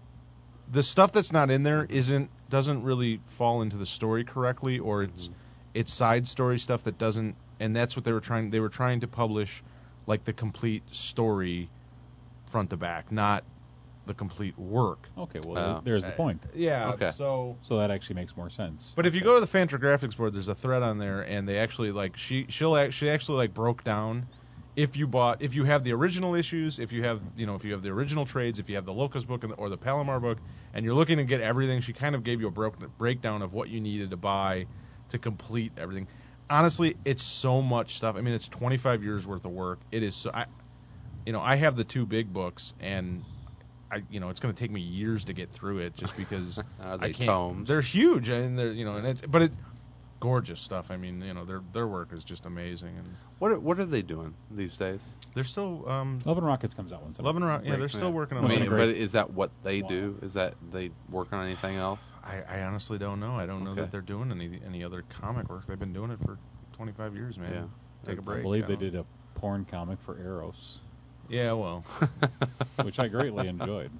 the stuff that's not in there isn't doesn't really fall into the story correctly, or it's it's side story stuff that doesn't, and that's what they were trying. They were trying to publish like the complete story, front to back, not the complete work. Okay, well Oh. there's the point. Yeah. Okay. So. So that actually makes more sense. But if you go to the Fantagraphics board, there's a thread on there, and they actually like she she'll act, she actually like broke down if you bought if you have the original issues, if you have you know if you have the original trades, if you have the Locust book and the, or the Palomar book, and you're looking to get everything, she kind of gave you a broke, breakdown of what you needed to buy to complete everything. Honestly, it's so much stuff. I mean, it's twenty-five years worth of work. It is so I, you know, I have the two big books, and I you know it's going to take me years to get through it just because Are I they can't. tomes? They're huge, and they're you know, and it's but it gorgeous stuff. I mean, you know, their their work is just amazing, and What are, what are they doing these days? they're still um, Love and Rockets comes out once. a loving around. Yeah, Great. they're still working on. I Wasn't mean, it it. but is that what they Wow. do? Is that they work on anything else? I, I honestly don't know. I don't know Okay. that they're doing any any other comic work. They've been doing it for twenty-five years, man. Yeah. Take a break. I believe you they know. did a porn comic for Eros, Yeah, well, which I greatly enjoyed.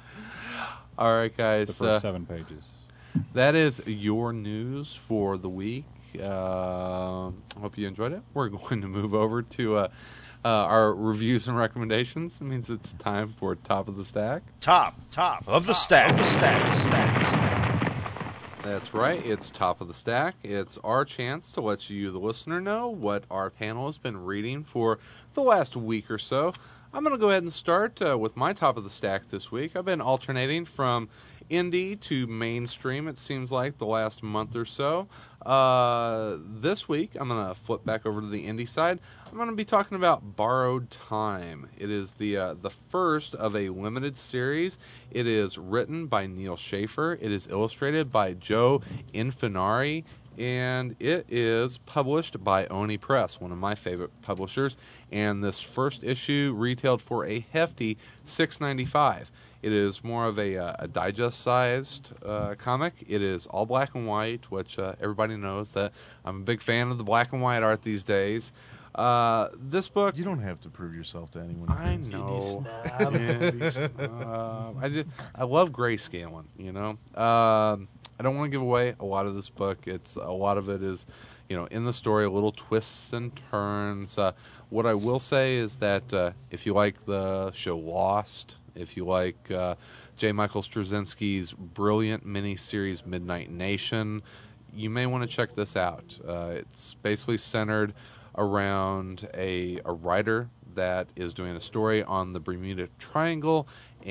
All right, The guys. first Uh, seven pages. that is your news for the week. Uh, I hope you enjoyed it. We're going to move over to uh, uh, our reviews and recommendations. It means it's time for Top of the Stack. Top, top of the stack. Of the stack, stack, stack. That's right. It's Top of the Stack. It's our chance to let you, the listener, know what our panel has been reading for the last week or so. I'm going to go ahead and start uh, with my Top of the Stack this week. I've been alternating from indie to mainstream, it seems like, the last month or so. Uh, this week, I'm going to flip back over to the indie side. I'm going to be talking about Borrowed Time. It is the uh, the first of a limited series. It is written by Neil Schaefer. It is illustrated by Joe Infinari, and it is published by Oni Press, one of my favorite publishers. And this first issue retailed for a hefty six dollars and ninety-five cents. It is more of a, uh, a digest-sized uh, comic. It is all black and white, which uh, everybody knows that I'm a big fan of the black and white art these days. Uh, this book, you don't have to prove yourself to anyone. I know. Yeah. uh, I just, I love grayscaling, you know. Um, I don't want to give away a lot of this book. It's a lot of it is, you know, in the story, little twists and turns. Uh, what I will say is that uh, if you like the show Lost, if you like uh, J. Michael Straczynski's brilliant miniseries Midnight Nation, you may want to check this out. Uh, it's basically centered around a, a writer that is doing a story on the Bermuda Triangle,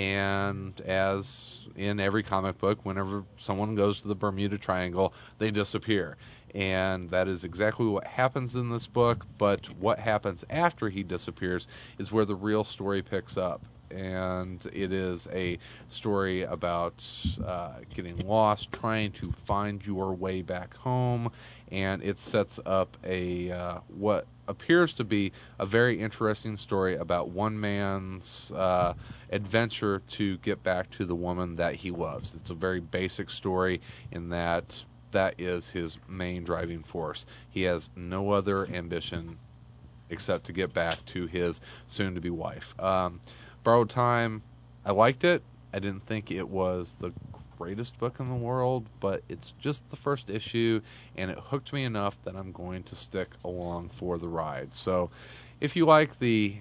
and as in every comic book, whenever someone goes to the Bermuda Triangle, they disappear. And that is exactly what happens in this book, but what happens after he disappears is where the real story picks up. And it is a story about uh, getting lost, trying to find your way back home, and it sets up a uh, what appears to be a very interesting story about one man's uh, adventure to get back to the woman that he loves. It's a very basic story in that that is his main driving force. He has no other ambition except to get back to his soon-to-be wife. Um, Borrowed Time, I liked it. I didn't think it was the greatest book in the world, but it's just the first issue, and it hooked me enough that I'm going to stick along for the ride. So if you like the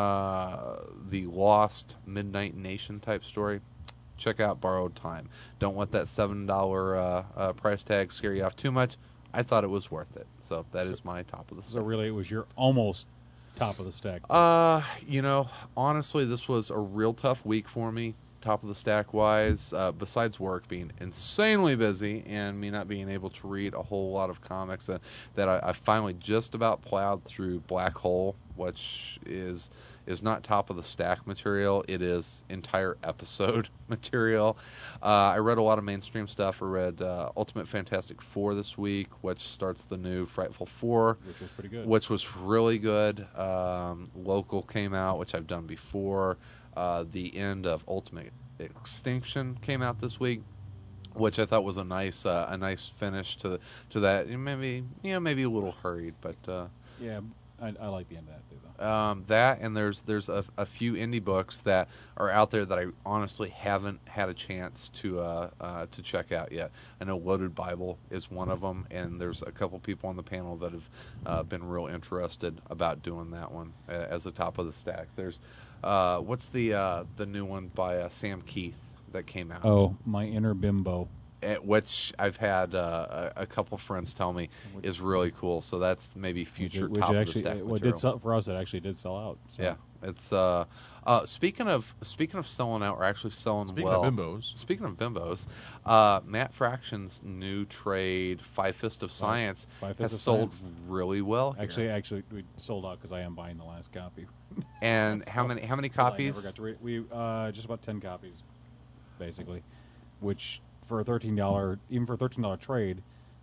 uh, the Lost Midnight Nation type story, check out Borrowed Time. Don't let that seven dollars uh, uh, price tag scare you off too much. I thought it was worth it. So that so, is my top of the stack. So really, it was your almost top of the stack. Uh, you know, honestly, this was a real tough week for me, top of the stack wise. Uh, besides work being insanely busy and me not being able to read a whole lot of comics, that that I, I finally just about plowed through Black Hole, which is is not top of the stack material. It is entire episode material. Uh, I read a lot of mainstream stuff. I read uh, Ultimate Fantastic Four this week, which starts the new Frightful Four, which was pretty good. Which was really good. Um, Local came out, which I've done before. Uh, the end of Ultimate Extinction came out this week, which I thought was a nice uh, a nice finish to to that. Maybe you know maybe a little hurried, but uh, yeah. I, I like the end of that too, though. Um, that and there's there's a, a few indie books that are out there that I honestly haven't had a chance to uh, uh, to check out yet. I know Loaded Bible is one of them, and there's a couple people on the panel that have uh, been real interested about doing that one uh, as the top of the stack. There's uh, what's the uh, the new one by uh, Sam Keith that came out? Oh, My Inner Bimbo. At which I've had uh, a, a couple friends tell me which, is really cool. So that's maybe future which top actually, of the stack well, material. did sell, for us, it actually did sell out. So. Yeah, it's uh, uh, speaking of speaking of selling out, or actually selling speaking well. Speaking of bimbos. Speaking of bimbos, uh, Matt Fraction's new trade, Five Fist of Science, Five Fist has of sold Science. really well. Here. Actually, actually, we sold out because I am buying the last copy. And how many how many copies? I never got to read. We uh, just about ten copies, basically, which. For a thirteen dollars, even for a thirteen dollars trade,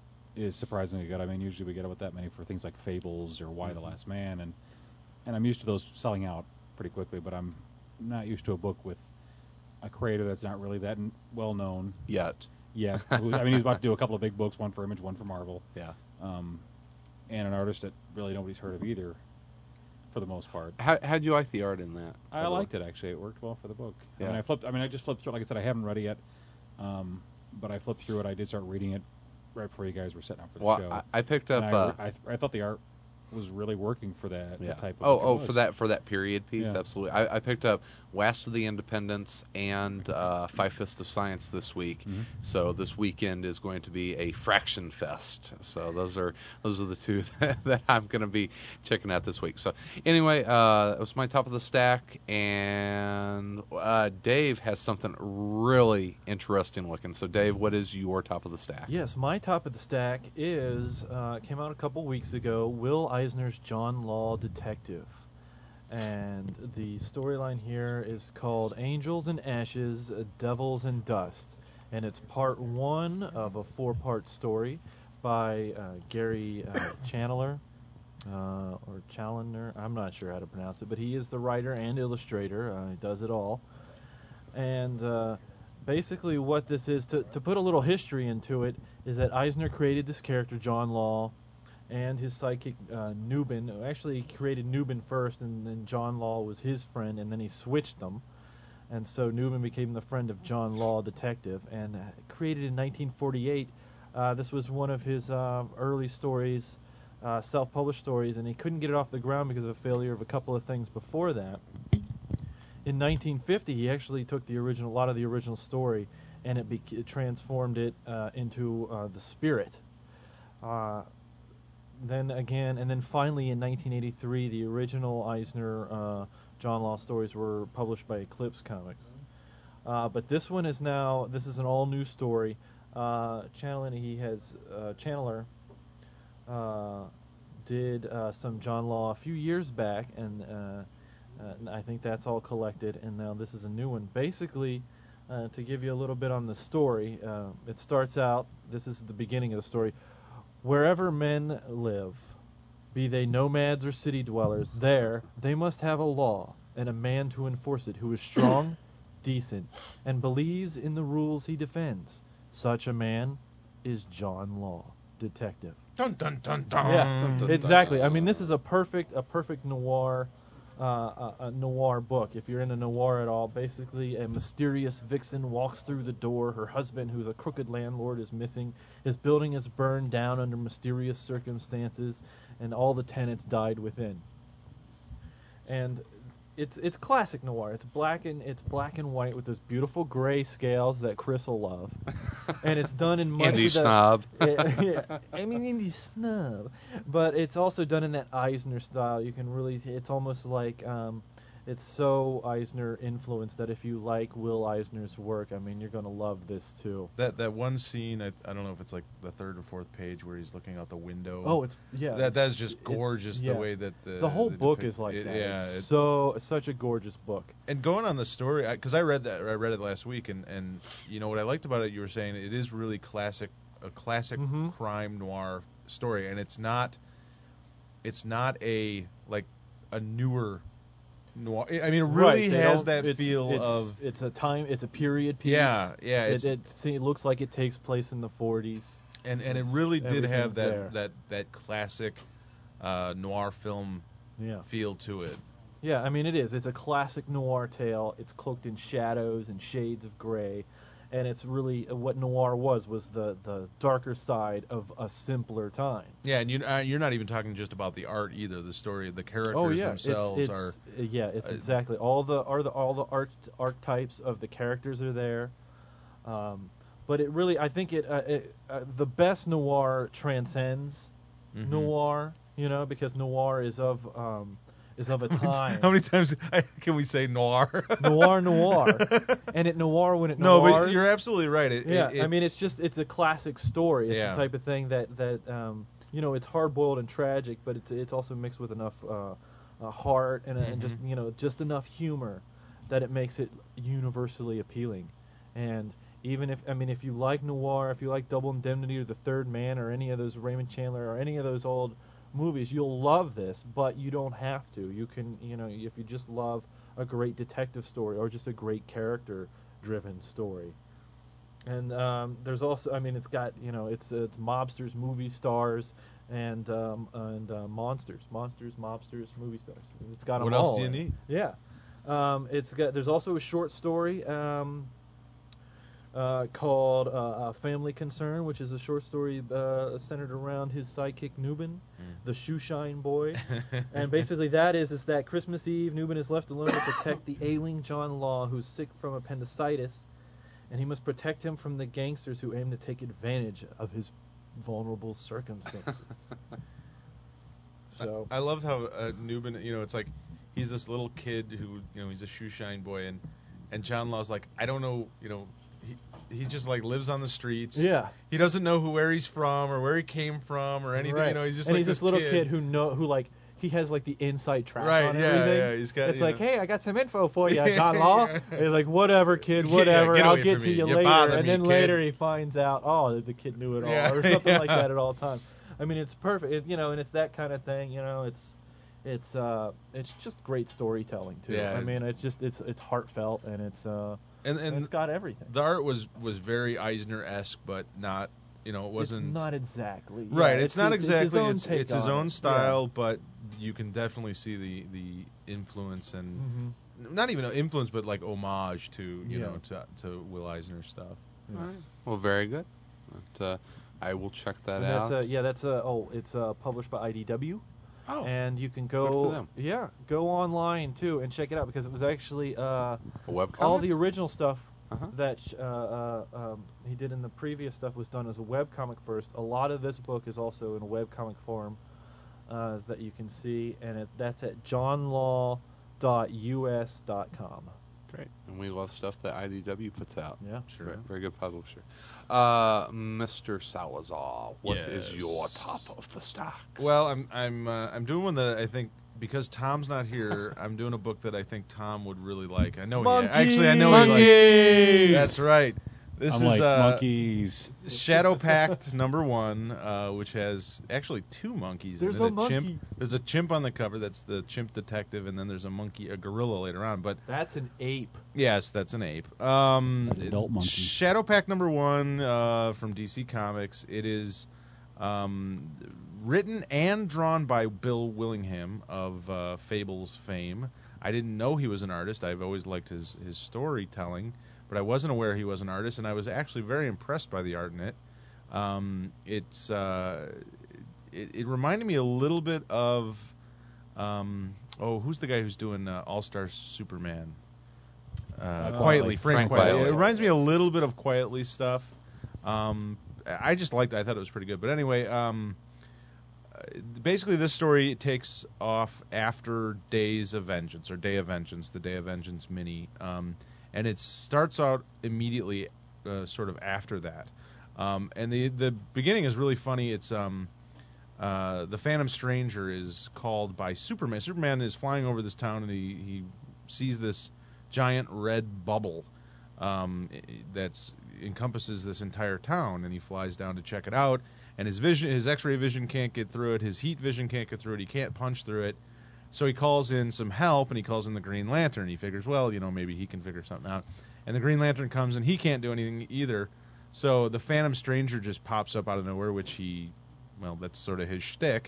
is surprisingly good. I mean, usually we get about that many for things like Fables or Why the Last Man, and and I'm used to those selling out pretty quickly, but I'm not used to a book with a creator that's not really that n- well known yet. Yeah, I mean, he's about to do a couple of big books, one for Image, one for Marvel. Yeah. Um, and an artist that really nobody's heard of either, for the most part. How how'd you like the art in that? I liked it actually. It worked well for the book. Yeah. I mean, I flipped. I mean, I just flipped through. Like I said, I haven't read it yet. Um, but I flipped through it. I did start reading it right before you guys were setting up for the well, show. I, I picked up. I, uh, I, I thought the art was really working for that yeah. type of. Oh, book it oh, was. for that for that period piece, Yeah. absolutely. I, I picked up Last of the Independents and uh, Five Fist of Science this week. Mm-hmm. So this weekend is going to be a Fraction Fest. So those are those are the two that, that I'm going to be checking out this week. So anyway, uh, it was my top of the stack, and uh, Dave has something really interesting looking. So Dave, what is your top of the stack? Yes, my top of the stack is uh, came out a couple weeks ago. Will Eisner's John Law Detective, and the storyline here is called Angels and Ashes, Devils and Dust, and it's part one of a four-part story by uh, Gary uh, Chandler. Uh, or Challenger, I'm not sure how to pronounce it, but he is the writer and illustrator. Uh, he does it all. And uh, basically what this is, to, to put a little history into it, is that Eisner created this character, John Law, and his sidekick, uh, Newbin. Actually, he created Newbin first, and then John Law was his friend, and then he switched them. And so Newman became the friend of John Law, detective, and uh, created in nineteen forty-eight. Uh, this was one of his uh, early stories, uh, self-published stories, and he couldn't get it off the ground because of a failure of a couple of things before that. In nineteen fifty, he actually took the original, a lot of the original story, and it, bec- it transformed it uh, into uh, The Spirit. Uh, then again, and then finally in nineteen eighty-three, the original Eisner uh, John Law stories were published by Eclipse Comics. Uh, but this one is now, this is an all-new story. Uh, Chandler, he has, uh, Chandler uh, did uh, some John Law a few years back, and uh, uh, I think that's all collected, and now this is a new one. Basically, uh, to give you a little bit on the story, uh, it starts out, this is the beginning of the story, wherever men live, be they nomads or city dwellers, there they must have a law and a man to enforce it who is strong, decent, and believes in the rules he defends. Such a man is John Law, detective. Dun dun dun dun. Yeah, Dun, dun, exactly. dun. I mean, this is a perfect, a perfect noir, uh, a, a noir book. If you're into noir at all, basically, a mysterious vixen walks through the door. Her husband, who's a crooked landlord, is missing. His building is burned down under mysterious circumstances, and all the tenants died within. And it's it's classic noir. It's black and it's black and white with those beautiful gray scales that Chris will love, and it's done in much Indie of the, snob. yeah, yeah, I mean indie snob, but it's also done in that Eisner style. You can really, it's almost like um, it's so Eisner influenced that if you like Will Eisner's work, I mean you're gonna love this too. That that one scene, I, I don't know if it's like the third or fourth page where he's looking out the window. Oh, it's yeah. that it's, that's just it's- gorgeous. yeah. The way that the The whole they book depict is like it, that. Yeah, It's it- so such a gorgeous book. and going on the story, because I, I read that, I read it last week, and, and you know what I liked about it, you were saying it is really classic, a classic Mhm. crime noir story, and it's not, it's not a like a newer noir. I mean, it really Right, they has don't- that it's- feel it's, of it's a time, it's a period piece. yeah, yeah. It's, It, it, see, it looks like it takes place in the forties. and and it really did have everything's that there. that that classic uh, noir film Yeah. feel to it. Yeah, I mean it is. It's a classic noir tale. It's cloaked in shadows and shades of gray, and it's really what noir was was the the darker side of a simpler time. Yeah, and you uh, you're not even talking just about the art either. The story, the characters Oh yeah, themselves it's, are. it's, uh, yeah, it's uh, exactly all the are the all the art archetypes of the characters are there. Um, but it really, I think it, uh, it uh, the best noir transcends Mhm. noir, you know, because noir is of um, is of a time. How many times can we say noir? Noir, noir, and it noir when it No, noirs. but you're absolutely right. It, Yeah, it, I mean it's just it's a classic story. It's Yeah. the type of thing that that um, you know it's hard boiled and tragic, but it's it's also mixed with enough uh, uh, heart and, uh, and just Mhm. you know just enough humor that it makes it universally appealing. And even if I mean if you like noir, if you like Double Indemnity or The Third Man or any of those Raymond Chandler or any of those old movies, you'll love this, but you don't have to. You can, you know, if you just love a great detective story or just a great character-driven story. And um, there's also, I mean, it's got, you know, it's it's mobsters, movie stars, and um, and uh, monsters, monsters, mobsters, movie stars. It's got 'em What else all do you in it. need? Yeah, um, it's got. There's also a short story. Um, Uh, called uh, uh, Family Concern, which is a short story uh, centered around his sidekick Newman, the shoeshine boy. And basically that is is that Christmas Eve, Newman is left alone to protect the ailing John Law, who's sick from appendicitis, and he must protect him from the gangsters who aim to take advantage of his vulnerable circumstances. So I loved how uh, Newman, you know, it's like he's this little kid who, you know, he's a shoeshine boy, and and John Law's like, I don't know, you know, he he just like lives on the streets. yeah, He doesn't know who where he's from or where he came from or anything. right. You know, he's just and like he's this this little kid. kid who know who like he has like the inside track Right, on yeah, everything. yeah, he's got, It's you like, know- hey, I got some info for you, John Law. And he's like, whatever, kid, Yeah, whatever. get I'll away get from to me. you You later. bother And me, then kid. later he finds out, oh, the kid knew it all, Yeah, or something like yeah. that at all times. I mean, it's perfect, it, you know, and it's that kind of thing. You know, it's it's uh it's just great storytelling too. Yeah. I mean, it's just it's it's heartfelt and it's uh and and and it's got everything. the art was was very Eisner-esque, but not, you know, it wasn't It's not exactly yeah, right. It's, not his- exactly. own It's take it's his on own it. style, but you can definitely see the the influence and Yeah. Mhm. not even an influence, but like homage to you Yeah. know to to Will Eisner stuff. Yeah. All right. Well, very good. But, uh, I will check that And out. that's uh, yeah, that's uh, oh, it's uh, published by I D W. oh, And you can Good go, for them. yeah, go online too and check it out because it was actually uh, a webcomic? all the original stuff Uh-huh. that sh- uh, uh, um, he did in the previous stuff was done as a webcomic first. A lot of this book is also in a webcomic form uh, that you can see, and it's that's at john law dot u s dot com. Great. And we love stuff that I D W puts out. Yeah. Sure. Very, very good publisher. Uh, Mister Salazar, what is Yes. your top of the stack? Well, I'm I'm uh, I'm doing one that I think because Tom's not here, I'm doing a book that I think Tom would really like. I know he actually I know he likes. That's right. This I'm is like uh, monkeys. Shadow Pact number one, uh, which has actually two monkeys. There's in it. a monkey. Chimp. There's a chimp on the cover. That's the chimp detective, and then there's a monkey, a gorilla later on. But That's an ape. yes, that's an ape. Um, An adult monkey. Shadow Pact number one uh, from D C Comics. It is um, written and drawn by Bill Willingham of uh, Fables fame. I didn't know he was an artist. I've always liked his his storytelling, but I wasn't aware he was an artist, and I was actually very impressed by the art in it. Um, it's uh, it, it reminded me a little bit of um, oh, who's the guy who's doing uh, All Star Superman? Uh, Uh, quietly, Quietly. Frank, Frank Quietly. Quietly. It reminds me a little bit of Quietly stuff. Um, I just liked it. I thought it was pretty good. But anyway, um, uh, basically this story takes off after Days of Vengeance, or Day of Vengeance, the Day of Vengeance mini. Um, and it starts out immediately uh, sort of after that. Um, and the the beginning is really funny. It's um, uh, the Phantom Stranger is called by Superman. Superman is flying over this town, and he, he sees this giant red bubble um, that's encompasses this entire town, and he flies down to check it out. And his vision, his X-ray vision can't get through it. His heat vision can't get through it. He can't punch through it. So he calls in some help, and he calls in the Green Lantern. He figures, well, you know, maybe he can figure something out. And the Green Lantern comes, and he can't do anything either. So the Phantom Stranger just pops up out of nowhere, which he, well, that's sort of his shtick.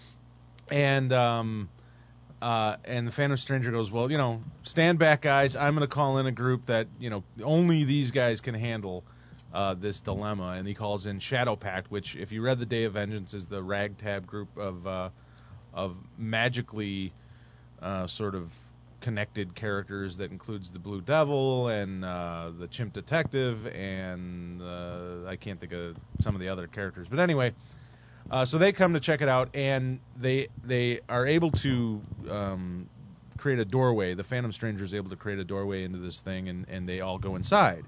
And um, uh, and the Phantom Stranger goes, well, you know, stand back, guys. I'm going to call in a group that, you know, only these guys can handle uh, this dilemma. And he calls in Shadow Pact, which, if you read the Day of Vengeance, is the ragtag group of uh, of magically uh, sort of connected characters that includes the Blue Devil and uh, the Chimp Detective and uh, I can't think of some of the other characters. But anyway, uh, so they come to check it out, and they they are able to um, create a doorway. The Phantom Stranger is able to create a doorway into this thing, and, and they all go inside.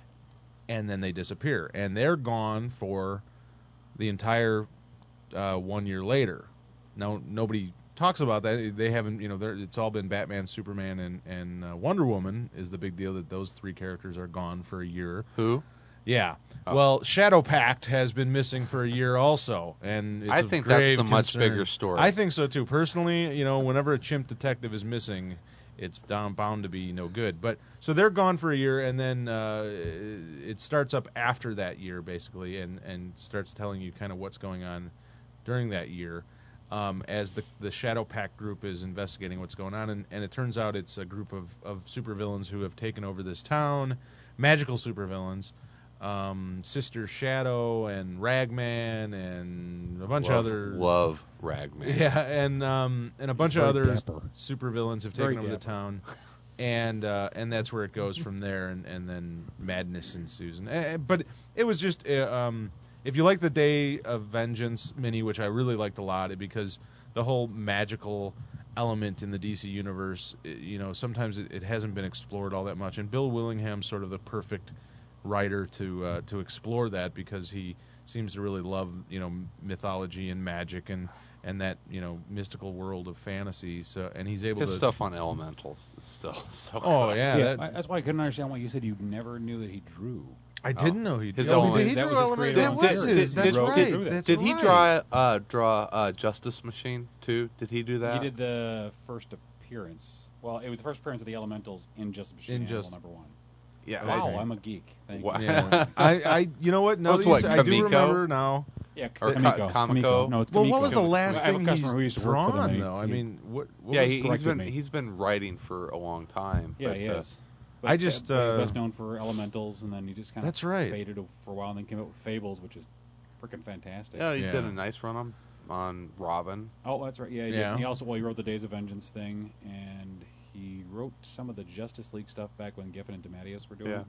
And then they disappear. And they're gone for the entire uh, one year later. Now, nobody talks about that. They haven't, you know, it's all been Batman, Superman, and, and uh, Wonder Woman is the big deal that those three characters are gone for a year. Who? Yeah. Oh. Well, Shadow Pact has been missing for a year also, and it's I of think that's grave the much concern. bigger story. I think so too. Personally, you know, whenever a chimp detective is missing, it's down, bound to be no good. But so they're gone for a year, and then uh, it starts up after that year, basically, and, and starts telling you kind of what's going on during that year. Um, as the the Shadow Pact group is investigating what's going on, and, and it turns out it's a group of, of supervillains who have taken over this town, magical supervillains, um, Sister Shadow and Ragman and a bunch love, of other love Ragman. yeah, and um, and a bunch of very other dapper. supervillains have Very taken over the dapper. town, and uh, and that's where it goes from there, and, and then madness ensues. And, uh, but it was just uh, um. If you like the Day of Vengeance mini, which I really liked a lot, because the whole magical element in the D C universe, you know, sometimes it, it hasn't been explored all that much. And Bill Willingham's sort of the perfect writer to uh, to explore that, because he seems to really love, you know, mythology and magic and, and that, you know, mystical world of fantasy. So and he's able His to stuff on Elementals is still so Oh good. yeah, Yeah, that, I- that's why I couldn't understand why you said you never knew that he drew. I didn't know he His did. Oh, element- he that drew was his Element- creative That own was series. his. He That's wrote- right. drew that. That's Did he right. draw uh, draw uh, Justice Machine too? Did he do that? He did the first appearance. Well, it was the first appearance of the Elementals in Justice Machine In Annual Just- number one. Yeah. Wow, I- I'm a geek. Thank Wow. you. Yeah, I, I, you know what? No, That was what, I do Kamiko? remember now. Yeah, Or Kamiko. Ka- Kamiko. No, it's Well, Kamiko. what was the last I have a thing customer he's who used to work for them, drawn, and he- though? I he- mean, what, what yeah, was he, he's corrected been me. he's been writing for a long time. Yeah, but, he uh, is. But, I just, but he's uh, best known for Elementals, and then he just kind of That's right. faded for a while, and then came out with Fables, which is freaking fantastic. yeah, he Yeah. did a nice run on on Robin. Oh, that's right. Yeah, he, did. Yeah. he also well, he wrote the Days of Vengeance thing, and he wrote some of the Justice League stuff back when Giffen and DeMatteis were doing Yeah. it.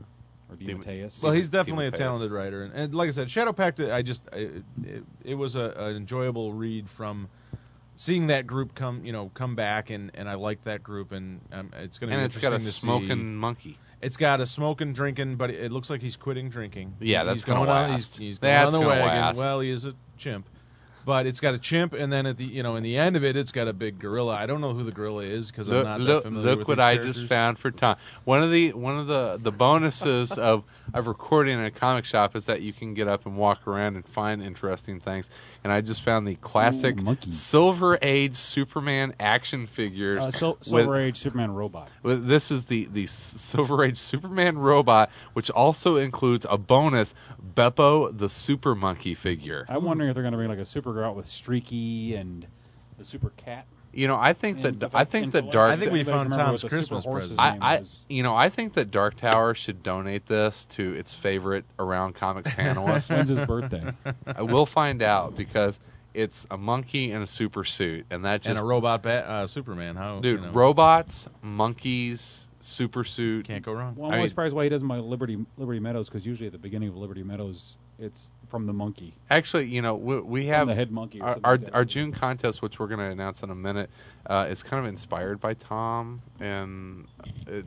Or Dem- DeMatteis. Well, he's Demon definitely a Face. talented writer, and, and like I said, Shadow Pact. I just it, it, it was a, an enjoyable read from seeing that group come, you know, come back, and, and I like that group, and um, it's going to be And it's got interesting a to smoking see. monkey. It's got a smoking, drinking, but it, it looks like he's quitting drinking. Yeah, that's he's gonna going on. last. He's, he's going That's on the gonna wagon. last. Well, he is a chimp. But it's got a chimp, and then at the you know in the end of it, it's got a big gorilla. I don't know who the gorilla is because I'm Look, not that look, familiar look with what these I characters. just found for Tom. One of the one of the, the bonuses of, of recording in a comic shop is that you can get up and walk around and find interesting things. And I just found the classic Ooh, monkey. Silver Age Superman action figures. uh, Sil- with- Silver Age Superman robot. with- This is the, the Silver Age Superman robot, which also includes a bonus Beppo the Super Monkey figure. I'm wondering if they're going to bring like a Supergirl out with Streaky and the Super Cat. You know, I think And that if I think and that for- Dark. I think we anybody found remember Tom's what the Christmas Super Horse's present. name I, I, was? you know, I think that Dark Tower should donate this to its favorite around comics panelist. When's his birthday? I will find out because it's a monkey in a super suit, and that just and a robot bat, uh, Superman. How dude, you know, robots, monkeys, super suit. can't go wrong. Well, I'm I always mean- surprised why he doesn't buy Liberty Liberty Meadows, because usually at the beginning of Liberty Meadows, it's from the monkey, Actually, you know, we, we from have the head monkey. Or our something our, like that. our June contest, which we're going to announce in a minute, uh, is kind of inspired by Tom, and it,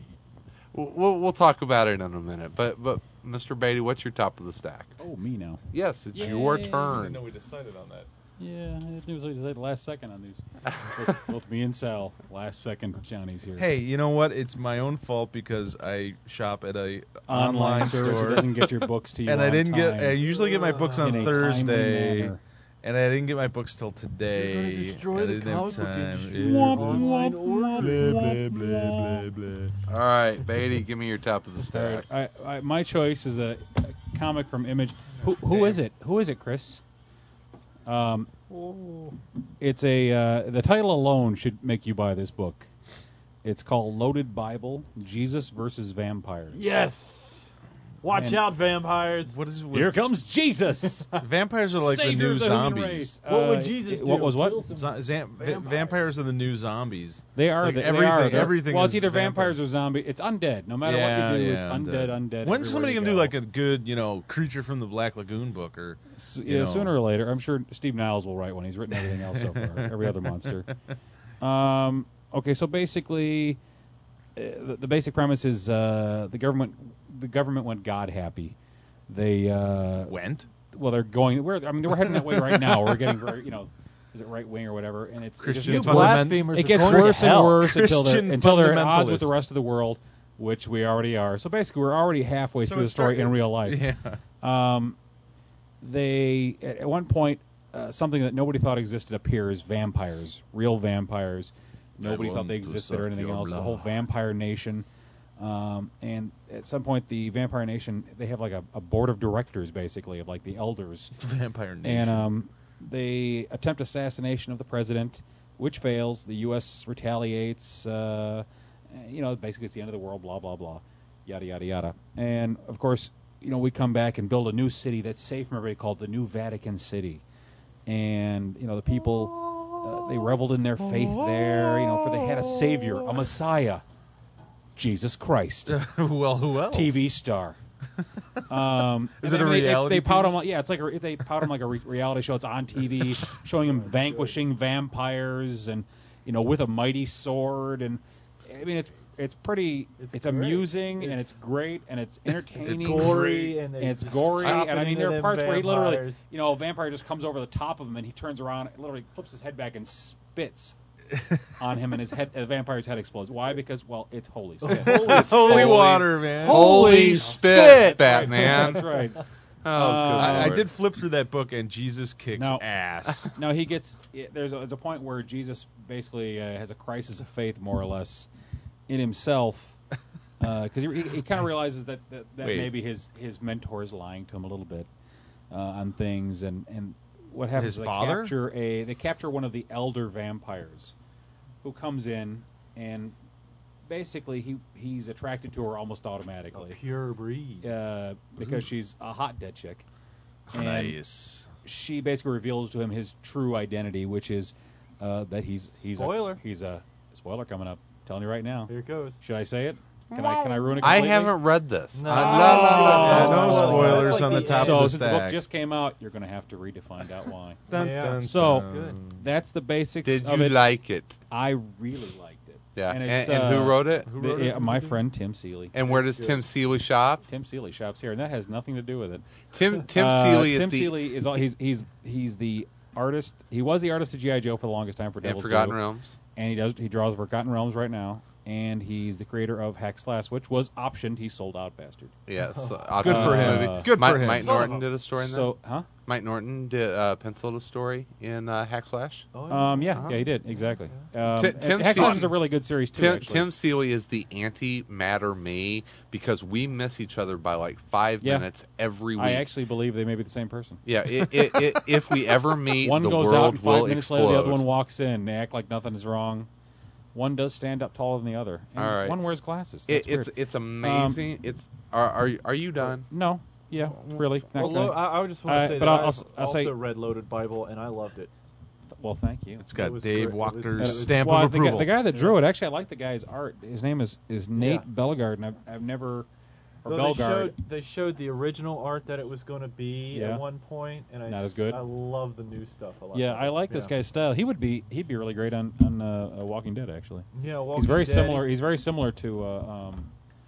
we'll we'll talk about it in a minute. But but Mister Beatty, what's your top of the stack? Oh, me now. Yes, it's your Yay. turn. we decided on that. Yeah, it was like the last second on these. both, both me and Sal, last second Johnny's here. Hey, you know what? It's my own fault because I shop at a online, online service store, who doesn't get your books to you and on I didn't time get. I usually get my books on in a timely Thursday, manner. and I didn't get my books till today. You're gonna destroy and I the didn't have comic book time. industry. Yeah. Online Blah, order. blah, blah, blah. All right, Beatty, give me your top of the All stack. right, I, I, my choice is a, a comic from Image. Who, who is it? Who is it, Chris? Um, Oh. it's a uh, the title alone should make you buy this book. It's called Loaded Bible: Jesus versus Vampires. Yes. Watch And- out, vampires. What is Here with, comes Jesus. vampires are like the Savior new of the human zombies. race. What would Uh, Jesus What do? was what? Kill some Zo- zam- va- vampires. vampires are the new zombies. They are. like they, everything- they are. They're- everything Well, it's is either vampire. vampires or zombie. It's undead. No matter yeah, what you do, yeah, it's undead, undead. When's somebody everywhere gonna you do go. like a good, you know, Creature from the Black Lagoon book or? S- you yeah, know. sooner or later. I'm sure Steve Niles will write one. He's written everything else so far. Every other monster. Um, okay, so basically, uh, the, the basic premise is uh, the government the government went God happy. They uh, Went. well, they're going. We're I mean, we're heading that way right now. We're getting very, you know, is it right wing or whatever? And it's it just Christian gets You worse. fundament- blasphemers It are gets going to worse and hell. worse until they're Christian until they're at odds with the fundamentalist. rest of the world, which we already are. So basically, we're already halfway So through it the story in started- real life. Yeah. Um, they at at one point uh, something that nobody thought existed appears: vampires, real vampires. Nobody I thought they want to existed or suck anything your else. The whole blood. vampire nation. Um, and at some point, the vampire nation they have like a, a board of directors, basically, of like the elders. Vampire Nation. And um, they attempt assassination of the president, which fails. The U S retaliates. Uh, you know, basically it's the end of the world. Blah blah blah, yada yada yada. And of course, you know, we come back and build a new city that's safe from everybody, called the New Vatican City. And you know, the people uh, they reveled in their faith there. You know, for they had a savior, a Messiah, Jesus Christ, well, who else? T V star. Um, Is and it a they- they- reality They, T V? pout him. Yeah, it's like a, they pout him like a re- reality show. It's on T V, showing him vanquishing vampires and you know with a mighty sword. And I mean, it's it's pretty. It's, It's great. amusing and It's- it's great and it's entertaining. It's gory and, and it's just gory, and I chopping mean into there are them parts where he literally, vampires. you know, a vampire just comes over the top of him and he turns around, literally flips his head back and spits on him, and his head, the vampire's head explodes. Why? Because well, it's holy spit. It's holy water, man. Holy Holy spit, spit. Batman. That's right. Oh, Uh, good I, I Lord. did flip through that book, and Jesus kicks No. ass. Now he gets there's a, there's a point where Jesus basically uh, has a crisis of faith, more or less, in himself, because he, he kind of realizes that that, that Wait. maybe his his mentor is lying to him a little bit. uh, on things, and, and what happens His is they father? capture a they capture one of the elder vampires, who comes in and basically he he's attracted to her almost automatically. Pure breed. Uh, because she's a hot dead chick. And Nice. she basically reveals to him his true identity, which is uh, that he's he's Spoiler. a he's a spoiler coming up. Telling you right now. Here it goes. Should I say it? Can I can I ruin it I completely? haven't read this. No. Uh, Oh, no, no, Yeah, no, no no. spoilers That's like on the the top end. So of the since the book stack. just came out, you're going to have to read to find out why. Dun, Yeah. dun, So- dun. Good. That's the basics Did of you it. like it? I really liked it. Yeah. And, And, it's, and uh, who wrote it? Who the- wrote it? yeah, my friend Tim Seeley. And where does Good. Tim Seeley shop? Tim Seeley shops here, and that has nothing to do with it. Tim Tim Uh, Seeley is Tim the Seeley is all, he's he's he's the artist. He was the artist of G I. Joe for the longest time for and Devil's Forgotten Due, Realms. and he does he draws Forgotten Realms right now. And he's the creator of Hack Slash, which was optioned. He sold out, bastard. Yes. Good Optimus for him. movie. Good Mike, for him. Mike Son of Norton a- did a story in that. So, huh? Mike Norton did uh, penciled a story in uh, Hack Slash. Oh, yeah. Um, yeah, Uh-huh. yeah, he did exactly. Um, Ti- and Tim Hack Seeley- Slash is a really good series too. Tim, actually. Tim Seeley is the anti-matter me because we miss each other by like five Yeah. minutes every week. I actually believe they may be the same person. yeah, it, it, it, if we ever meet, One the goes world out, and five will minutes explode. later, the other one walks in. They act like nothing is wrong. One does stand up taller than the other. And All right. One wears glasses. It, That's it's weird. it's amazing. it's are are you- are you done? No, yeah, really. Not Well, gonna- lo- I, I just want Uh, to say but that I'll- I I'll- I'll also say- read Loaded Bible, and I loved it. well, thank you. It's got It was Dave great. It was- Wachter's Uh, stamp well, of the guy, approval. the guy that drew it, actually, I like the guy's art. His name is, is Nate Yeah. Bellegarde, and I've, I've never, or So they Bellegarde. showed they showed the original art that it was going to be Yeah. at one point, and I Not as s- good? I love the new stuff. A lot Yeah, better. I like this Yeah. guy's style. He would be, he'd be really great on on uh, uh, Walking Dead, actually. Yeah, he's Walking very Dead, similar. He's very similar to uh, um,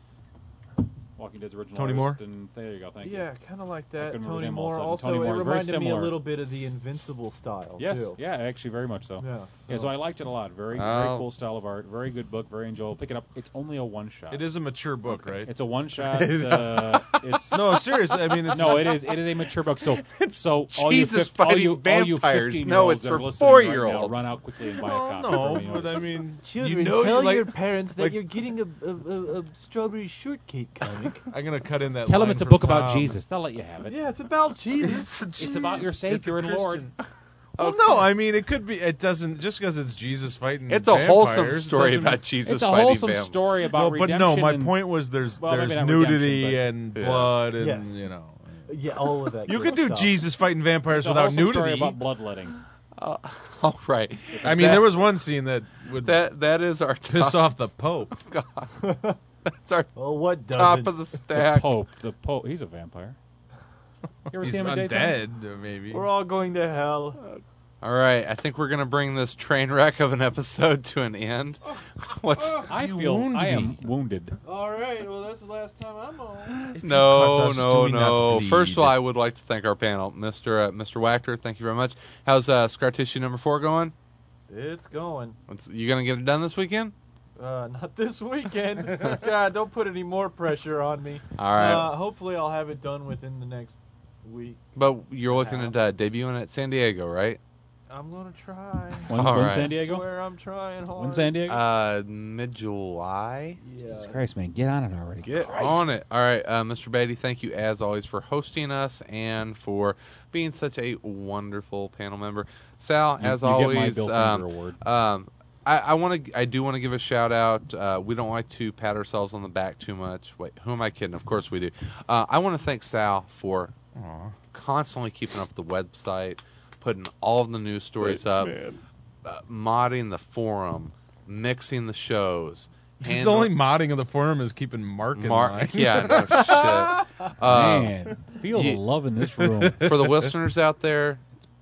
Walking Dead's original Tony artist, Moore? And there you go. Thank you. Yeah, kind of like I that. couldn't remember his Tony name all of a Moore. sudden. Also, Tony Moore it is very reminded me a similar. little bit of the Invincible style. Yes. Too. Yeah, actually, very much so. Yeah. Yeah, so I liked it a lot. Very, very Oh. cool style of art. Very good book. Very enjoyable. Pick it up. It's only a one shot. It is a mature book, right? It's a one shot. Uh, it's No, seriously. I mean, it's no, it is. It is a mature book. So, so all you, Jesus fif- all fighting you, all you vampires. fifteen-year-olds No, it's that are for listening right now, four-year-olds. run out quickly and buy a Well, copy. no, for me, but I yours. mean, Children, you know, tell like, your parents that like- you're getting a, a, a, a strawberry shortcake comic. I'm gonna cut in that. Tell them line it's a from book about Tom. Jesus. They'll let you have it. yeah, it's about Jesus. It's about your Savior and Lord. Well, no, I mean it could be. It doesn't just because it's Jesus fighting. It's a wholesome vampires, story doesn't- about Jesus It's a fighting wholesome vampires. story about Well, but redemption. no, my and, point was there's well, maybe there's not nudity redemption, and Yeah. blood and Yes. you know. Yeah, all of that. You good could do stuff. Jesus fighting vampires It's a without wholesome story nudity. about bloodletting. Uh, all right. I mean, That- there was one scene that would that that is our piss top, off the Pope. God. That's our Well, what doesn't? top of the The stack. Pope. The Pope. He's a vampire. You ever He's see him in daytime? undead, uh, maybe. We're all going to hell. All right, I think we're gonna bring this train wreck of an episode to an end. What's I You feel wound I am me. wounded. All right. Well, that's the last time I'm on. no, cut us, no, do we not no. bleed? First of all, I would like to thank our panel, Mister Uh, Mister Wachter. Thank you very much. How's uh, Scar Tissue number four going? It's going. What's, you gonna get it done this weekend? Uh, not this weekend. God, don't put any more pressure on me. All right, Uh, hopefully, I'll have it done within the next week. but you're looking at uh, debuting at San Diego, right? I'm gonna try. When's, All when's right. San I Diego? swear I'm trying hard. When's San Diego? Uh, mid July. Yeah. Christ, man, get on it already. Get Christ. on it. All right, uh, Mister Beatty, thank you as always for hosting us and for being such a wonderful panel member. Sal, You- as you get my always, Bill um, Finger award. um, I, I want to, I do want to give a shout out. Uh, we don't like to pat ourselves on the back too much. Wait, who am I kidding? Of course we do. Uh, I want to thank Sal for Aw. constantly keeping up the website, putting all of the news stories up, uh, modding the forum, mixing the shows. The handle- only modding of the forum is keeping Mark in Mark, line. yeah, no shit. Um, Man, feel ye- the love in this room. for the listeners out there,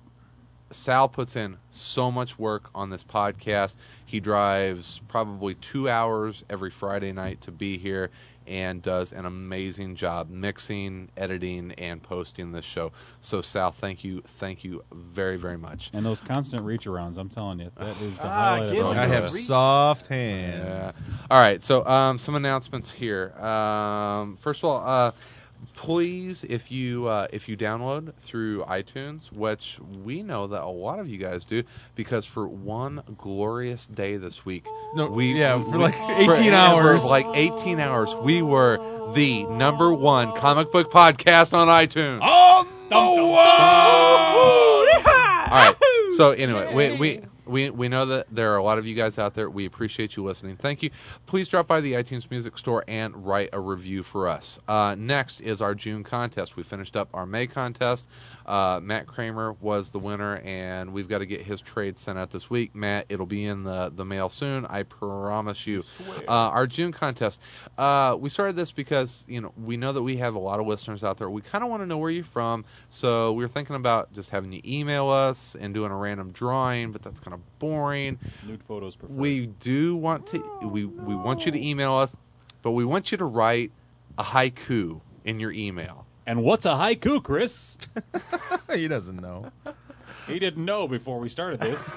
Sal puts in so much work on this podcast. He drives probably two hours every Friday night to be here and does an amazing job mixing, editing, and posting this show. So, Sal, thank you, thank you very, very much. And those constant reach arounds, I'm telling you, that is the Ah, highlight get of all me I your have Reach. soft Yeah. hands. All right. So, um, some announcements here. Um, first of all, uh, please, if you uh, if you download through iTunes, which we know that a lot of you guys do, because for one glorious day this week, No, we yeah, for we- like for- eighteen for hours. like eighteen hours, we were the number one comic book podcast on iTunes. On Oh, whoa! All right. So anyway, we we. We we know that there are a lot of you guys out there. We appreciate you listening. Thank you. Please drop by the iTunes Music Store and write a review for us. Uh, next is our June contest. We finished up our May contest. Uh, Matt Kramer was the winner, and we've got to get his trade sent out this week. Matt, it'll be in the, the mail soon. I promise you. Uh, our June contest. Uh, we started this because you know we know that we have a lot of listeners out there. We kind of want to know where you're from, so we were thinking about just having you email us and doing a random drawing, but that's kind of boring. Nude photos preferred. We do want to we we want you to email us, but we want you to write a haiku in your email. And what's a haiku, Chris? He doesn't know. He didn't know before we started this.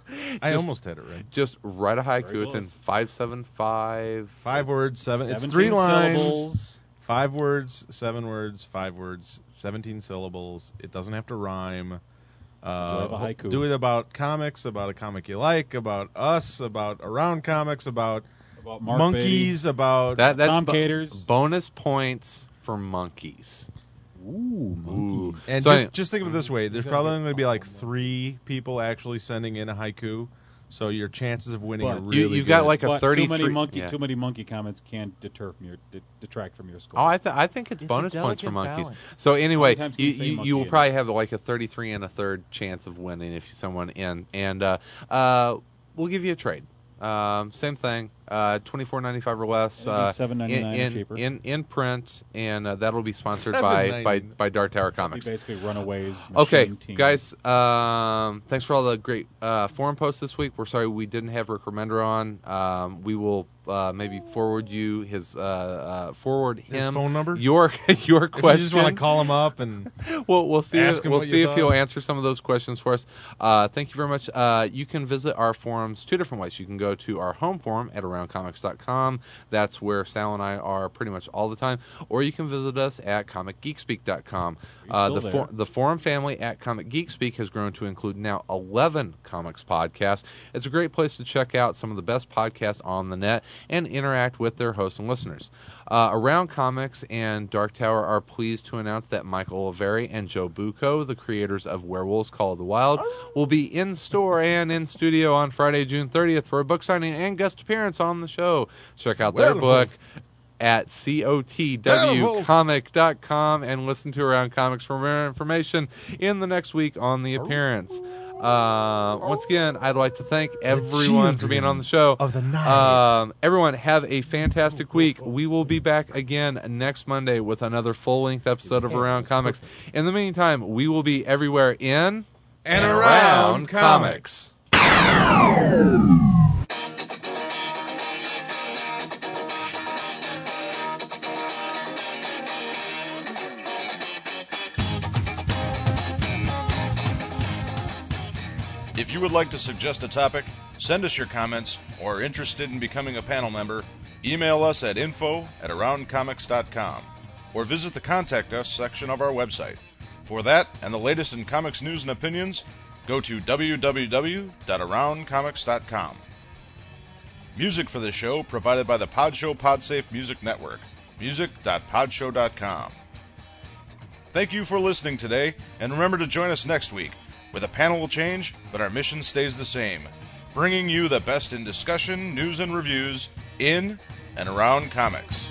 I Just- almost had it right. Just write a Very haiku. It's in close. five seven five. Five words, seven. It's seventeen three lines. syllables. Five words, seven words, five words, seventeen syllables. It doesn't have to rhyme. Uh, Do you have a haiku? do it about comics, about a comic you like, about us, about around comics, about About Mark monkeys, about That that's Tom bo- Caters. bonus points for monkeys. Ooh, Ooh. monkeys. And So just I- just think of it this way: there's probably going to be like three people actually sending in a haiku, so your chances of winning But are you- really you've got good. like a But thirty-three. too many monkey, yeah. too many monkey comments can't deter from your de- detract from your score. Oh, I, th- I think it's, It's a bonus points for delicate monkeys. balance. So anyway, How many times can you, you say you, monkey you will in probably have like a thirty-three and a third chance of winning if you someone in, and uh, uh, we'll give you a trade. Um, same thing, uh, twenty-four ninety-five or less. It'll be Uh, seven ninety-nine in, in, cheaper. in in print, and uh, that'll be sponsored by, by by Dark Tower We Comics. basically Runaways. Okay, Machine Team. guys, um, thanks for all the great uh, forum posts this week. We're sorry we didn't have Rick Remender on. Um, we will uh, maybe forward you his uh, uh, forward His him phone number? your your If you question. just want to call him up and We'll we'll see Ask if, him we'll what you see if thought. he'll answer some of those questions for us. Uh, thank you very much. Uh, you can visit our forums two different ways. You can go to our home forum at around comics dot com. That's where Sal and I are pretty much all the time. Or you can visit us at comic geek speak dot com. Uh, still the for, there? the forum family at Comic Geek Speak has grown to include now eleven comics podcasts. It's a great place to check out some of the best podcasts on the net and interact with their hosts and listeners. Uh, Around Comics and Dark Tower are pleased to announce that Michael Oliveri and Joe Bucco, the creators of Werewolves Call of the Wild, will be in store and in studio on Friday, June thirtieth for a book signing and guest appearance on the show. Check out their Werewolf. book at C O T W comic dot com and listen to Around Comics for more information in the next week on the appearance. Uh, once again, I'd like to thank everyone for being on the show. of the night. Um, everyone, have a fantastic week. We will be back again next Monday with another full-length episode of Around Comics. In the meantime, we will be everywhere in And around comics. If you would like to suggest a topic, send us your comments, or are interested in becoming a panel member, email us at info at around comics dot com or visit the Contact Us section of our website. For that and the latest in comics news and opinions, go to w w w dot around comics dot com. Music for this show provided by the Podshow Podsafe Music Network, music dot podshow dot com. Thank you for listening today, and remember to join us next week, where the panel will change, but our mission stays the same, bringing you the best in discussion, news, and reviews in and around comics.